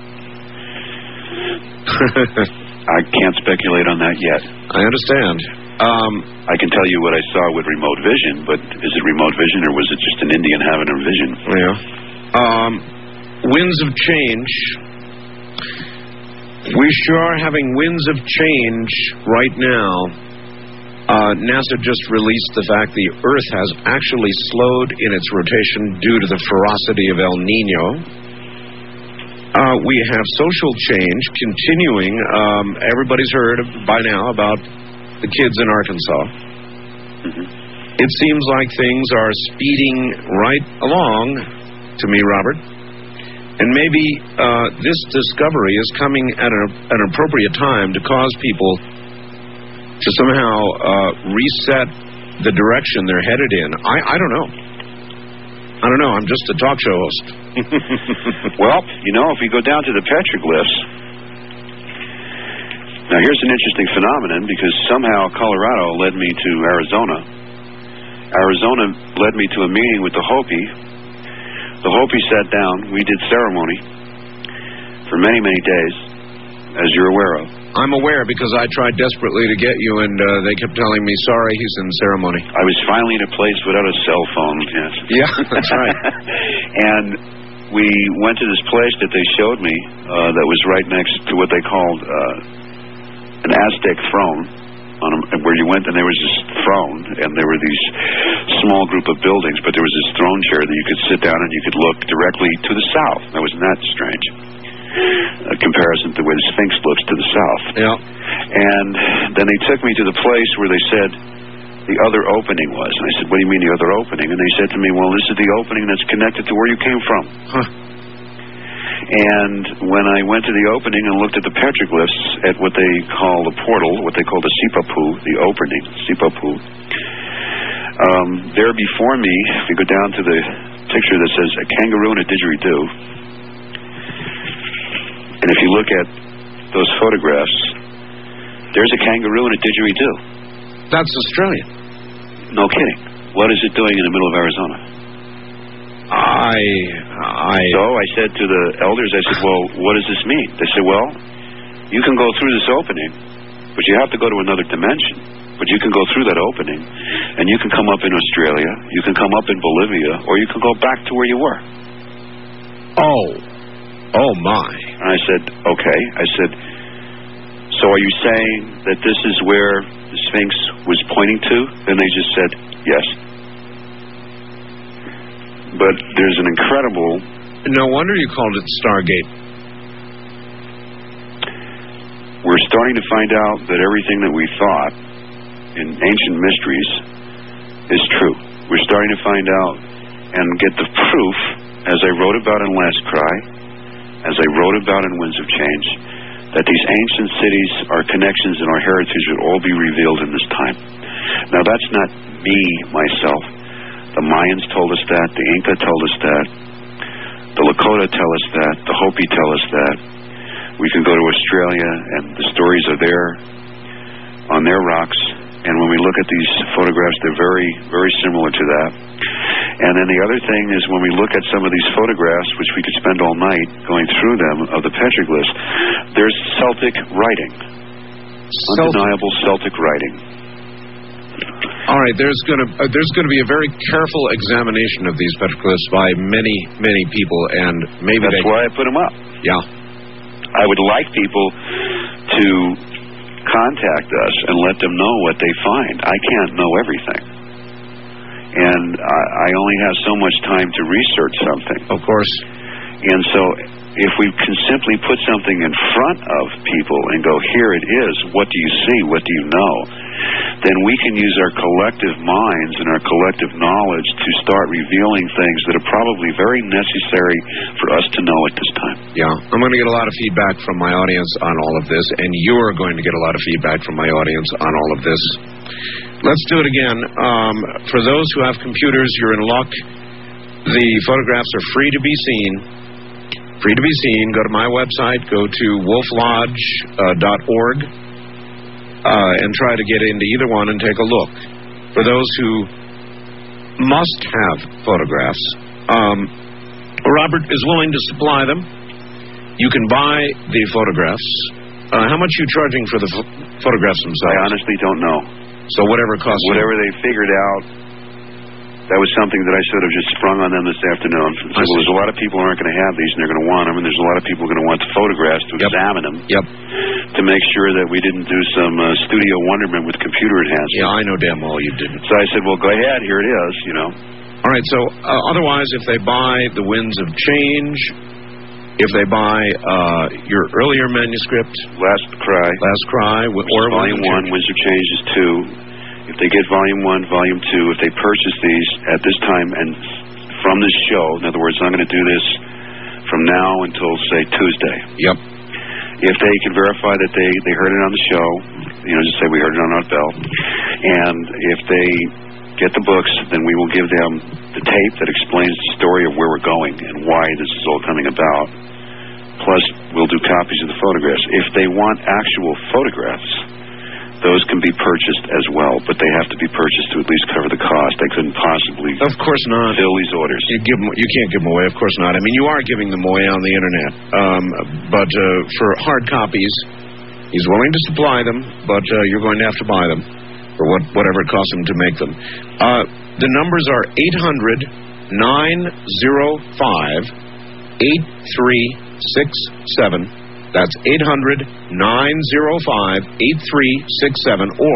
J: I can't speculate on that yet.
A: I understand. Um,
J: I can tell you what I saw with remote vision, but is it remote vision or was it just an Indian having a vision?
A: Yeah. Um, winds of change. We sure are having winds of change right now. Uh, NASA just released the fact the Earth has actually slowed in its rotation due to the ferocity of El Nino. Uh, we have social change continuing. Um, everybody's heard of, by now about the kids in Arkansas.
J: Mm-hmm.
A: It seems like things are speeding right along to me, Robert. And maybe uh, this discovery is coming at an, an appropriate time to cause people to somehow uh, reset the direction they're headed in. I, I don't know. I don't know. I'm just a talk show host.
J: Well, you know, if we go down to the petroglyphs, now here's an interesting phenomenon because somehow Colorado led me to Arizona. Arizona led me to a meeting with the Hopi. The Hopi sat down. We did ceremony for many, many days, as you're aware of.
A: I'm aware because I tried desperately to get you, and uh, they kept telling me, sorry, he's in ceremony.
J: I was finally in a place without a cell phone, yes.
A: Yeah, that's right.
J: And we went to this place that they showed me uh, that was right next to what they called uh, an Aztec throne, on a, where you went and there was this throne, and there were these small group of buildings, but there was this throne chair that you could sit down and you could look directly to the south. Now, wasn't that strange? A comparison to the way the Sphinx looks to the south.
A: Yeah.
J: And then they took me to the place where they said the other opening was. And I said, what do you mean the other opening? And they said to me, well, this is the opening that's connected to where you came from.
A: Huh.
J: And when I went to the opening and looked at the petroglyphs at what they call the portal, what they call the Sipapu, the opening, Sipapu, um, there before me, if you go down to the picture that says a kangaroo and a didgeridoo, and if you look at those photographs, there's a kangaroo and a didgeridoo.
A: That's Australian.
J: No kidding. What is it doing in the middle of Arizona?
A: I, I...
J: So I said to the elders, I said, well, what does this mean? They said, well, you can go through this opening, but you have to go to another dimension. But you can go through that opening, and you can come up in Australia, you can come up in Bolivia, or you can go back to where you were.
A: Oh. Oh, my.
J: And I said, okay. I said, so are you saying that this is where the Sphinx was pointing to? And they just said, yes. But there's an incredible...
A: No wonder you called it Stargate.
J: We're starting to find out that everything that we thought in ancient mysteries is true. We're starting to find out and get the proof, as I wrote about in Last Cry, as I wrote about in Winds of Change, that these ancient cities, our connections, and our heritage would all be revealed in this time. Now, that's not me, myself. The Mayans told us that. The Inca told us that. The Lakota tell us that. The Hopi tell us that. We can go to Australia, and the stories are there on their rocks. And when we look at these photographs, they're very, very similar to that. And then the other thing is when we look at some of these photographs, which we could spend all night going through them, of the petroglyphs, there's Celtic writing.
A: Celtic.
J: Undeniable Celtic writing.
A: All right, there's going to uh, there's going to be a very careful examination of these petroglyphs by many, many people, and maybe
J: That's
A: they...
J: why I put them up.
A: Yeah.
J: I would like people to contact us and let them know what they find. I can't know everything. And I, I only have so much time to research something.
A: Of course.
J: And so if we can simply put something in front of people and go, here it is, what do you see, what do you know, then we can use our collective minds and our collective knowledge to start revealing things that are probably very necessary for us to know at this time.
A: Yeah, I'm going to get a lot of feedback from my audience on all of this, and you're going to get a lot of feedback from my audience on all of this. Let's do it again. Um, for those who have computers, you're in luck. The photographs are free to be seen. Free to be seen. Go to my website. Go to wolf lodge dot org uh, and try to get into either one and take a look. For those who must have photographs, um, Robert is willing to supply them. You can buy the photographs. Uh, how much are you charging for the ph- photographs themselves?
J: I honestly don't know.
A: So whatever it costs.
J: Whatever they figured out, that was something that I should have just sprung on them this afternoon. So, well, there's a lot of people who aren't going to have these, and they're going to want them, and there's a lot of people going to want the photographs to
A: yep.
J: examine them.
A: Yep.
J: To make sure that we didn't do some uh, studio wonderment with computer enhancements.
A: Yeah, I know damn well you didn't.
J: So I said, well, go ahead, here it is, you know.
A: All right, so uh, otherwise, if they buy The Winds of Change, if they buy uh, your earlier manuscript,
J: Last Cry,
A: Last Cry, or
J: Volume One, Winds of Change is two. If they get Volume One, Volume Two, if they purchase these at this time and from this show, in other words, I'm going to do this from now until say Tuesday.
A: Yep.
J: If they can verify that they they heard it on the show, you know, just say we heard it on Art Bell, and if they get the books, then we will give them the tape that explains the story of where we're going and why this is all coming about. Plus, we'll do copies of the photographs. If they want actual photographs, those can be purchased as well, but they have to be purchased to at least cover the cost. I couldn't possibly
A: of course not.
J: fill these orders.
A: You, give them, you can't give them away, of course not. I mean, you are giving them away on the Internet, um, but uh, for hard copies, he's willing to supply them, but uh, you're going to have to buy them for what, whatever it costs him to make them. Uh, the numbers are eight hundred, nine oh five, eight three six seven. That's eight hundred, nine oh five, eight three six seven, or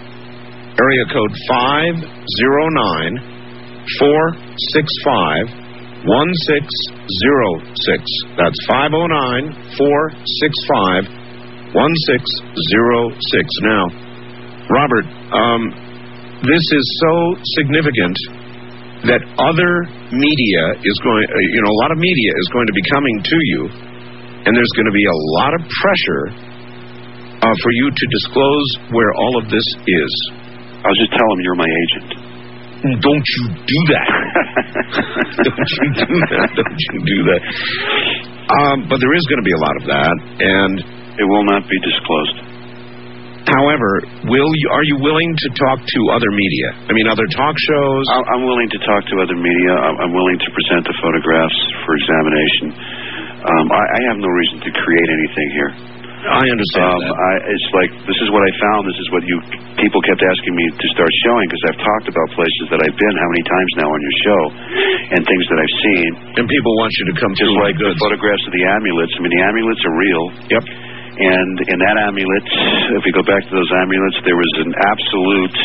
A: area code five oh nine, four six five, one six oh six. That's five oh nine, four six five, one six oh six. Now, Robert, um, this is so significant that other media is going, uh, you know, a lot of media is going to be coming to you. And there's going to be a lot of pressure uh, for you to disclose where all of this is.
J: I'll just tell them you're my agent.
A: Don't you do that. Don't you do that. Don't you do that. Um, but there is going to be a lot of that. And
J: it will not be disclosed.
A: However, will you, are you willing to talk to other media? I mean, other talk shows?
J: I'm willing to talk to other media. I'm willing to present the photographs for examination. Um, I, I have no reason to create anything here.
A: I understand
J: um,
A: that.
J: I, it's like, this is what I found. This is what you people kept asking me to start showing, because I've talked about places that I've been how many times now on your show and things that I've seen.
A: And people want you to come
J: Just
A: through
J: like the photographs of the amulets. I mean, the amulets are real.
A: Yep.
J: And in that amulet, if we go back to those amulets, there was an absolute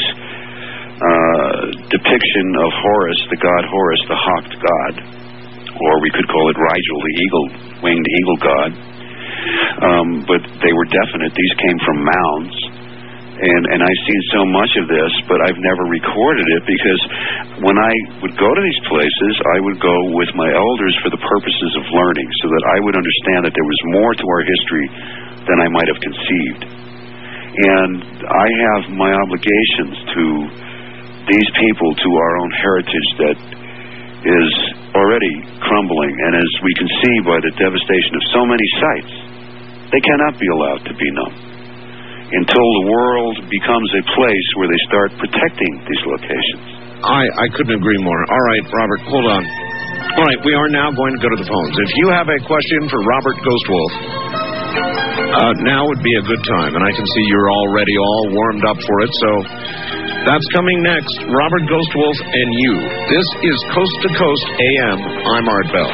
J: uh, depiction of Horus, the god Horus, the hawked god. Or we could call it Rigel, the eagle, winged eagle god. Um, but they were definite. These came from mounds. And, and I've seen so much of this, but I've never recorded it, because when I would go to these places, I would go with my elders for the purposes of learning, so that I would understand that there was more to our history than I might have conceived. And I have my obligations to these people, to our own heritage that is already crumbling. And as we can see by the devastation of so many sites, They cannot be allowed to be known until the world becomes a place where they start protecting these locations.
A: I, I couldn't agree more. All right, Robert, hold on. All right, we are now going to go to the phones. If you have a question for Robert Ghostwolf, uh, now would be a good time. And I can see you're already all warmed up for it, so that's coming next. Robert Ghostwolf and you. This is Coast to Coast A M. I'm Art Bell.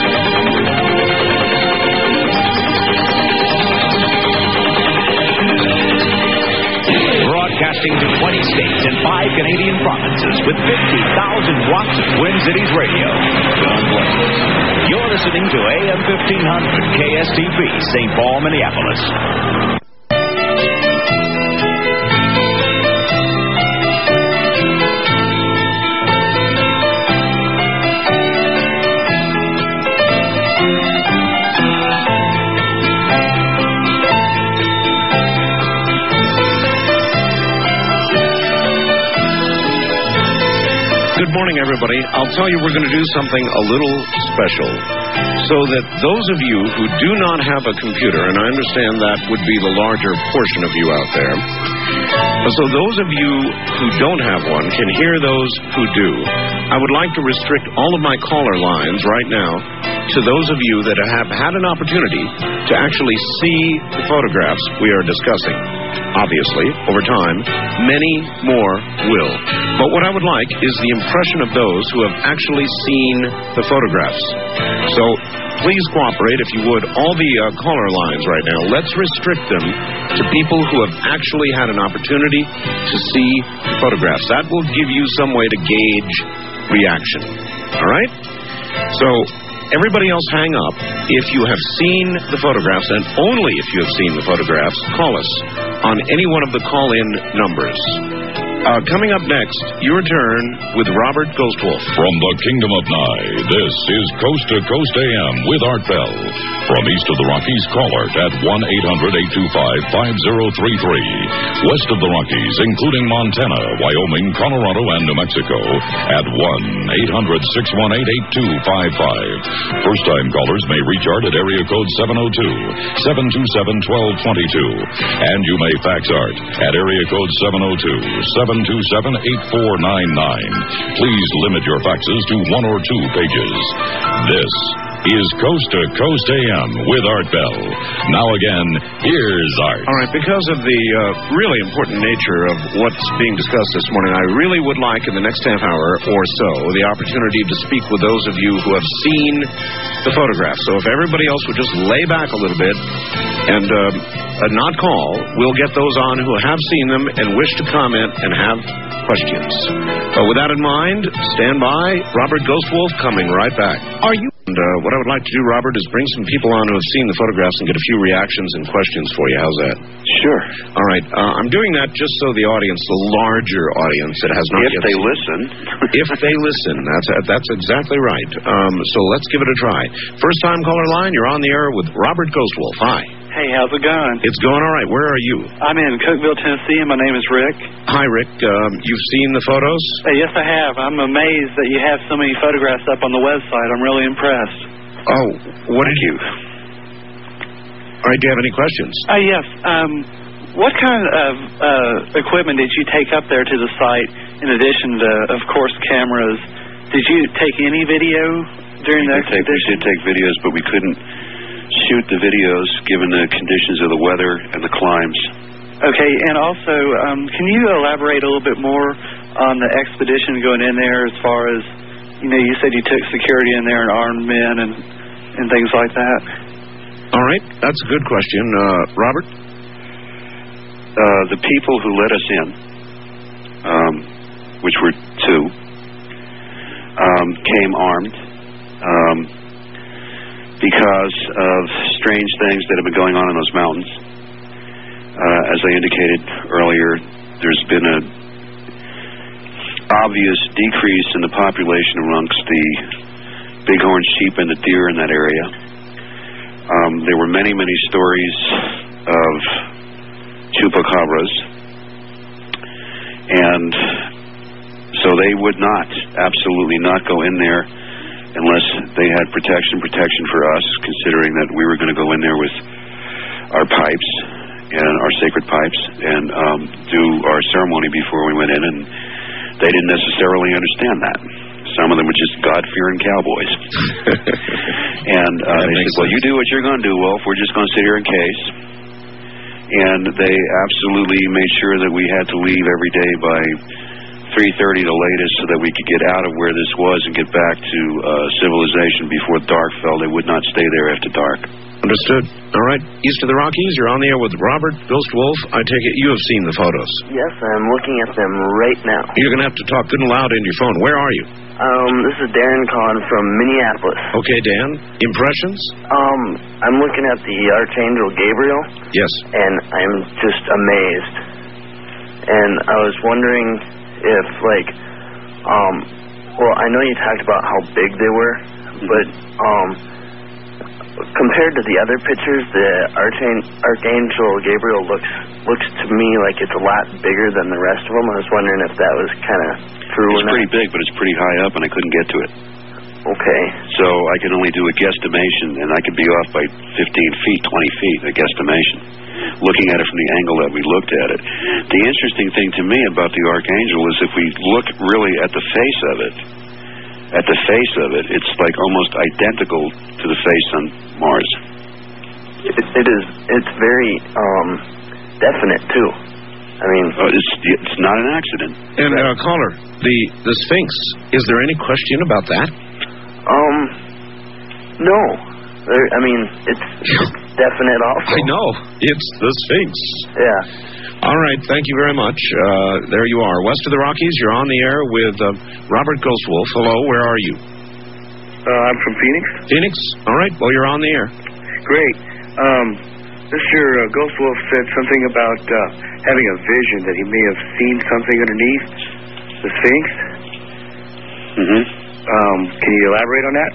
B: Broadcasting to twenty states and five Canadian provinces with fifty thousand watts of Twin Cities radio. God bless. You're listening to A M fifteen hundred K S T P, Saint Paul, Minneapolis.
A: Good morning, everybody. I'll tell you we're going to do something a little special so that those of you who do not have a computer, and I understand that would be the larger portion of you out there, so those of you who don't have one can hear those who do. I would like to restrict all of my caller lines right now to those of you that have had an opportunity to actually see the photographs we are discussing. Obviously, over time, many more will. But what I would like is the impression of those who have actually seen the photographs. So please cooperate, if you would, all the uh, caller lines right now. Let's restrict them to people who have actually had an opportunity to see the photographs. That will give you some way to gauge reaction. All right? So everybody else hang up. If you have seen the photographs, and only if you have seen the photographs, call us on any one of the call-in numbers. Uh, coming up next, your turn with Robert Ghostwolf.
C: From the Kingdom of Nye, this is Coast to Coast A M with Art Bell. From east of the Rockies, call Art at one eight hundred eight two five five zero three three. West of the Rockies, including Montana, Wyoming, Colorado, and New Mexico, at one eight hundred six one eight eight two five five. First-time callers may reach Art at area code seven oh two, seven two seven, one two two two. And you may fax Art at area code seven oh two, seven two seven, eight four nine nine. Please limit your faxes to one or two pages. This is Coast to Coast A M with Art Bell. Now again, here's Art.
A: All right, because of the uh, really important nature of what's being discussed this morning, I really would like in the next half hour or so the opportunity to speak with those of you who have seen the photographs. So if everybody else would just lay back a little bit and uh, uh, not call, we'll get those on who have seen them and wish to comment and have questions. But with that in mind, stand by. Robert Ghostwolf coming right back. Are you? And uh, what I would like to do, Robert, is bring some people on who have seen the photographs and get a few reactions and questions for you. How's that?
J: Sure.
A: All right. Uh, I'm doing that just so the audience, the larger audience that has not
J: if
A: yet
J: they
A: seen,
J: listen.
A: if they listen. That's that's exactly right. Um, so let's give it a try. First time caller line, you're on the air with Robert Ghostwolf. Hi.
G: Hey, how's it going?
A: It's going all right. Where are you?
G: I'm in Cookeville, Tennessee, and my name is Rick.
A: Hi, Rick. Um, you've seen the photos?
G: Hey, yes, I have. I'm amazed that you have so many photographs up on the website. I'm really impressed.
A: Oh, what did you? All right, do you have any questions?
G: Uh, yes. Um, what kind of uh, equipment did you take up there to the site in addition to, of course, cameras? Did you take any video during the
J: expedition? We did take videos, but we couldn't shoot the videos given the conditions of the weather and the climbs.
G: Okay, and also, um, can you elaborate a little bit more on the expedition going in there as far as, you know, you said you took security in there and armed men and, and things like that?
A: All right, that's a good question. Uh, Robert?
J: Uh, the people who let us in, um, which were two, um, came armed um, because of strange things that have been going on in those mountains. Uh, as I indicated earlier, there's been a obvious decrease in the population amongst the bighorn sheep and the deer in that area. Um, there were many, many stories of chupacabras, and so they would not, absolutely not go in there unless they had protection, protection for us, considering that we were going to go in there with our pipes and our sacred pipes and um, do our ceremony before we went in, and they didn't necessarily understand that. Some of them were just God-fearing cowboys. and uh, they said, well, you do what you're going to do, Wolf. We're just going to sit here in case. And they absolutely made sure that we had to leave every day by three thirty the latest so that we could get out of where this was and get back to uh, civilization before dark fell. They would not stay there after dark.
A: Understood. All right. East of the Rockies, you're on the air with Robert Ghost Wolf. I take it you have seen the photos.
P: Yes, I'm looking at them right now.
A: You're going to have to talk good and loud into your phone. Where are you?
P: Um, this is Darren calling from Minneapolis.
A: Okay, Dan. Impressions?
P: Um, I'm looking at the Archangel Gabriel.
A: Yes.
P: And I'm just amazed. And I was wondering if, like, um, well, I know you talked about how big they were, but, um, compared to the other pictures, the Archang- Archangel Gabriel looks looks to me like it's a lot bigger than the rest of them. I was wondering if that was kind of true or
J: It's
P: not.
J: pretty big, but it's pretty high up, and I couldn't get to it.
P: Okay.
J: So I can only do a guesstimation, and I could be off by fifteen feet, twenty feet, a guesstimation, looking at it from the angle that we looked at it. The interesting thing to me about the Archangel is if we look really at the face of it, at the face of it, it's like almost identical to the face on Mars.
P: It, it is. It's very um, definite too. I mean,
J: uh, it's it's not an accident.
A: And uh, caller, the the Sphinx. Is there any question about that?
P: Um, no. There, I mean, it's, it's definite. Also,
A: I know it's the Sphinx.
P: Yeah.
A: All right, thank you very much. Uh, there you are. West of the Rockies, you're on the air with uh, Robert Ghost Wolf. Hello, where are you?
Q: Uh, I'm from Phoenix.
A: Phoenix? All right, well, you're on the air.
Q: Great. Um, this year, uh, Ghost Wolf said something about uh, having a vision that he may have seen something underneath the Sphinx.
J: Mm-hmm.
Q: Um, can you elaborate on that?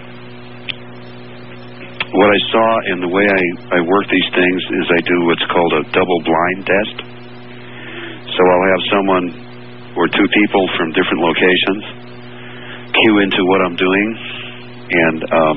J: What I saw and the way I, I work these things is I do what's called a double blind test. So I'll have someone or two people from different locations cue into what I'm doing, and um,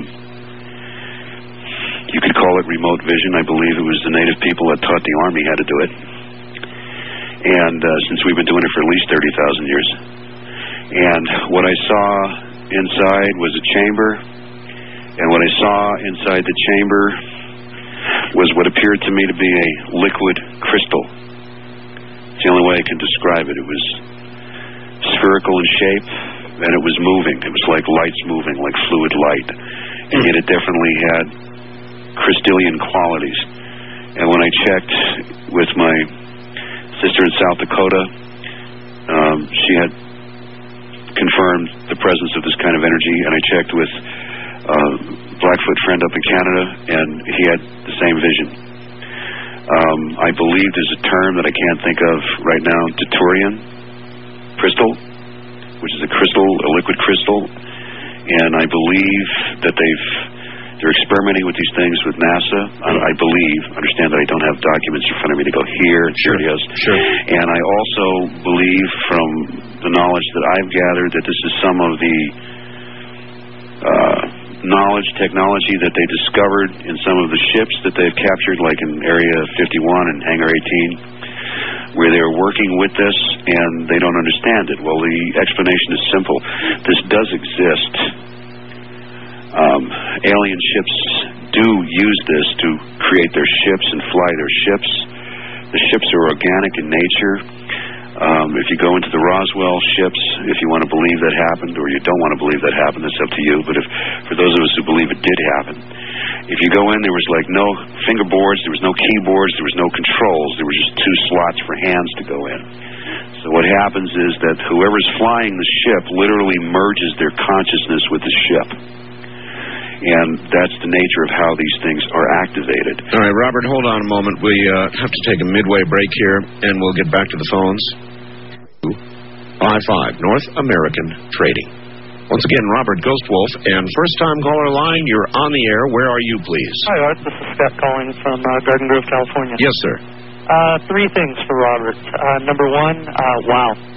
J: you could call it remote vision. I believe it was the native people that taught the Army how to do it. And uh, since we've been doing it for at least thirty thousand years. And what I saw inside was a chamber, and what I saw inside the chamber was what appeared to me to be a liquid crystal. It's the only way I can describe it. It was spherical in shape, and it was moving. It was like lights moving, like fluid light. And yet it definitely had crystalline qualities. And when I checked with my sister in South Dakota, um, she had confirmed the presence of this kind of energy, and I checked with uh, Blackfoot friend up in Canada, and he had the same vision. Um, I believe there's a term that I can't think of right now, Tellurian crystal, which is a crystal, a liquid crystal, and I believe that they've they're experimenting with these things with NASA. I, I believe, understand that I don't have documents in front of me to go here and
A: sure,
J: here it is.
A: Sure.
J: And I also believe from the knowledge that I've gathered that this is some of the uh, knowledge, technology that they discovered in some of the ships that they've captured, like in Area fifty-one and Hangar eighteen, where they're working with this and they don't understand it. Well, the explanation is simple. This does exist. Um, alien ships do use this to create their ships and fly their ships. The ships are organic in nature. Um, if you go into the Roswell ships, if you want to believe that happened, or you don't want to believe that happened, that's up to you. But if, for those of us who believe it did happen, if you go in, there was like no fingerboards, there was no keyboards, there was no controls. There were just two slots for hands to go in. So what happens is that whoever's flying the ship literally merges their consciousness with the ship. And that's the nature of how these things are activated.
A: All right, Robert, hold on a moment. We uh, have to take a midway break here, and we'll get back to the phones. five five, North American Trading. Once again, Robert Ghost Wolf, and first-time caller line, you're on the air. Where are you, please?
R: Hi, Art. This is Scott calling from uh, Garden Grove, California.
A: Yes, sir.
R: Uh, three things for Robert. Uh, number one, uh, wow. Uh,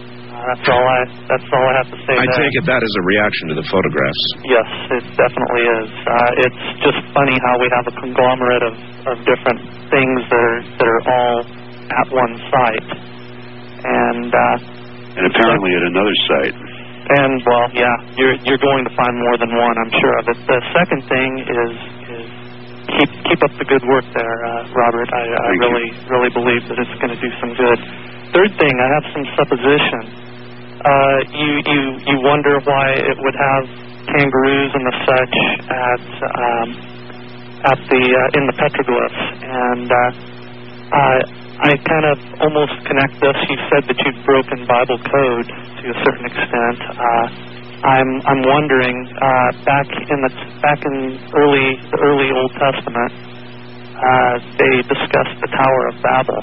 R: that's all I. That's all I have to say.
A: I
R: there.
A: take it that is a reaction to the photographs.
R: Yes, it definitely is. Uh, it's just funny how we have a conglomerate of, of different things that are that are all at one site, and uh,
J: and apparently at another site.
R: And well, yeah, you're you're going to find more than one, I'm sure of it. The second thing is is keep keep up the good work there, uh, Robert. I, I really you. really believe that it's going to do some good. Third thing, I have some supposition. Uh, you you you wonder why it would have kangaroos and the such at um, at the uh, in the petroglyphs, and uh, I I kind of almost connect this. You said that you'd broken Bible code to a certain extent. Uh, I'm I'm wondering uh, back in the back in early the early Old Testament, uh, they discussed the Tower of Babel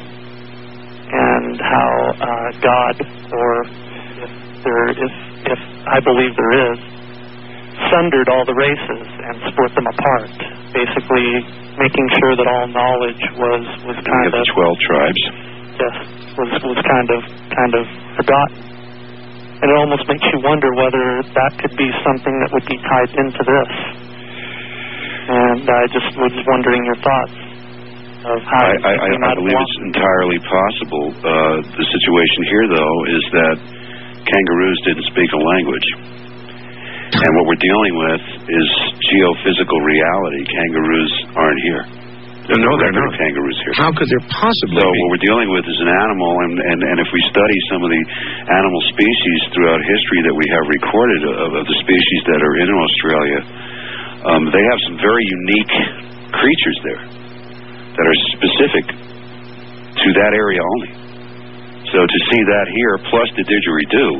R: and how uh, God, or if there is, if I believe there is, sundered all the races and split them apart, basically making sure that all knowledge was was kind of
J: the twelve tribes.
R: Yes, was was kind of kind of forgotten. And it almost makes you wonder whether that could be something that would be tied into this. And I just was wondering your thoughts of how
J: I, I, I, I believe it's entirely possible. Uh, the situation here, though, is that kangaroos didn't speak a language. And what we're dealing with is geophysical reality. Kangaroos aren't here. There's
A: no,
J: no
A: they're not.
J: Kangaroos here.
A: How could there possibly
J: so
A: be?
J: what we're dealing with is an animal, and, and, and if we study some of the animal species throughout history that we have recorded of, of the species that are in Australia, um, they have some very unique creatures there that are specific to that area only. So to see that here, plus the didgeridoo,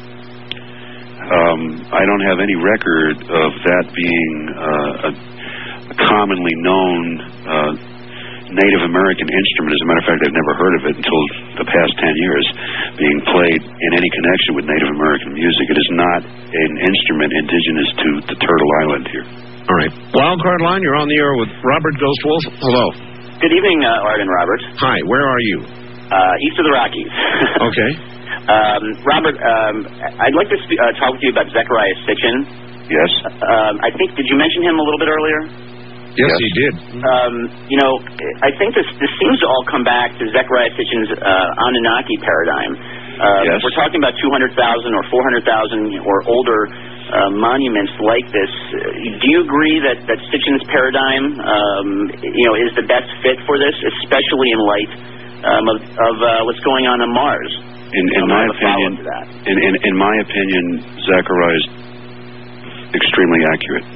J: um, I don't have any record of that being uh, a commonly known uh, Native American instrument. As a matter of fact, I've never heard of it until the past ten years being played in any connection with Native American music. It is not an instrument indigenous to the Turtle Island here.
A: All right. Wildcard line, you're on the air with Robert Ghostwolf. Hello.
S: Good evening, uh, Art and Robert.
A: Hi, where are you?
S: Uh, east of the Rockies.
A: Okay.
S: Um, Robert, um, I'd like to sp- uh, talk with you about Zechariah Sitchin.
J: Yes.
S: Um, I think, did you mention him a little bit earlier?
A: Yes, yes. He did.
S: Um, you know, I think this this seems to all come back to Zechariah Sitchin's uh, Anunnaki paradigm. Uh,
J: yes.
S: We're talking about two hundred thousand or four hundred thousand or older uh, monuments like this. Do you agree that, that Sitchin's paradigm, um, you know, is the best fit for this, especially in light um, of, of uh, what's going on on Mars?
J: In, in my opinion, in, in, in my opinion, Zechariah is extremely accurate.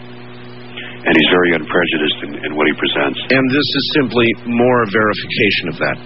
J: And he's very unprejudiced in, in what he presents.
A: And this is simply more verification of that.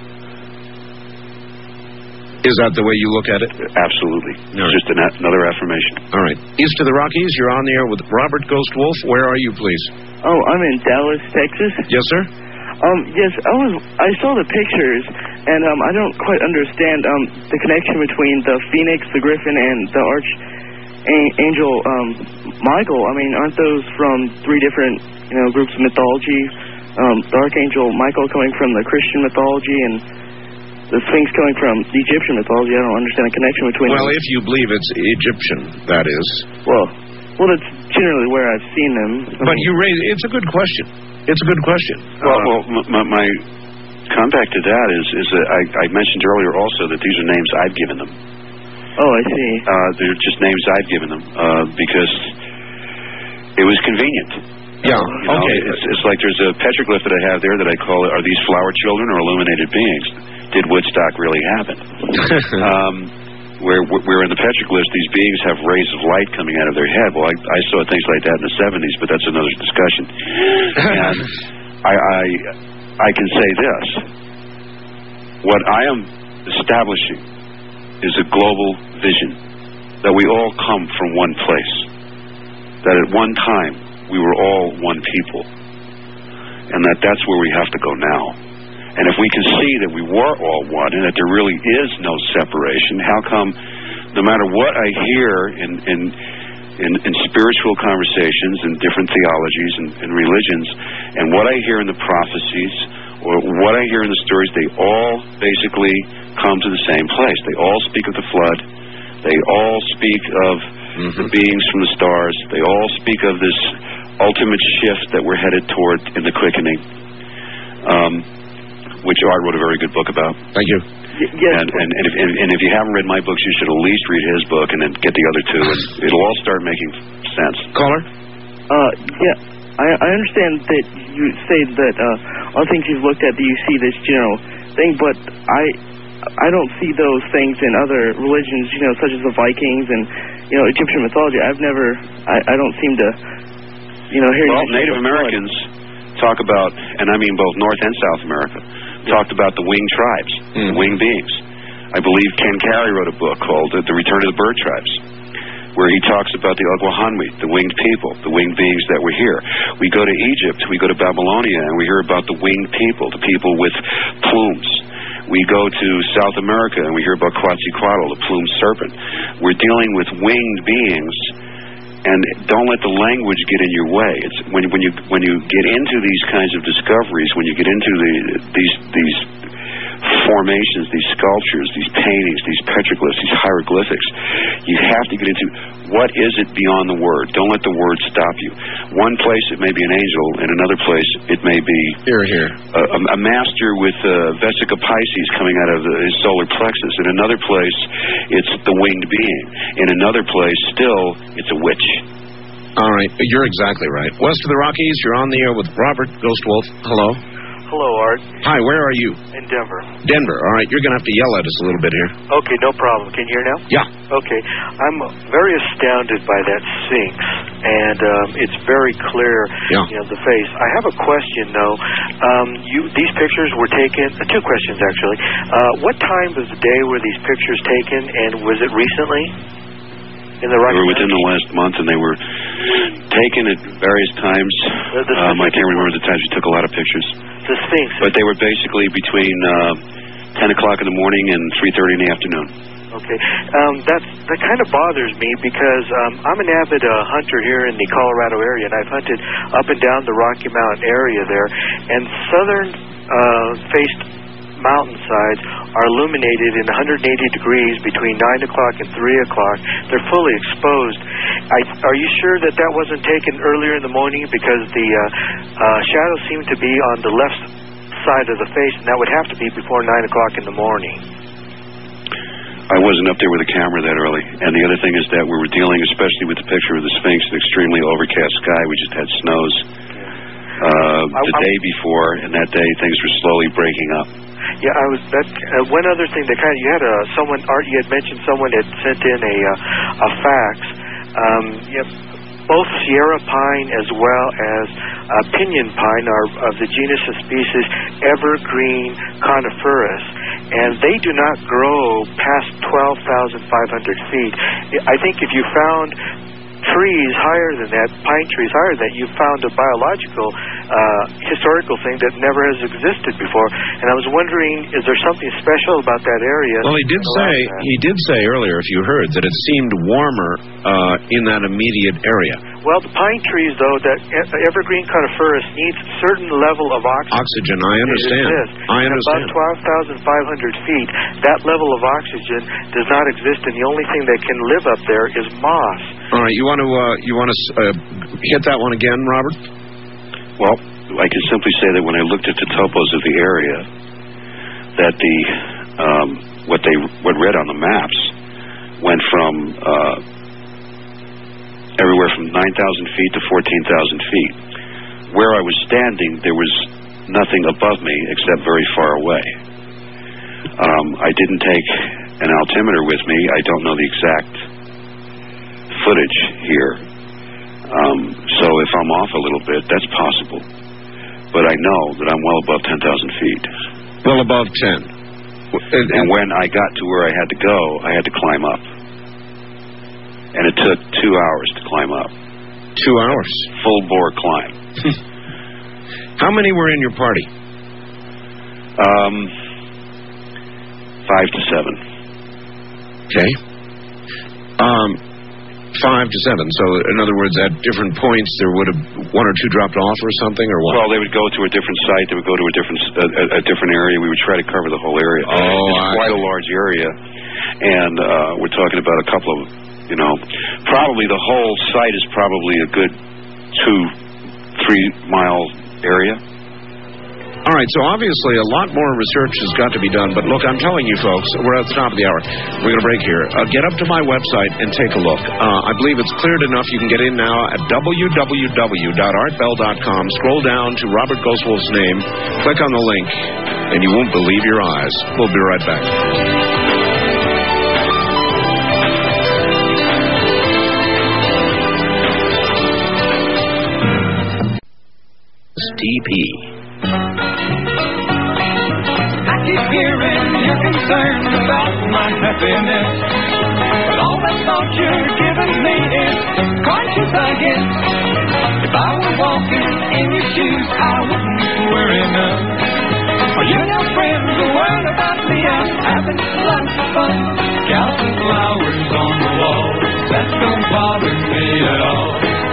A: Is that the way you look at it?
J: Absolutely.
A: All
J: it's
A: right.
J: just an, another affirmation.
A: All right. East of the Rockies, you're on the air with Robert Ghostwolf. Where are you, please?
T: Oh, I'm in Dallas, Texas.
A: Yes, sir?
T: Um, yes, I was. I saw the pictures, and um, I don't quite understand um, the connection between the Phoenix, the Griffin, and the Archangel um, Michael. I mean, aren't those from three different, you know, groups of mythology? Um, the Archangel Michael coming from the Christian mythology, and the Sphinx coming from the Egyptian mythology. I don't understand the connection between them.
A: Well, if you believe it's Egyptian, that is.
T: Well, well, that's generally where I've seen them. I
A: but
T: mean,
A: you raise, it's a good question. It's a good question.
J: Well, uh, well my, my comeback to that is, is that I, I mentioned earlier also that these are names I've given them.
T: Oh, I see.
J: Uh, they're just names I've given them uh, because it was convenient.
A: Yeah,
J: you know,
A: okay.
J: It's, it's like there's a petroglyph that I have there that I call it, are these flower children or illuminated beings? Did Woodstock really happen? um, where, where in the petroglyphs, these beings have rays of light coming out of their head. Well, I, I saw things like that in the seventies, but that's another discussion. And I, I, I can say this. What I am establishing is a global vision, that we all come from one place, that at one time we were all one people, and that that's where we have to go now. And if we can see that we were all one and that there really is no separation, how come no matter what I hear in in, in, in spiritual conversations and different theologies and, and religions, and what I hear in the prophecies or what I hear in the stories, they all basically come to the same place. They all speak of the flood. They all speak of
A: mm-hmm.
J: the beings from the stars. They all speak of this ultimate shift that we're headed toward in the quickening, um, which Art wrote a very good book about.
A: Thank you.
J: Y- yes. And, and, and, if, and, and if you haven't read my books, you should at least read his book and then get the other two, and it'll all start making sense.
A: Caller?
T: Uh, yeah, I, I understand that you say that uh, all things you've looked at, that you see this general thing, but I I don't see those things in other religions, you know, such as the Vikings and, you know, Egyptian mythology. I've never, I, I don't seem to, you know, hear...
J: Well, Native Americans talk about, and I mean both North and South America, talked about the winged tribes, mm. the winged beings. I believe Ken Carey wrote a book called The Return of the Bird Tribes, where he talks about the Ogwahanwi, the winged people, the winged beings that were here. We go to Egypt, we go to Babylonia, and we hear about the winged people, the people with plumes. We go to South America, and we hear about Quetzalcoatl, the plumed serpent. We're dealing with winged beings, and don't let the language get in your way. It's when, when you when you get into these kinds of discoveries, when you get into the these these formations, these sculptures, these paintings, these petroglyphs, these hieroglyphics, you have to get into what is it beyond the word. Don't let the word stop you. One place it may be an angel, in another place it may be
A: here, here.
J: A, a master with uh, Vesica Pisces coming out of his solar plexus. In another place it's the winged being. In another place still it's a witch.
A: All right, you're exactly right. West of the Rockies, you're on the air with Robert Ghost Wolf. Hello.
U: Hello, Art.
A: Hi, where are you?
U: In Denver.
A: Denver. All right, you're going to have to yell at us a little bit here.
U: Okay, no problem. Can you hear now?
A: Yeah.
U: Okay. I'm very astounded by that Sphinx, and um, it's very clear,
A: yeah.
U: you know, the face. I have a question, though. Um, you, these pictures were taken, uh, two questions, actually. Uh, what time of the day were these pictures taken, and was it recently? In the
J: Rocky they were within Mountains? The last month, and they were taken at various times.
U: The, the
J: um, I can't remember the times we took a lot of pictures.
U: The Sphinx.
J: But they were basically between uh, ten o'clock in the morning and three thirty in the afternoon.
U: Okay. Um, that's, that kind of bothers me because um, I'm an avid uh, hunter here in the Colorado area, and I've hunted up and down the Rocky Mountain area there, and southern uh, faced mountainsides are illuminated in one hundred eighty degrees between nine o'clock and three o'clock. They're fully exposed. I, are you sure that that wasn't taken earlier in the morning? Because the uh, uh, shadows seem to be on the left side of the face, and that would have to be before nine o'clock in the morning.
J: I wasn't up there with a camera that early. And the other thing is that we were dealing, especially with the picture of the Sphinx, an extremely overcast sky. We just had snows uh, the day before, and that day things were slowly breaking up.
U: Yeah, I was. That uh, one other thing that kind of you had a someone. Art, you had mentioned someone had sent in a uh, a fax. Um, yeah, both Sierra pine as well as uh, pinyon pine are of the genus and species evergreen coniferous, and they do not grow past twelve thousand five hundred feet. I think if you found trees higher than that, pine trees higher than that, you found a biological, uh, historical thing that never has existed before. And I was wondering, is there something special about that area?
A: Well, he did say, he did say earlier, if you heard, that it seemed warmer uh, in that immediate area.
U: Well, the pine trees, though, that evergreen coniferous needs a certain level of oxygen.
A: Oxygen, I understand. I understand.
U: About twelve thousand five hundred feet, that level of oxygen does not exist, and the only thing that can live up there is moss.
A: All right, you want to uh, you want to uh, hit that one again, Robert?
J: Well, I can simply say that when I looked at the topos of the area, that the um, what they what read on the maps went from uh, everywhere from nine thousand feet to fourteen thousand feet. Where I was standing, there was nothing above me except very far away. Um, I didn't take an altimeter with me. I don't know the exact footage here. Um, so if I'm off a little bit, that's possible. But I know that I'm well above ten thousand feet.
A: Well above ten.
J: And, and when I got to where I had to go, I had to climb up. And it took two hours to climb up.
A: Two hours?
J: Full bore climb.
A: How many were in your party?
J: Um, five to seven.
A: Okay. Um, five to seven. So, in other words, at different points, there would have one or two dropped off or something, or what?
J: Well, they would go to a different site. They would go to a different a, a different area. We would try to cover the whole area.
A: Oh,
J: it's
A: I...
J: quite a large area. and uh, we're talking about a couple of, you know, probably the whole site is probably a good two, three mile area.
A: All right, so obviously a lot more research has got to be done, but look, I'm telling you folks, we're at the top of the hour. We're going to break here. Uh, get up to my website and take a look. Uh, I believe it's cleared enough. You can get in now at w w w dot art bell dot com. Scroll down to Robert Gostwolf's name, click on the link, and you won't believe your eyes. We'll be right back. T P.
L: I keep hearing you're concerned about my happiness, but all the thought you're giving me is conscious, I guess. If I were walking in your shoes, I wouldn't worry enough. Are you no friends who worry about me? I'm having lots of fun, counting flowers on the wall. That don't bother me at all.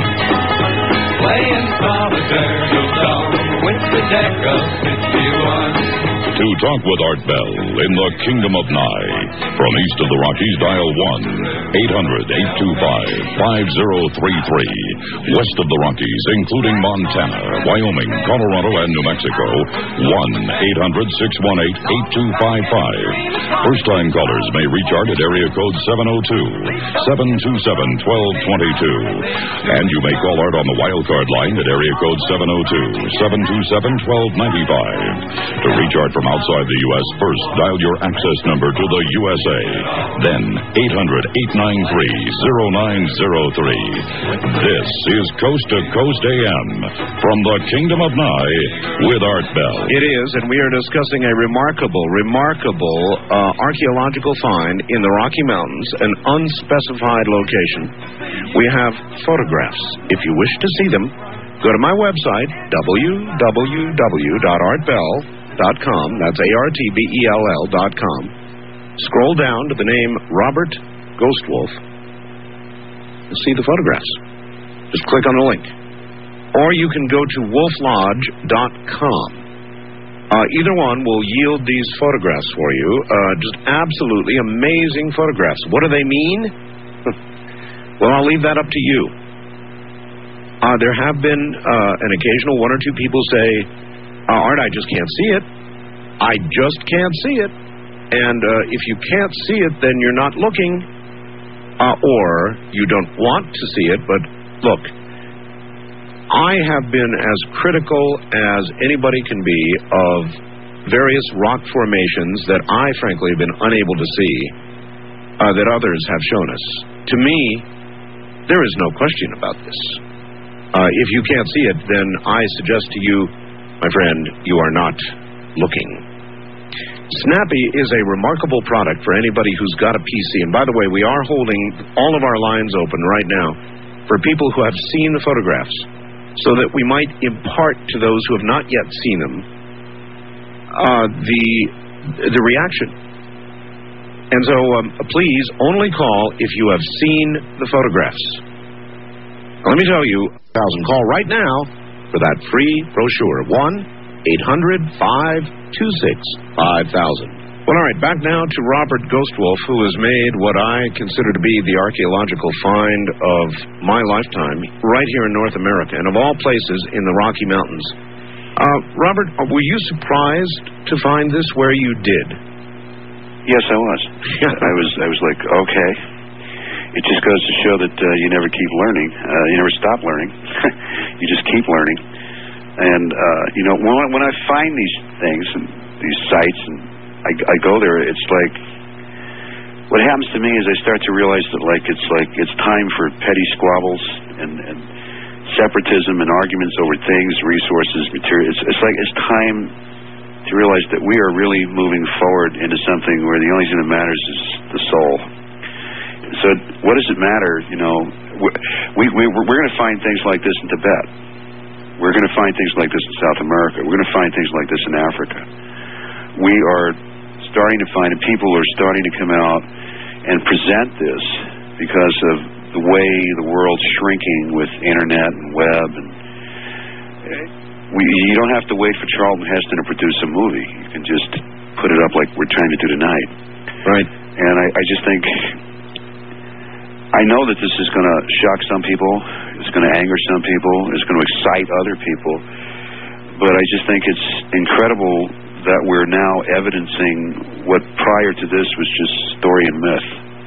L: Playing solitaire till dawn with the deck of fifty-one.
C: To talk with Art Bell in the Kingdom of Nye. From east of the Rockies, dial one eight hundred eight two five five zero three three. West of the Rockies, including Montana, Wyoming, Colorado, and New Mexico, one eight hundred six one eight eight two five five. First-time callers may reach Art at area code seven oh two, seven two seven, one two two two. And you may call Art on the wildcard line at area code seven oh two, seven two seven, one two nine five. To reach Art from outside the U S, first dial your access number to the U S A. Then eight hundred eight nine three oh nine oh three. This is Coast to Coast A M from the Kingdom of Nye with Art Bell.
A: It is, and we are discussing a remarkable, remarkable uh, archaeological find in the Rocky Mountains, an unspecified location. We have photographs. If you wish to see them, go to my website, w w w dot art bell dot com. That's A R T B E L L dot com. Scroll down to the name Robert Gostwolf. You'll see the photographs. Just click on the link. Or you can go to wolf lodge dot com. Uh, either one will yield these photographs for you. Uh, just absolutely amazing photographs. What do they mean? Well, I'll leave that up to you. Uh, there have been uh, an occasional one or two people say, uh, Art, I just can't see it. I just can't see it. And uh, if you can't see it, then you're not looking. Uh, or you don't want to see it. But look, I have been as critical as anybody can be of various rock formations that I, frankly, have been unable to see uh, that others have shown us. To me, there is no question about this. Uh, if you can't see it, then I suggest to you, my friend, you are not looking. Snappy is a remarkable product for anybody who's got a P C. And by the way, we are holding all of our lines open right now for people who have seen the photographs, so that we might impart to those who have not yet seen them uh, the the reaction. And so, um, please only call if you have seen the photographs. Let me tell you, thousand call right now for that free brochure. one eight hundred, five two six, five thousand. Well, all right, back now to Robert Gostwolf, who has made what I consider to be the archaeological find of my lifetime right here in North America, and of all places in the Rocky Mountains. Uh, Robert, were you surprised to find this where you did?
J: Yes, I was. I was. I was like, okay. It just goes to show that uh, you never keep learning. Uh, you never stop learning. You just keep learning. And uh, you know, when, when I find these things and these sites, and I, I go there, it's like what happens to me is I start to realize that like it's like it's time for petty squabbles and, and separatism and arguments over things, resources, material. It's, it's like it's time to realize that we are really moving forward into something where the only thing that matters is the soul. So what does it matter? You know, we, we, we're going to find things like this in Tibet. We're going to find things like this in South America. We're going to find things like this in Africa. We are starting to find, and people are starting to come out and present this because of the way the world's shrinking with internet and web. And we, you don't have to wait for Charlton Heston to produce a movie. You can just put it up like we're trying to do tonight.
A: Right.
J: And I, I just think, I know that this is going to shock some people, it's going to anger some people, it's going to excite other people, but I just think it's incredible that we're now evidencing what prior to this was just story and myth.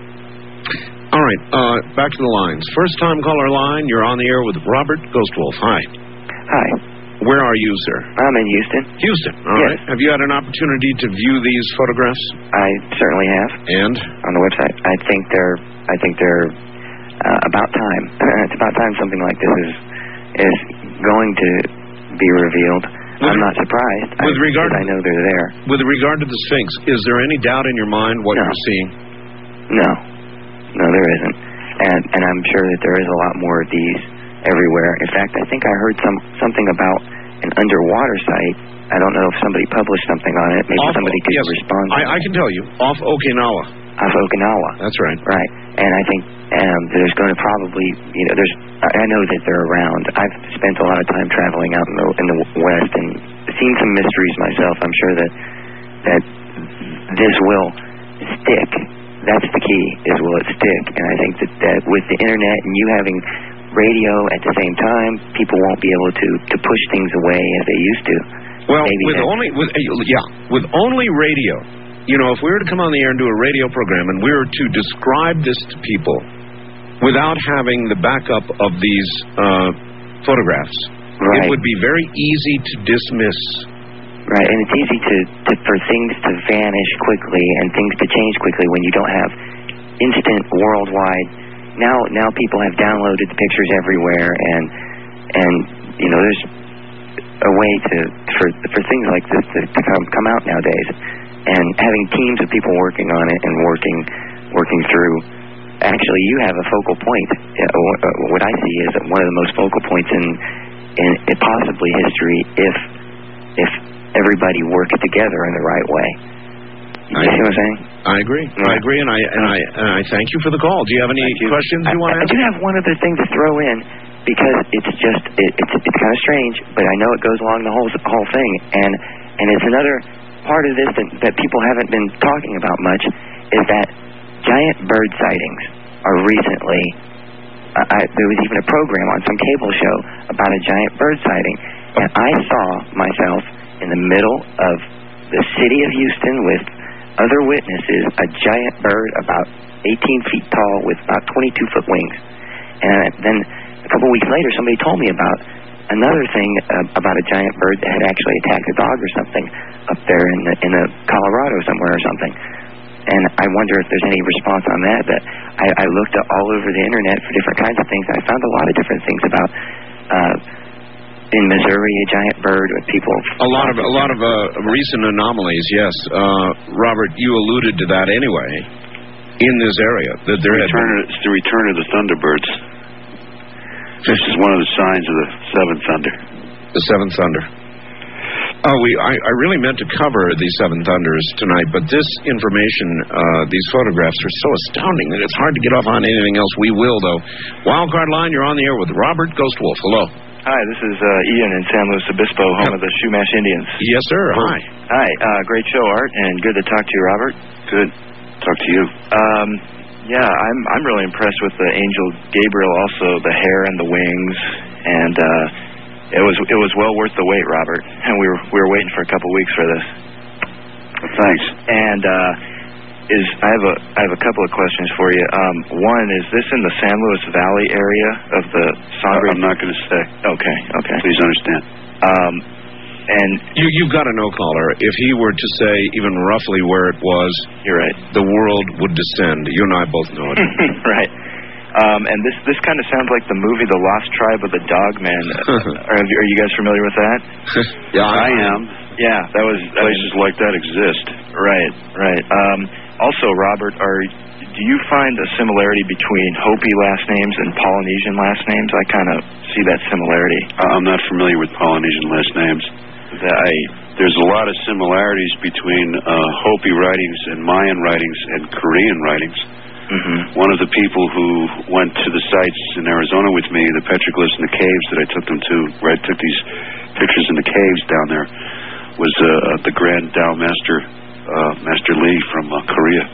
A: All right, uh, back to the lines. First time caller line, you're on the air with Robert Ghostwolf. Hi.
D: Hi.
A: Where are you, sir?
D: I'm in Houston.
A: Houston, all
D: yes.
A: right. Have you had an opportunity to view these photographs?
D: I certainly have.
A: And?
D: On the website. I think they're, I think they're uh, about time. It's about time something like this is is going to be revealed. With I'm not surprised.
A: With
D: I,
A: regard,
D: I know they're there.
A: With regard to the Sphinx, is there any doubt in your mind what
D: no.
A: you're seeing?
D: No. No, there isn't. And and I'm sure that there is a lot more of these everywhere. In fact, I think I heard some something about an underwater site. I don't know if somebody published something on it. Maybe
A: off,
D: somebody could
A: yes,
D: respond.
A: I, I can tell you, off Okinawa.
D: Off Okinawa.
A: That's right.
D: Right. And I think um, there's going to probably, you know, there's. I know that they're around. I've spent a lot of time traveling out in the in the West and seen some mysteries myself. I'm sure that that this will stick. That's the key, is will it stick? And I think that, that with the internet and you having radio at the same time, people won't be able to, to push things away as they used to.
A: Well,
D: Maybe
A: with only with yeah, with only radio, you know, if we were to come on the air and do a radio program and we were to describe this to people without having the backup of these uh, photographs,
D: right.
A: it would be very easy to dismiss.
D: Right, and it's easy to, to for things to vanish quickly and things to change quickly when you don't have instant worldwide. Now, now people have downloaded the pictures everywhere, and and you know there's a way to for for things like this to, to come come out nowadays, and having teams of people working on it and working working through. Actually, you have a focal point. What I see is one of the most focal points in in possibly history, if if everybody works together in the right way. You
A: I,
D: see what I'm saying?
A: I agree.
D: Yeah.
A: I agree, and I and I and I thank you for the call. Do you have any
D: you.
A: questions you
D: I,
A: want to
D: I,
A: ask?
D: I do have one other thing to throw in because it's just it, it's it's kind of strange, but I know it goes along the whole whole thing, and and it's another part of this that, that people haven't been talking about much is that giant bird sightings are recently. Uh, I, there was even a program on some cable show about a giant bird sighting, and I saw myself in the middle of the city of Houston with other witnesses, a giant bird about eighteen feet tall with about twenty-two foot wings. And then a couple weeks later, somebody told me about another thing uh, about a giant bird that had actually attacked a dog or something up there in the, in the Colorado somewhere or something. And I wonder if there's any response on that. But I, I looked all over the internet for different kinds of things. I found a lot of different things about. Uh, In Missouri, a giant bird with people.
A: A lot of a lot of uh, recent anomalies. Yes, uh, Robert, you alluded to that anyway. In this area, that there
J: the return,
A: been...
J: it's the return of the Thunderbirds. This is one of the signs of the Seventh Thunder.
A: The Seventh Thunder. Oh, we I, I really meant to cover the Seven Thunders tonight, but this information, uh, these photographs are so astounding that it's hard to get off on anything else. We will, though. Wildcard Line, you're on the air with Robert Ghostwolf. Hello.
V: Hi, this is uh, Ian in San Luis Obispo, home of the Shumash Indians.
A: Yes, sir. Hi.
V: Hi. Uh, great show, Art, and good to talk to you, Robert.
J: Good. Talk to you.
V: Um, yeah, I'm I'm really impressed with the angel Gabriel. Also, the hair and the wings, and uh, it was it was well worth the wait, Robert. And we were we were waiting for a couple weeks for this.
J: Thanks.
V: And uh, is I have a I have a couple of questions for you. Um, one, is this in the San Luis Valley area of the Sangre?
J: I'm not going to say.
V: Okay, okay.
J: Please understand.
V: Um, and
A: you you've got to know, caller. If he were to say even roughly where it was,
V: you're right.
A: The world would descend. You and I both know it.
V: Right. Um, and this this kind of sounds like the movie The Lost Tribe of the Dogmen. are, are you guys familiar with that?
A: Yeah, I,
J: I am.
V: Yeah, that was
J: places
V: I mean,
J: like that exist.
V: Right, right. Um, also, Robert, are do you find a similarity between Hopi last names and Polynesian last names? I kind of see that similarity.
J: I'm not familiar with Polynesian last names.
V: That I,
J: there's a lot of similarities between uh, Hopi writings and Mayan writings and Korean writings.
V: Mm-hmm.
J: One of the people who went to the sites in Arizona with me, the petroglyphs and the caves that I took them to, where I took these pictures in the caves down there, was uh, the Grand Dao Master, uh, Master Lee from uh, Korea.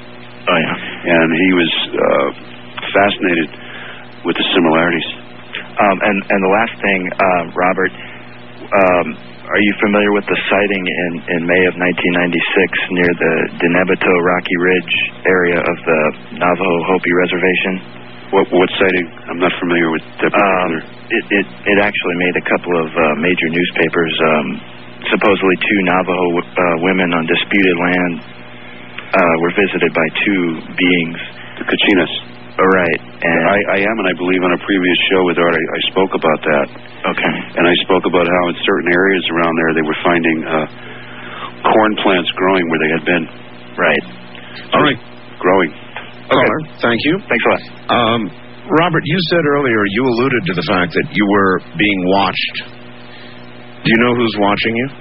V: Oh, yeah.
J: And he was uh, fascinated with the similarities.
V: Um, and, and the last thing, uh, Robert, um, are you familiar with the sighting in, in May of nineteen ninety-six near the Denebito Rocky Ridge area of the Navajo Hopi Reservation?
J: What, what sighting? I'm not familiar with that particular.
V: Um, it, it, it actually made a couple of uh, major newspapers. Um, supposedly two Navajo uh, women on disputed land uh, were visited by two beings.
J: The Kachinas.
V: All right. And
J: I, I am, and I believe on a previous show with Art, I, I spoke about that.
V: Okay.
J: And I spoke about how in certain areas around there they were finding uh, corn plants growing where they had been.
V: Right.
A: All right.
J: Growing.
A: Caller, thank you.
V: Thanks a lot.
A: Um, Robert, you said earlier, you alluded to the fact that you were being watched. Do you know who's watching you?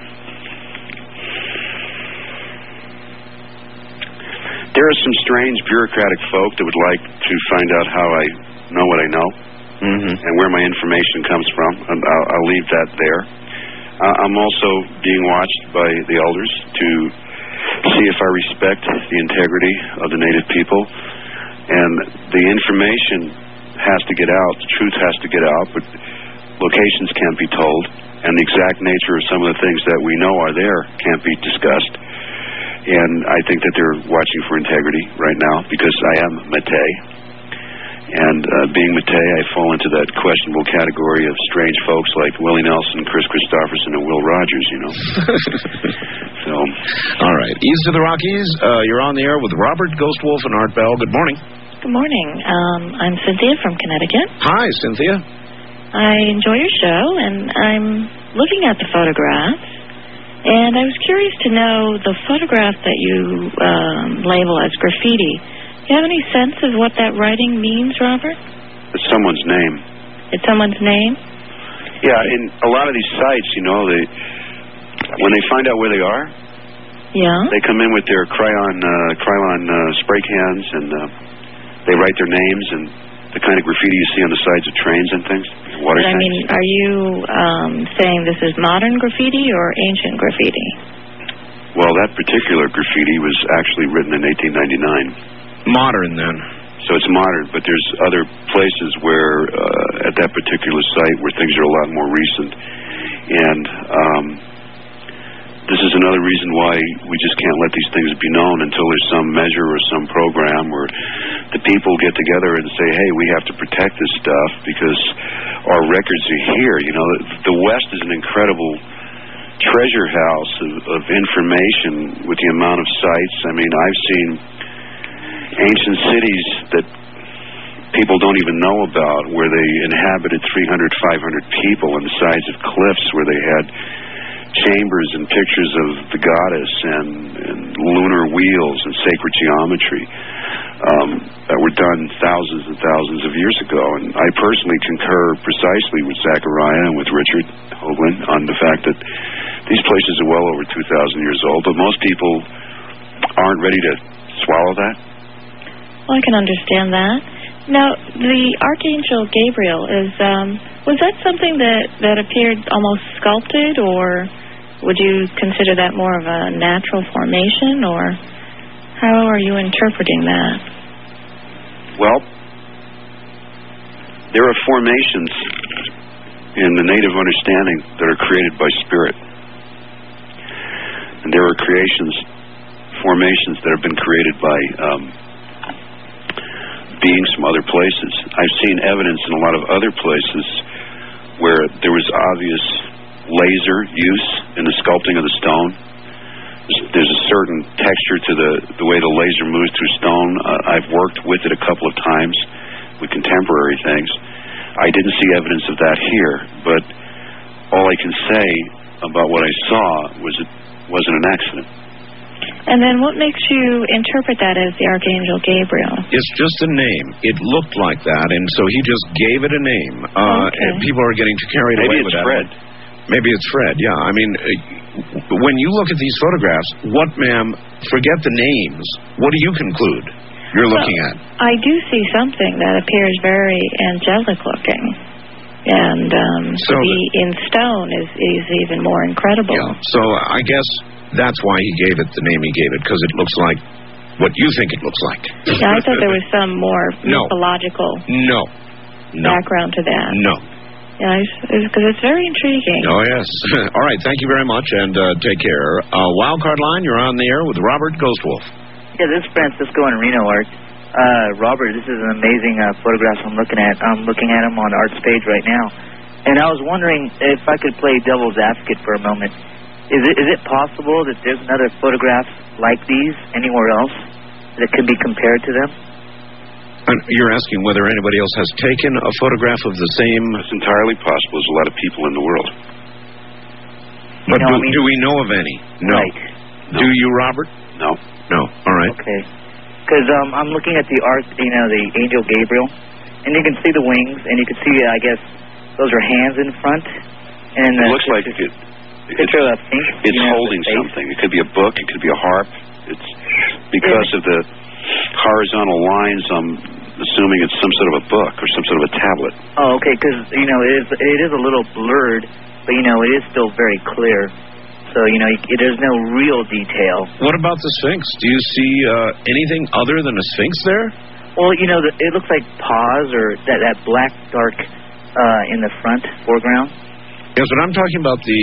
J: There are some strange bureaucratic folk that would like to find out how I know what I know
A: mm-hmm.
J: and where my information comes from. And I'll, I'll leave that there. Uh, I'm also being watched by the elders to see if I respect the integrity of the Native people. And the information has to get out, the truth has to get out, but locations can't be told. And the exact nature of some of the things that we know are there can't be discussed. And I think that they're watching for integrity right now because I am Matei. And uh, being Matei, I fall into that questionable category of strange folks like Willie Nelson, Chris Christopherson, and Will Rogers, you know. So,
A: all right. East of the Rockies, uh, you're on the air with Robert Ghost Wolf and Art Bell. Good morning.
E: Good morning. Um, I'm Cynthia from Connecticut.
A: Hi, Cynthia.
E: I enjoy your show, and I'm looking at the photographs. And I was curious to know the photograph that you um, label as graffiti. Do you have any sense of what that writing means, Robert?
J: It's someone's name.
E: It's someone's name?
J: Yeah, in a lot of these sites, you know, they when they find out where they are,
E: yeah,
J: they come in with their crayon, uh, crayon uh, spray cans, and uh, they write their names and the kind of graffiti you see on the sides of trains and things. Water
E: but I
J: tanks.
E: mean, are you um, saying this is modern graffiti or ancient graffiti?
J: Well, that particular graffiti was actually written in eighteen ninety-nine.
A: Modern, then.
J: So it's modern, but there's other places where, uh, at that particular site, where things are a lot more recent. And um, this is another reason why we just can't let these things be known until there's some measure or some program where the people get together and say, hey, we have to protect this stuff because our records are here. You know, the West is an incredible treasure house of, of information with the amount of sites. I mean, I've seen ancient cities that people don't even know about where they inhabited three hundred, five hundred people on the sides of cliffs where they had chambers and pictures of the goddess and, and lunar wheels and sacred geometry um, that were done thousands and thousands of years ago. And I personally concur precisely with Zachariah and with Richard Hoagland on the fact that these places are well over two thousand years old, but most people aren't ready to swallow that.
E: Well, I can understand that. Now, the Archangel Gabriel, is um, was that something that, that appeared almost sculpted, or would you consider that more of a natural formation, or how are you interpreting that?
J: Well, there are formations in the native understanding that are created by spirit. And there are creations, formations that have been created by um, beings from other places. I've seen evidence in a lot of other places where there was obvious laser use in the sculpting of the stone. There's a certain texture to the, the way the laser moves through stone. Uh, I've worked with it a couple of times with contemporary things. I didn't see evidence of that here, but all I can say about what I saw was it wasn't an accident.
E: And then what makes you interpret that as the Archangel Gabriel?
A: It's just a name. It looked like that, and so he just gave it a name. Uh,
E: okay.
A: And people are getting carried
J: Maybe
A: away
J: it's
A: with that.
J: Fred.
A: Maybe it's Fred, yeah. I mean, uh, when you look at these photographs, what, ma'am, forget the names, what do you conclude you're looking
E: well,
A: at?
E: I do see something that appears very angelic looking. And um,
A: so
E: to be in stone is, is even more incredible.
A: Yeah. So I guess that's why he gave it the name he gave it, because it looks like what you think it looks like.
E: Yeah, I thought there was some more
A: No.
E: mythological
A: No. No.
E: background to that.
A: No.
E: Yeah, because it's, it's very intriguing.
A: Oh, yes. All right, thank you very much, and uh, take care. Uh, Wildcard Line, you're on the air with Robert Ghostwolf.
F: Yeah, this is Francisco in Reno, Art. Uh, Robert, this is an amazing uh, photograph I'm looking at. I'm looking at them on Art's page right now. And I was wondering if I could play devil's advocate for a moment. Is it is it possible that there's another photograph like these anywhere else that could be compared to them?
A: And you're asking whether anybody else has taken a photograph of the same...
J: It's entirely possible. There's a lot of people in the world.
A: But
F: You know,
A: do,
F: I mean-
A: do we know of any? No.
F: Right.
A: Do you, Robert?
J: No.
A: No. All right.
F: Okay. Because um, I'm looking at the art, you know, the angel Gabriel, and you can see the wings, and you can see, I guess, those are hands in front. And
J: It
F: uh,
J: looks like it,
F: picture of pink.
J: it's
F: you know,
J: holding
F: the face.
J: something. It could be a book. It could be a harp. It's because of the horizontal lines. I'm assuming it's some sort of a book or some sort of a tablet.
F: Oh, okay, because, you know, it is, it is a little blurred, but, you know, it is still very clear. So, you know, it, there's no real detail.
A: What about the Sphinx? Do you see uh, anything other than a Sphinx there?
F: Well, you know, the, it looks like paws or that, that black, dark uh, in the front foreground.
A: Yes, but I'm talking about the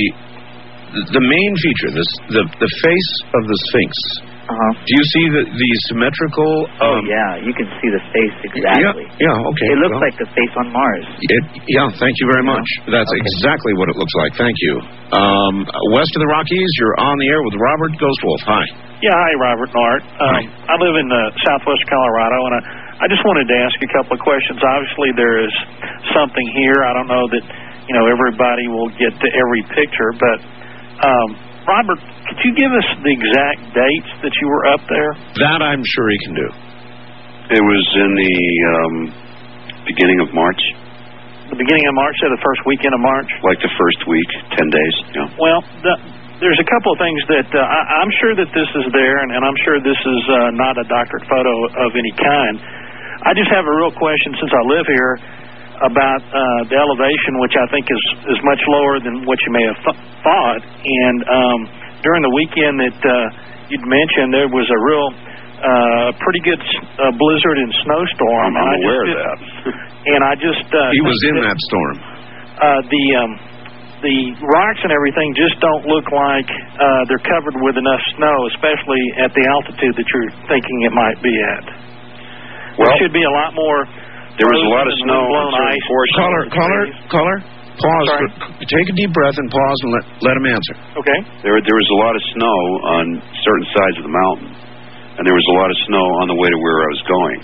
A: the main feature, this the the face of the Sphinx.
F: Uh-huh.
A: Do you see the the symmetrical?
F: Oh,
A: um,
F: yeah, you can see the face exactly.
A: Yeah, yeah, okay.
F: It looks
A: well,
F: like the face on Mars.
A: It, yeah, thank you very much. That's
F: Okay.
A: exactly what it looks like. Thank you. Um, west of the Rockies, you're on the air with Robert Ghostwolf. Hi.
H: Yeah, hi, Robert and Art. Um, I live in uh, southwest Colorado, and I, I just wanted to ask a couple of questions. Obviously, there is something here. I don't know that, you know, everybody will get to every picture, but, um, Robert, could you give us the exact dates that you were up there?
A: That I'm sure he can do.
J: It was in the um, beginning of March,
H: The beginning of March, or the first weekend of March?
J: like the first week, ten days. Yeah.
H: Well, the, there's a couple of things that uh, I, I'm sure that this is there, and, and I'm sure this is uh, not a doctored photo of any kind. I just have a real question, since I live here, about uh, the elevation, which I think is, is much lower than what you may have th- thought. And um, during the weekend that uh, you'd mentioned, there was a real uh, pretty good uh, blizzard and snowstorm.
J: I'm, I'm
H: and I
J: aware
H: just,
J: of that.
H: And I just... Uh,
A: He was
H: think
A: in that storm.
H: Uh, the... Um, The rocks and everything just don't look like uh, they're covered with enough snow, especially at the altitude that you're thinking it might be at.
J: Well,
H: there should be a lot more.
J: There was a lot of
H: frozen and
J: snow on
H: windblown
J: certain
H: ice.
J: portions.
A: Caller, caller, caller. Pause.
H: Sorry.
A: For, take a deep breath and pause and let let him answer.
H: Okay.
J: There, there was a lot of snow on certain sides of the mountain, and there was a lot of snow on the way to where I was going.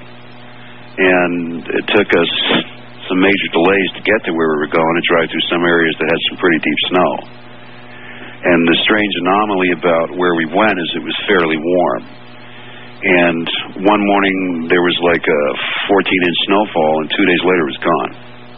J: And it took us some major delays to get to where we were going and drive through some areas that had some pretty deep snow. And the strange anomaly about where we went is it was fairly warm. And one morning there was like a fourteen inch snowfall, and two days later it was gone.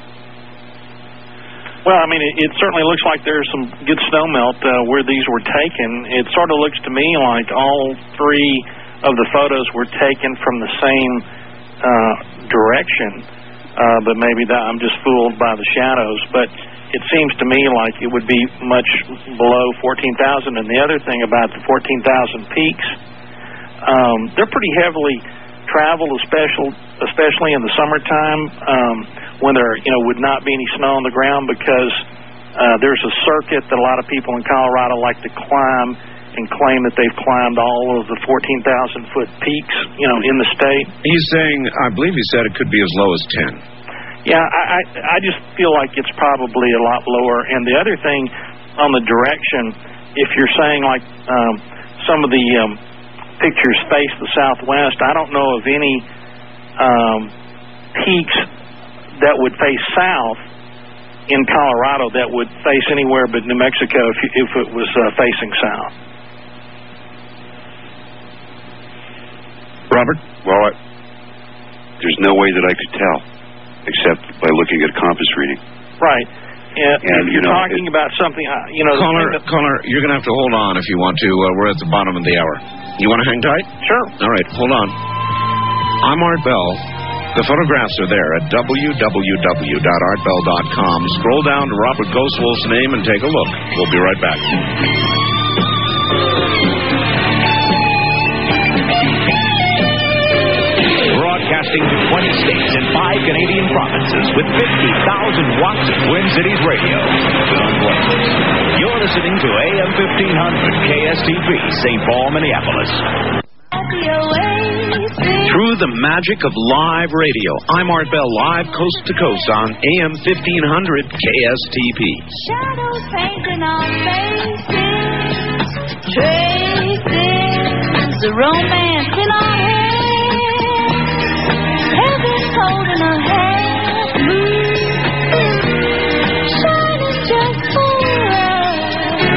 H: Well, I mean, it, it certainly looks like there's some good snow melt uh, where these were taken. It sort of looks to me like all three of the photos were taken from the same uh, direction, uh, but maybe that I'm just fooled by the shadows. But it seems to me like it would be much below fourteen thousand. And the other thing about the fourteen thousand peaks, um, they're pretty heavily traveled, especially especially in the summertime. Um, when there, you know, would not be any snow on the ground, because uh, there's a circuit that a lot of people in Colorado like to climb and claim that they've climbed all of the fourteen thousand foot peaks, you know, in the state.
A: He's saying, I believe he said it could be as low as ten.
H: Yeah, I, I, I just feel like it's probably a lot lower. And the other thing on the direction, if you're saying like um, some of the um, pictures face the southwest, I don't know of any um, peaks that would face south in Colorado that would face anywhere but New Mexico if, you, if it was uh, facing south.
A: Robert?
J: Well, I, there's no way that I could tell, except by looking at a compass reading.
H: Right. And,
J: And,
H: if
J: you
H: you're
J: know,
H: talking
J: it-
H: about something, uh, you know... the
A: Caller,
H: thing that-
A: caller, you're going to have to hold on if you want to. Uh, we're at the bottom of the hour. You want to hang tight?
H: Sure.
A: All right, hold on. I'm Art Bell. The photographs are there at w w w dot art bell dot com. Scroll down to Robert Ghostwolf's name and take a look. We'll be right back.
B: broadcasting to twenty states and five Canadian provinces with fifty thousand watts of Twin Cities radio. John Blakes. You're listening to A M fifteen hundred K S T P, Saint Paul, Minneapolis.
A: Through the magic of live radio, I'm Art Bell, live coast to coast on A M fifteen hundred K S T P.
L: Shadows painting our faces, traces, the romance in our heads, heaven's holding a half moon, shining just for us.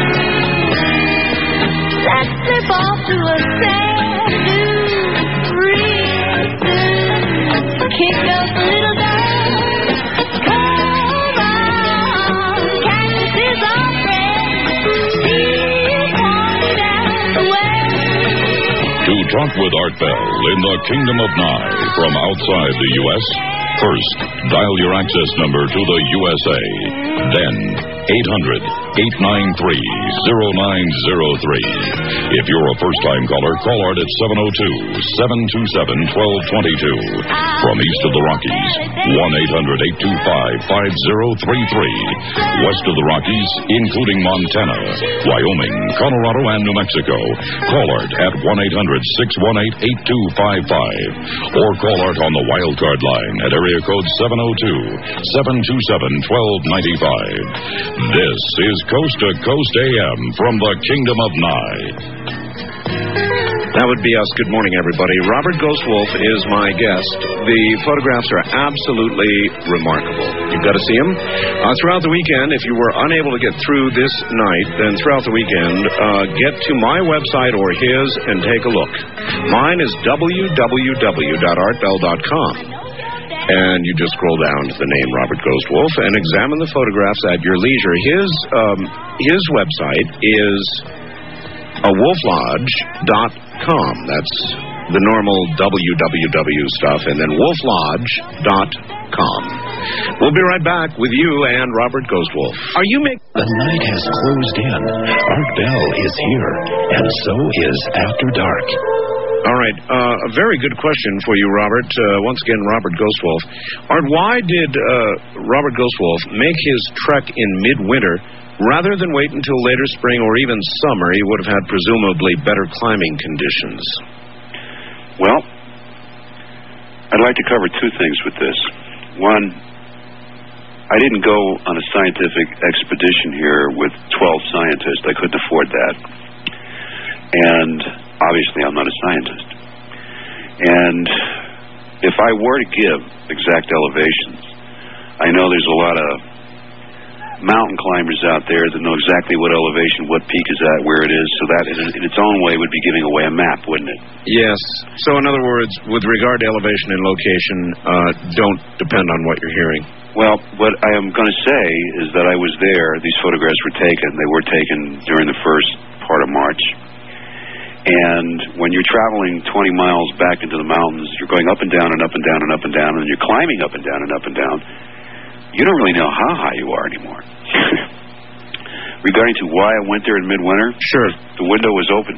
L: Let's slip off to a sand dune real soon. Kick up a little dance, come on, cactus is our friend, he'll point out the way.
C: To talk with Art Bell in the Kingdom of Nye from outside the U S, first, dial your access number to the U S A. Then, eight hundred, eight nine three, zero nine zero three. If you're a first-time caller, call Art at seven oh two, seven two seven, one two two two. From east of the Rockies, one eight hundred, eight two five, five zero three three. West of the Rockies, including Montana, Wyoming, Colorado, and New Mexico, call Art at one eight hundred, six one eight, eight two five five. Or call Art on the wildcard line at area code seven oh two, seven two seven, one two nine five. This is Coast to Coast A M from the Kingdom of Nye.
A: That would be us. Good morning, everybody. Robert Ghostwolf is my guest. The photographs are absolutely remarkable. You've got to see them. Uh, throughout the weekend, if you were unable to get through this night, then throughout the weekend, uh, get to my website or his and take a look. Mine is w w w dot art bell dot com. And you just scroll down to the name Robert Ghostwolf and examine the photographs at your leisure. His um, his website is a wolf lodge dot com. That's the normal w w w stuff, and then wolf lodge dot com. We'll be right back with you and Robert Ghostwolf. Are you making...
I: The night has closed in. Art Bell is here, and so is After Dark.
A: All right. Uh, a very good question for you, Robert. Uh, once again, Robert Ghostwolf. Art, why did uh, Robert Ghostwolf make his trek in midwinter rather than wait until later spring or even summer? He would have had presumably better climbing conditions.
J: Well, I'd like to cover two things with this. One, I didn't go on a scientific expedition here with twelve scientists. I couldn't afford that. And obviously, I'm not a scientist. And if I were to give exact elevations, I know there's a lot of mountain climbers out there that know exactly what elevation, what peak is at, where it is, so that in, in its own way would be giving away a map, wouldn't it?
A: Yes. So in other words, with regard to elevation and location, uh, don't depend on what you're hearing.
J: Well, what I am going to say is that I was there. These photographs were taken. They were taken during the first part of March. And when you're traveling twenty miles back into the mountains, you're going up and down and up and down and up and down, and you're climbing up and down and up and down. You don't really know how high you are anymore. Regarding to why I went there in midwinter,
A: sure,
J: the window was open.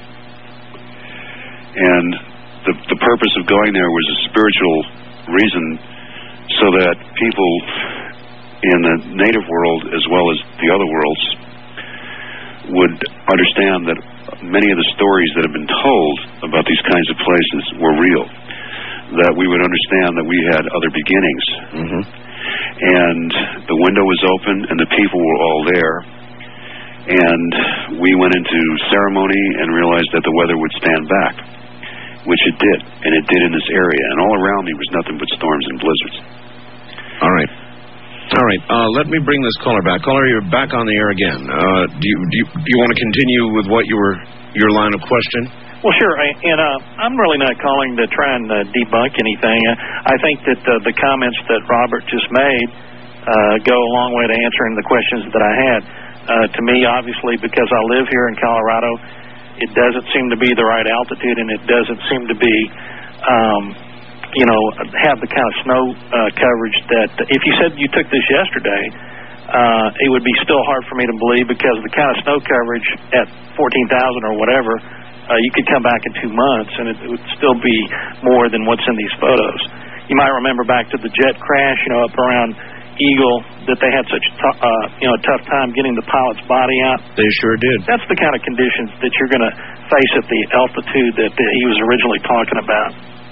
J: And the the purpose of going there was a spiritual reason so that people in the native world as well as the other worlds would understand that many of the stories that have been told about these kinds of places were real, that we would understand that we had other beginnings.
A: Mm-hmm.
J: And the window was open and the people were all there, and we went into ceremony and realized that the weather would stand back, which it did, and it did in this area, and all around me was nothing but storms and blizzards.
A: All right. All right, uh, let me bring this caller back. Caller, you're back on the air again. Uh, do you do you, do you want to continue with what you were your line of question?
H: Well, sure, I, and uh, I'm really not calling to try and uh, debunk anything. Uh, I think that uh, the comments that Robert just made uh, go a long way to answering the questions that I had. Uh, to me, obviously, because I live here in Colorado, it doesn't seem to be the right altitude, and it doesn't seem to be... Um, you know, have the kind of snow uh, coverage that if you said you took this yesterday, uh, it would be still hard for me to believe, because the kind of snow coverage at fourteen thousand or whatever, uh, you could come back in two months and it, it would still be more than what's in these photos. you might remember back to the jet crash, you know, up around Eagle, that they had such a t- uh, you know, a tough time getting the pilot's body out.
A: They sure did.
H: That's the kind of conditions that you're going to face at the altitude that, that he was originally talking about.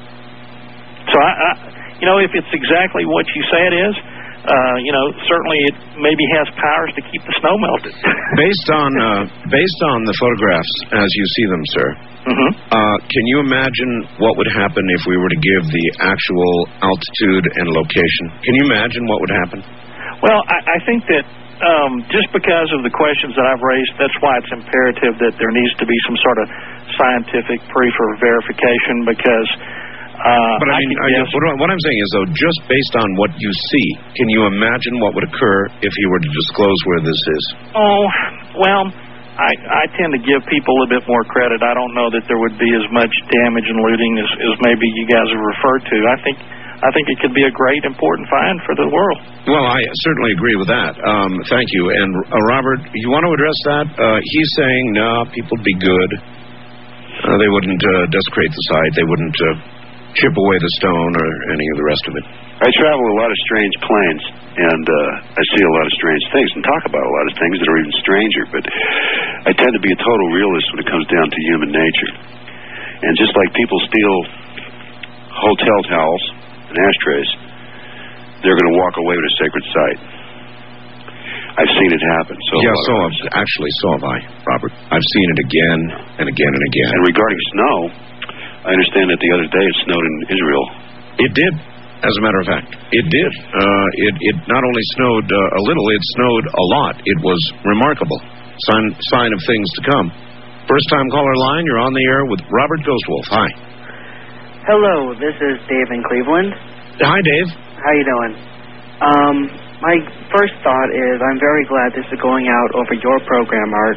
H: So, I, I, you know, if it's exactly what you say it is, uh, you know, certainly it maybe has powers to keep the snow melted.
A: Based on uh, based on the photographs as you see them, sir,
H: mm-hmm.
A: uh, can you imagine what would happen if we were to give the actual altitude and location? Can you imagine what would happen?
H: Well, I, I think that um, just because of the questions that I've raised, that's why it's imperative that there needs to be some sort of scientific proof or verification, because Uh,
A: but I mean,
H: I
A: I, what, what I'm saying is, though, just based on what you see, can you imagine what would occur if he were to disclose where this is?
H: Oh, well, I, I tend to give people a bit more credit. I don't know that there would be as much damage and looting as, as maybe you guys have referred to. I think I think it could be a great, important find for the world.
A: Well, I certainly agree with that. Um, thank you. And, uh, Robert, you want to address that? Uh, he's saying, no, people would be good. Uh, they wouldn't uh, desecrate the site. They wouldn't uh, chip away the stone or any of the rest of it.
J: I travel a lot of strange planes, and uh, I see a lot of strange things and talk about a lot of things that are even stranger, but I tend to be a total realist when it comes down to human nature. And just like people steal hotel towels and ashtrays, they're going to walk away with a sacred site. I've seen it happen. So
A: yeah, so I've, actually, so have I, Robert. I've seen it again and again and again.
J: And regarding snow, I understand that the other day it snowed in Israel.
A: It did, as a matter of fact. It did. Uh, it, it not only snowed uh, a little, it snowed a lot. It was remarkable. Sign, sign of things to come. First time caller line, you're on the air with Robert Ghostwolf. Hi.
K: Hello, this is Dave in Cleveland.
A: Hi, Dave.
K: How you doing? Um, my first thought is I'm very glad this is going out over your program, Art.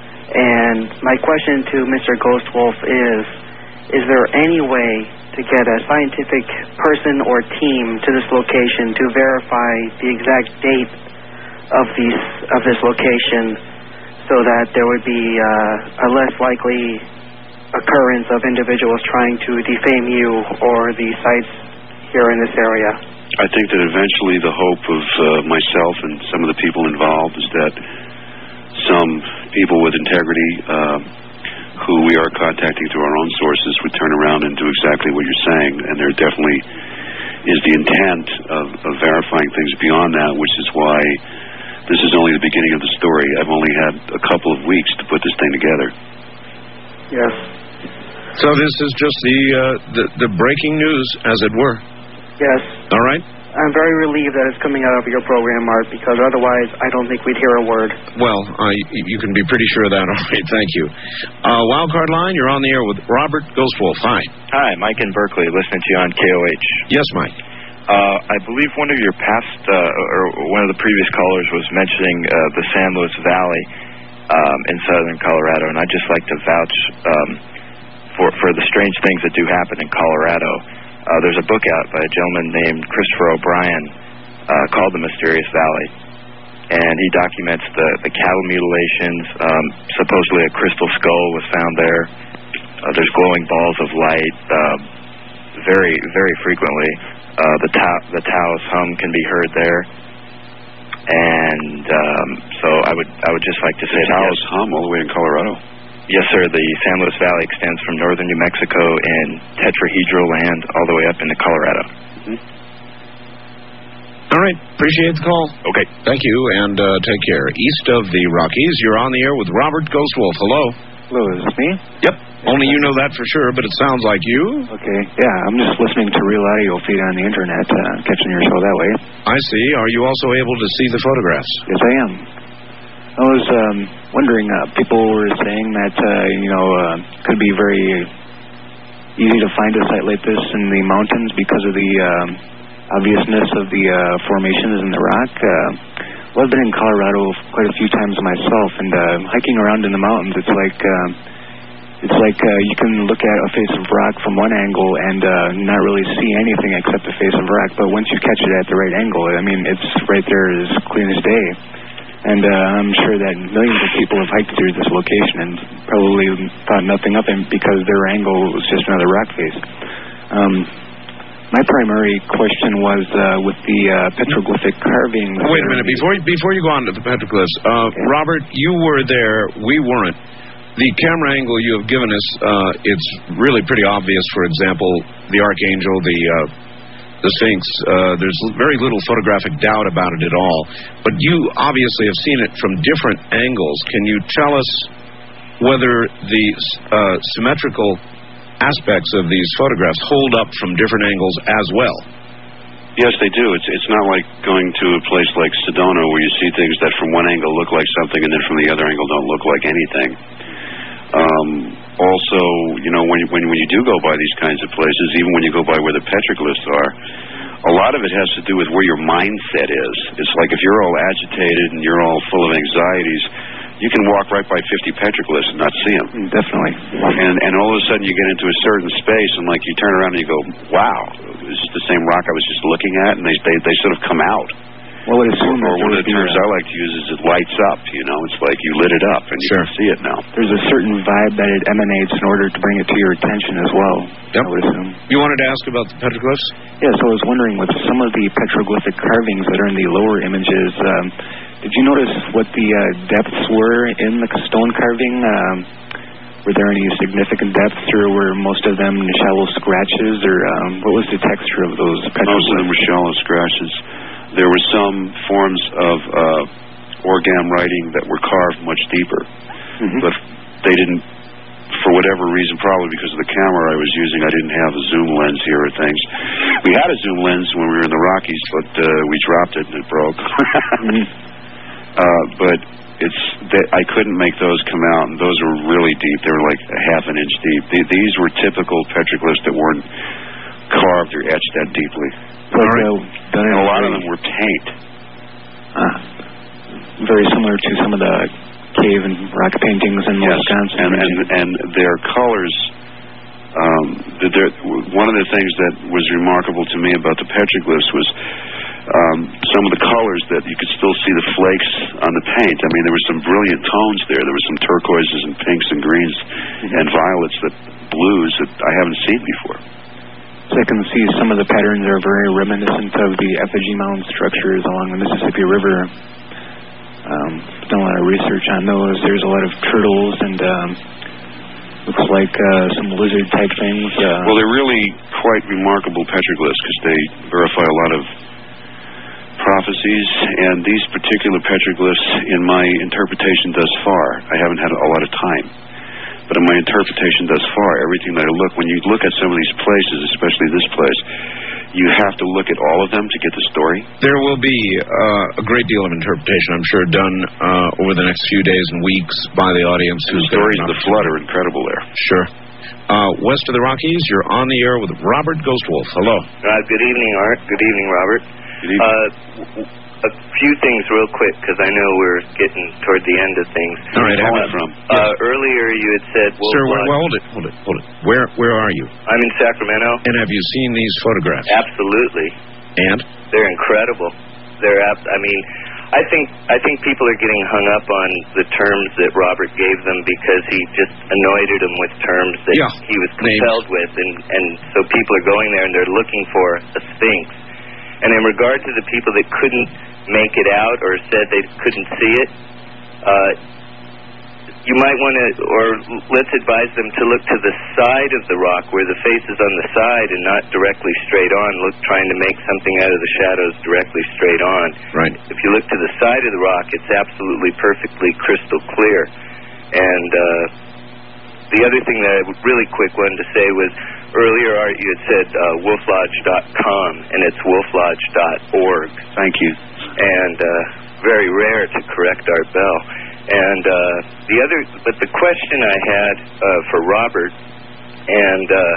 K: And my question to Mister Ghostwolf is, is there any way to get a scientific person or team to this location to verify the exact date of these of this location, so that there would be uh, a less likely occurrence of individuals trying to defame you or the sites here in this area?
J: I think that eventually the hope of uh, myself and some of the people involved is that some people with integrity uh, who we are contacting through our own sources would turn around and do exactly what you're saying. And there definitely is the intent of, of verifying things beyond that, which is why this is only the beginning of the story. I've only had a couple of weeks to put this thing together.
K: Yes.
A: So this is just the, uh, the, the breaking news, as it were.
K: Yes.
A: All right.
K: I'm very relieved that it's coming out of your program, Art, because otherwise I don't think we'd hear a word.
A: Well, uh, you can be pretty sure of that. All right, thank you. Uh, Wildcard line, you're on the air with Robert Ghostwolf. Hi.
V: Hi, Mike in Berkeley, listening to you on K O H.
A: Yes, Mike.
V: Uh, I believe one of your past, uh, or one of the previous callers was mentioning uh, the San Luis Valley um, in southern Colorado, and I'd just like to vouch um, for, for the strange things that do happen in Colorado. Uh, there's a book out by a gentleman named Christopher O'Brien uh, called The Mysterious Valley, and he documents the, the cattle mutilations. Um, supposedly a crystal skull was found there. Uh, there's glowing balls of light uh, very, very frequently. Uh, the, ta- the Taos hum can be heard there. And um, so I would I would just like to say
J: the
V: that
J: Taos hum all the way in Colorado?
V: Yes, sir. The San Luis Valley extends from northern New Mexico and tetrahedral land all the way up into Colorado.
A: Mm-hmm. All right. Appreciate the call.
V: Okay.
A: Thank you, and uh, take care. East of the Rockies, you're on the air with Robert Ghostwolf. Hello.
M: Hello, is this me?
A: Yep. Only you know that for sure, but it sounds like you.
M: Okay. Yeah, I'm just listening to real audio feed on the internet, uh, catching your show that way.
A: I see. Are you also able to see the photographs?
M: Yes, I am. I was um, wondering, uh, people were saying that, uh, you know, uh, could be very easy to find a site like this in the mountains because of the um, obviousness of the uh, formations in the rock. Uh, well, I've been in Colorado quite a few times myself, and uh, hiking around in the mountains, it's like uh, it's like uh, you can look at a face of rock from one angle and uh, not really see anything except the face of rock, but once you catch it at the right angle, I mean, it's right there as clean as day. And uh, I'm sure that millions of people have hiked through this location and probably thought nothing of it because their angle was just another rock face. Um, my primary question was uh, with the uh, petroglyphic carvings.
A: Wait a minute. Before, before you go on to the petroglyphs, uh, okay. Robert, you were there. We weren't. The camera angle you have given us, uh, it's really pretty obvious. For example, the Archangel, the uh, the Sphinx, uh, there's very little photographic doubt about it at all. But you obviously have seen it from different angles. Can you tell us whether the uh, symmetrical aspects of these photographs hold up from different angles as well?
J: Yes, they do. It's it's not like going to a place like Sedona where you see things that from one angle look like something and then from the other angle don't look like anything. Um, also, you know, when you, when, when you do go by these kinds of places, even when you go by where the petroglyphs are, a lot of it has to do with where your mindset is. It's like if you're all agitated and you're all full of anxieties, you can walk right by fifty petroglyphs and not see them.
M: Definitely.
J: And and all of a sudden you get into a certain space and like you turn around and you go, wow, this is the same rock I was just looking at, and they they, they sort of come out.
M: Well, it assume
J: or one of the terms I like to use is it lights up, you know. It's like you lit it up and you
M: sure.
J: can see it now.
M: There's a certain vibe that it emanates in order to bring it to your attention as well,
A: yep.
M: I would assume.
A: You wanted to ask about the petroglyphs?
M: Yes, I was wondering with some of the petroglyphic carvings that are in the lower images, um, did you notice what the uh, depths were in the stone carving? Um, were there any significant depths, or were most of them shallow scratches, or um, what was the texture of those petroglyphs?
J: Most of them were shallow scratches. There were some forms of uh, orgam writing that were carved much deeper, mm-hmm. but they didn't, for whatever reason, probably because of the camera I was using, I didn't have a zoom lens here or things. We had a zoom lens when we were in the Rockies, but uh, we dropped it and it broke. mm-hmm. uh, but it's they, I couldn't make those come out, and those were really deep. They were like a half an inch deep. The, these were typical petroglyphs that weren't carved or etched that deeply.
M: But, uh,
J: and a lot of them were paint.
M: Ah, very similar to some of the cave and rock paintings in
J: yes,
M: Wisconsin.
J: And, and and their colors. Um, the, their, one of the things that was remarkable to me about the petroglyphs was um, some of the colors that you could still see the flakes on the paint. I mean, there were some brilliant tones there. There were some turquoises and pinks and greens mm-hmm. and violets, that blues that I haven't seen before.
M: So I can see some of the patterns are very reminiscent of the effigy mound structures along the Mississippi River. Um, done a lot of research on those. There's a lot of turtles and um, looks like uh, some lizard type things. Uh,
J: well, they're really quite remarkable petroglyphs because they verify a lot of prophecies, and these particular petroglyphs, in my interpretation thus far, I haven't had a lot of time. But in my interpretation thus far, everything that I look, when you look at some of these places, especially this place, you have to look at all of them to get the story.
A: There will be uh, a great deal of interpretation, I'm sure, done uh, over the next few days and weeks by the audience.
J: And the stories of the flood are incredible there.
A: Sure. Uh, west of the Rockies, you're on the air with Robert Ghostwolf. Hello.
N: Uh, good evening, Art. Good evening, Robert.
J: Good evening.
N: Uh, a few things real quick, because I know we're getting toward the end of things.
A: All right, have it from.
N: Uh, yes. Earlier you had said... Wolf
A: Sir,
N: Lodge.
A: well, hold it, hold it, hold it. Where, where are you?
N: I'm in Sacramento.
A: And have you seen these photographs?
N: Absolutely.
A: And?
N: They're incredible. They're, ab- I mean, I think I think people are getting hung up on the terms that Robert gave them because he just anointed them with terms that
A: yeah.
N: he was compelled Names. with, and, and so people are going there and they're looking for a Sphinx. And in regard to the people that couldn't make it out or said they couldn't see it, uh, you might want to, or let's advise them to look to the side of the rock where the face is on the side and not directly straight on, look trying to make something out of the shadows directly straight on.
A: Right.
N: If you look to the side of the rock, it's absolutely perfectly crystal clear. And uh, the other thing that I would really quick wanted to say was, earlier, Art, you had said uh, wolf lodge dot com, and it's wolf lodge dot org.
J: Thank you.
N: And uh, very rare to correct Art Bell. And uh, the other, but the question I had uh, for Robert, and uh,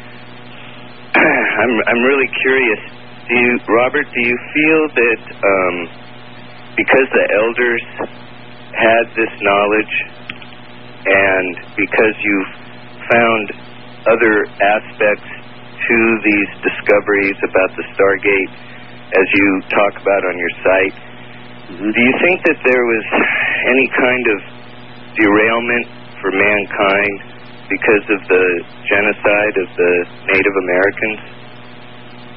N: I'm I'm really curious. Do you, Robert? Do you feel that um, because the elders had this knowledge, and because you've found other aspects to these discoveries about the Stargate, as you talk about on your site, mm-hmm. do you think that there was any kind of derailment for mankind because of the genocide of the Native Americans?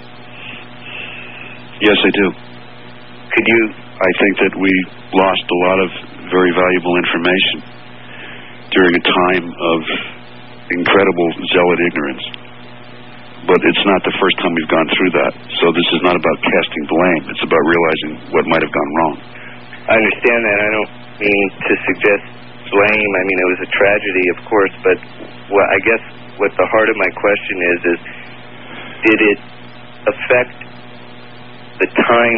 J: Yes, I do.
N: Could you...
J: I think that we lost a lot of very valuable information during a time of incredible zealot ignorance. But it's not the first time we've gone through that. So this is not about casting blame. It's about realizing what might have gone wrong.
N: I understand that. I don't mean to suggest blame. I mean, it was a tragedy, of course, but what I guess what the heart of my question is, is did it affect the time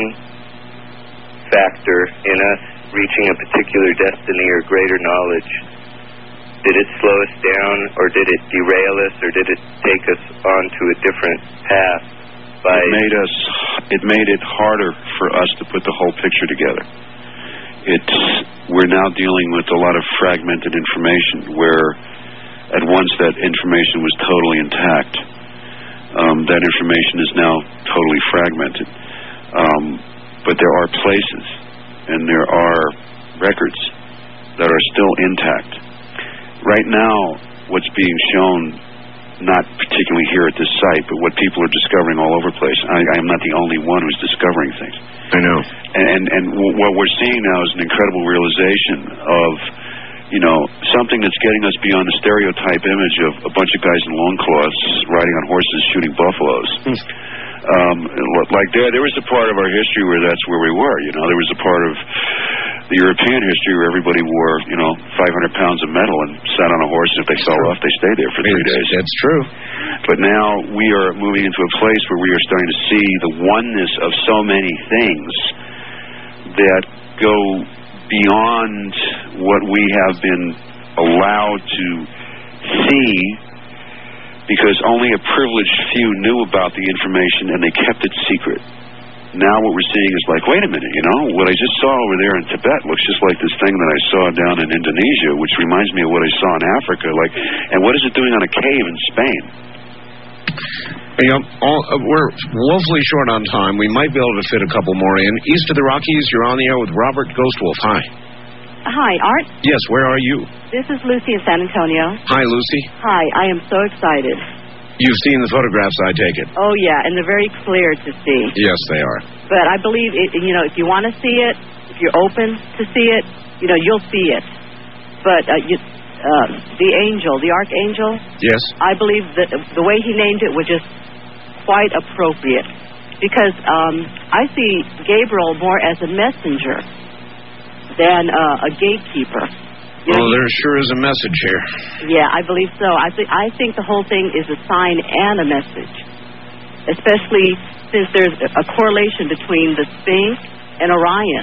N: factor in us reaching a particular destiny or greater knowledge? Did it slow us down, or did it derail us, or did it take us onto a different path? By
J: it made us. It made it harder for us to put the whole picture together. It's we're now dealing with a lot of fragmented information, where at once that information was totally intact. Um, that information is now totally fragmented. Um, but there are places and there are records that are still intact. Right now, what's being shown, not particularly here at this site, but what people are discovering all over the place. I, I am not the only one who's discovering things.
A: I know.
J: And, and w- what we're seeing now is an incredible realization of, you know, something that's getting us beyond the stereotype image of a bunch of guys in loincloths riding on horses shooting buffaloes. um, like there, there was a part of our history where that's where we were. You know, there was a part of the European history where everybody wore, you know, five hundred pounds of metal and sat on a horse. If they fell off, they stayed there for three
A: it's,
J: days.
A: That's true.
J: But now we are moving into a place where we are starting to see the oneness of so many things that go beyond what we have been allowed to see, because only a privileged few knew about the information and they kept it secret. Now what we're seeing is like, wait a minute, you know, what I just saw over there in Tibet looks just like this thing that I saw down in Indonesia, which reminds me of what I saw in Africa. Like, and what is it doing on a cave in Spain?
A: You know, all, uh, we're woefully short on time. We might be able to fit a couple more in. East of the Rockies, you're on the air with Robert Ghostwolf. Hi.
G: Hi, Art.
A: Yes, where are you?
G: This is Lucy in San Antonio.
A: Hi, Lucy.
G: Hi, I am so excited.
A: You've seen the photographs, I take it.
G: Oh, yeah, and they're very clear to see.
A: Yes, they are.
G: But I believe, it, you know, if you want to see it, if you're open to see it, you know, you'll see it. But uh, you, uh, the angel, the archangel,
A: yes,
G: I believe that the way he named it was just quite appropriate, because um, I see Gabriel more as a messenger than uh, a gatekeeper. You
A: well,
G: know,
A: there sure is a message here.
G: Yeah, I believe so. I think I think the whole thing is a sign and a message, especially since there's a correlation between the Sphinx and Orion.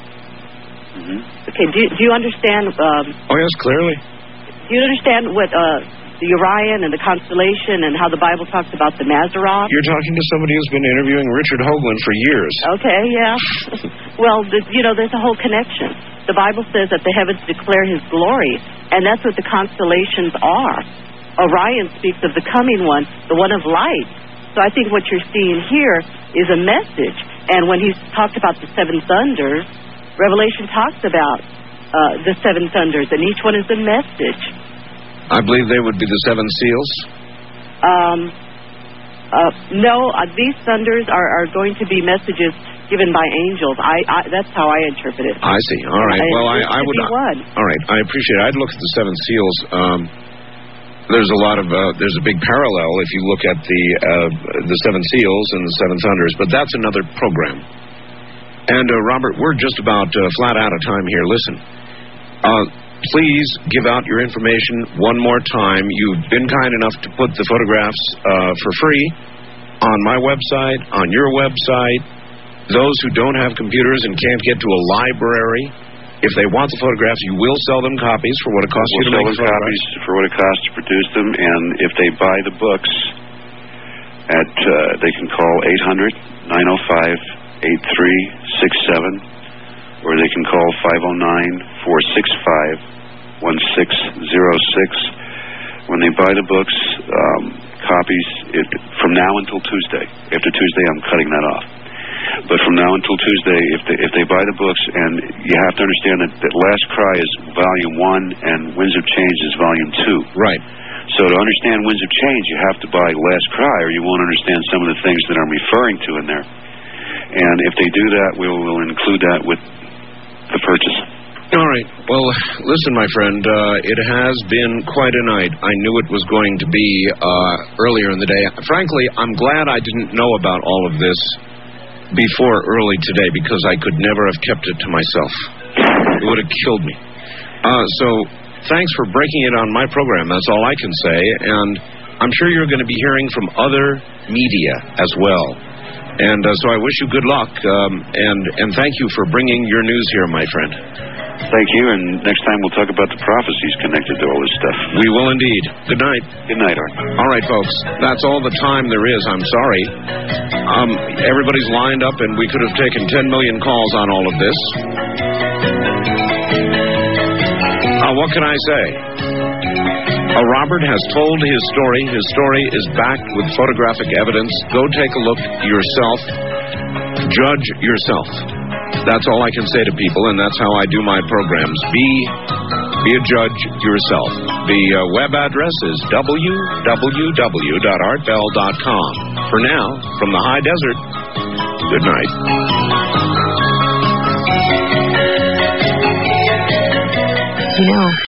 J: Mm-hmm.
G: Okay, do, do you understand? Um,
A: oh yes, clearly.
G: Do you understand what uh, the Orion and the constellation and how the Bible talks about the Mazzaroth?
A: You're talking to somebody who's been interviewing Richard Hoagland for years.
G: Okay, yeah. Well, the, you know, there's a whole connection. The Bible says that the heavens declare His glory, and that's what the constellations are. Orion speaks of the coming one, the one of light. So I think what you're seeing here is a message. And when He's talked about the seven thunders, Revelation talks about uh, the seven thunders, and each one is a message.
A: I believe they would be the seven seals.
G: Um, uh, no, uh, these thunders are, are going to be messages given by angels. I, I that's how I interpret it.
A: I see. All right.
G: And
A: well, I, I would.
G: One.
A: All right. I appreciate it. I'd look at the seven seals. Um, there's a lot of uh, there's a big parallel if you look at the uh, the seven seals and the seven thunders, but that's another program. And uh, Robert, we're just about uh, flat out of time here. Listen. Uh, Please give out your information one more time. You've been kind enough to put the photographs uh, for free on my website, on your website. Those who don't have computers and can't get to a library, if they want the photographs, you will sell them copies for what it costs
J: we'll
A: you to make
J: the
A: the
J: copies for what it costs to produce them. And if they buy the books, at uh, they can call eight hundred, nine oh five, eight three six seven, or they can call five oh nine, four six five, one six zero six. When they buy the books, um, copies, it, from now until Tuesday. After Tuesday, I'm cutting that off. But from now until Tuesday, if they, if they buy the books, and you have to understand that, that Last Cry is volume one and Winds of Change is volume two.
A: Right.
J: So to understand Winds of Change, you have to buy Last Cry, or you won't understand some of the things that I'm referring to in there. And if they do that, we will include that with the purchase.
A: All right. Well, listen, my friend, uh, it has been quite a night. I knew it was going to be uh, earlier in the day. Frankly, I'm glad I didn't know about all of this before early today, because I could never have kept it to myself. It would have killed me. Uh, so thanks for breaking it on my program. That's all I can say. And I'm sure you're going to be hearing from other media as well. And uh, so I wish you good luck. Um, and, and thank you for bringing your news here, my friend.
J: Thank you, and next time we'll talk about the prophecies connected to all this stuff.
A: We will indeed. Good night.
J: Good night, Art.
A: All right, folks. That's all the time there is. I'm sorry. Um, everybody's lined up, and we could have taken ten million calls on all of this. Uh, what can I say? Uh, Robert has told his story. His story is backed with photographic evidence. Go take a look yourself. Judge yourself. That's all I can say to people, and that's how I do my programs. Be, be a judge yourself. The uh, web address is w w w dot art bell dot com. For now, from the high desert, good night.
O: You know,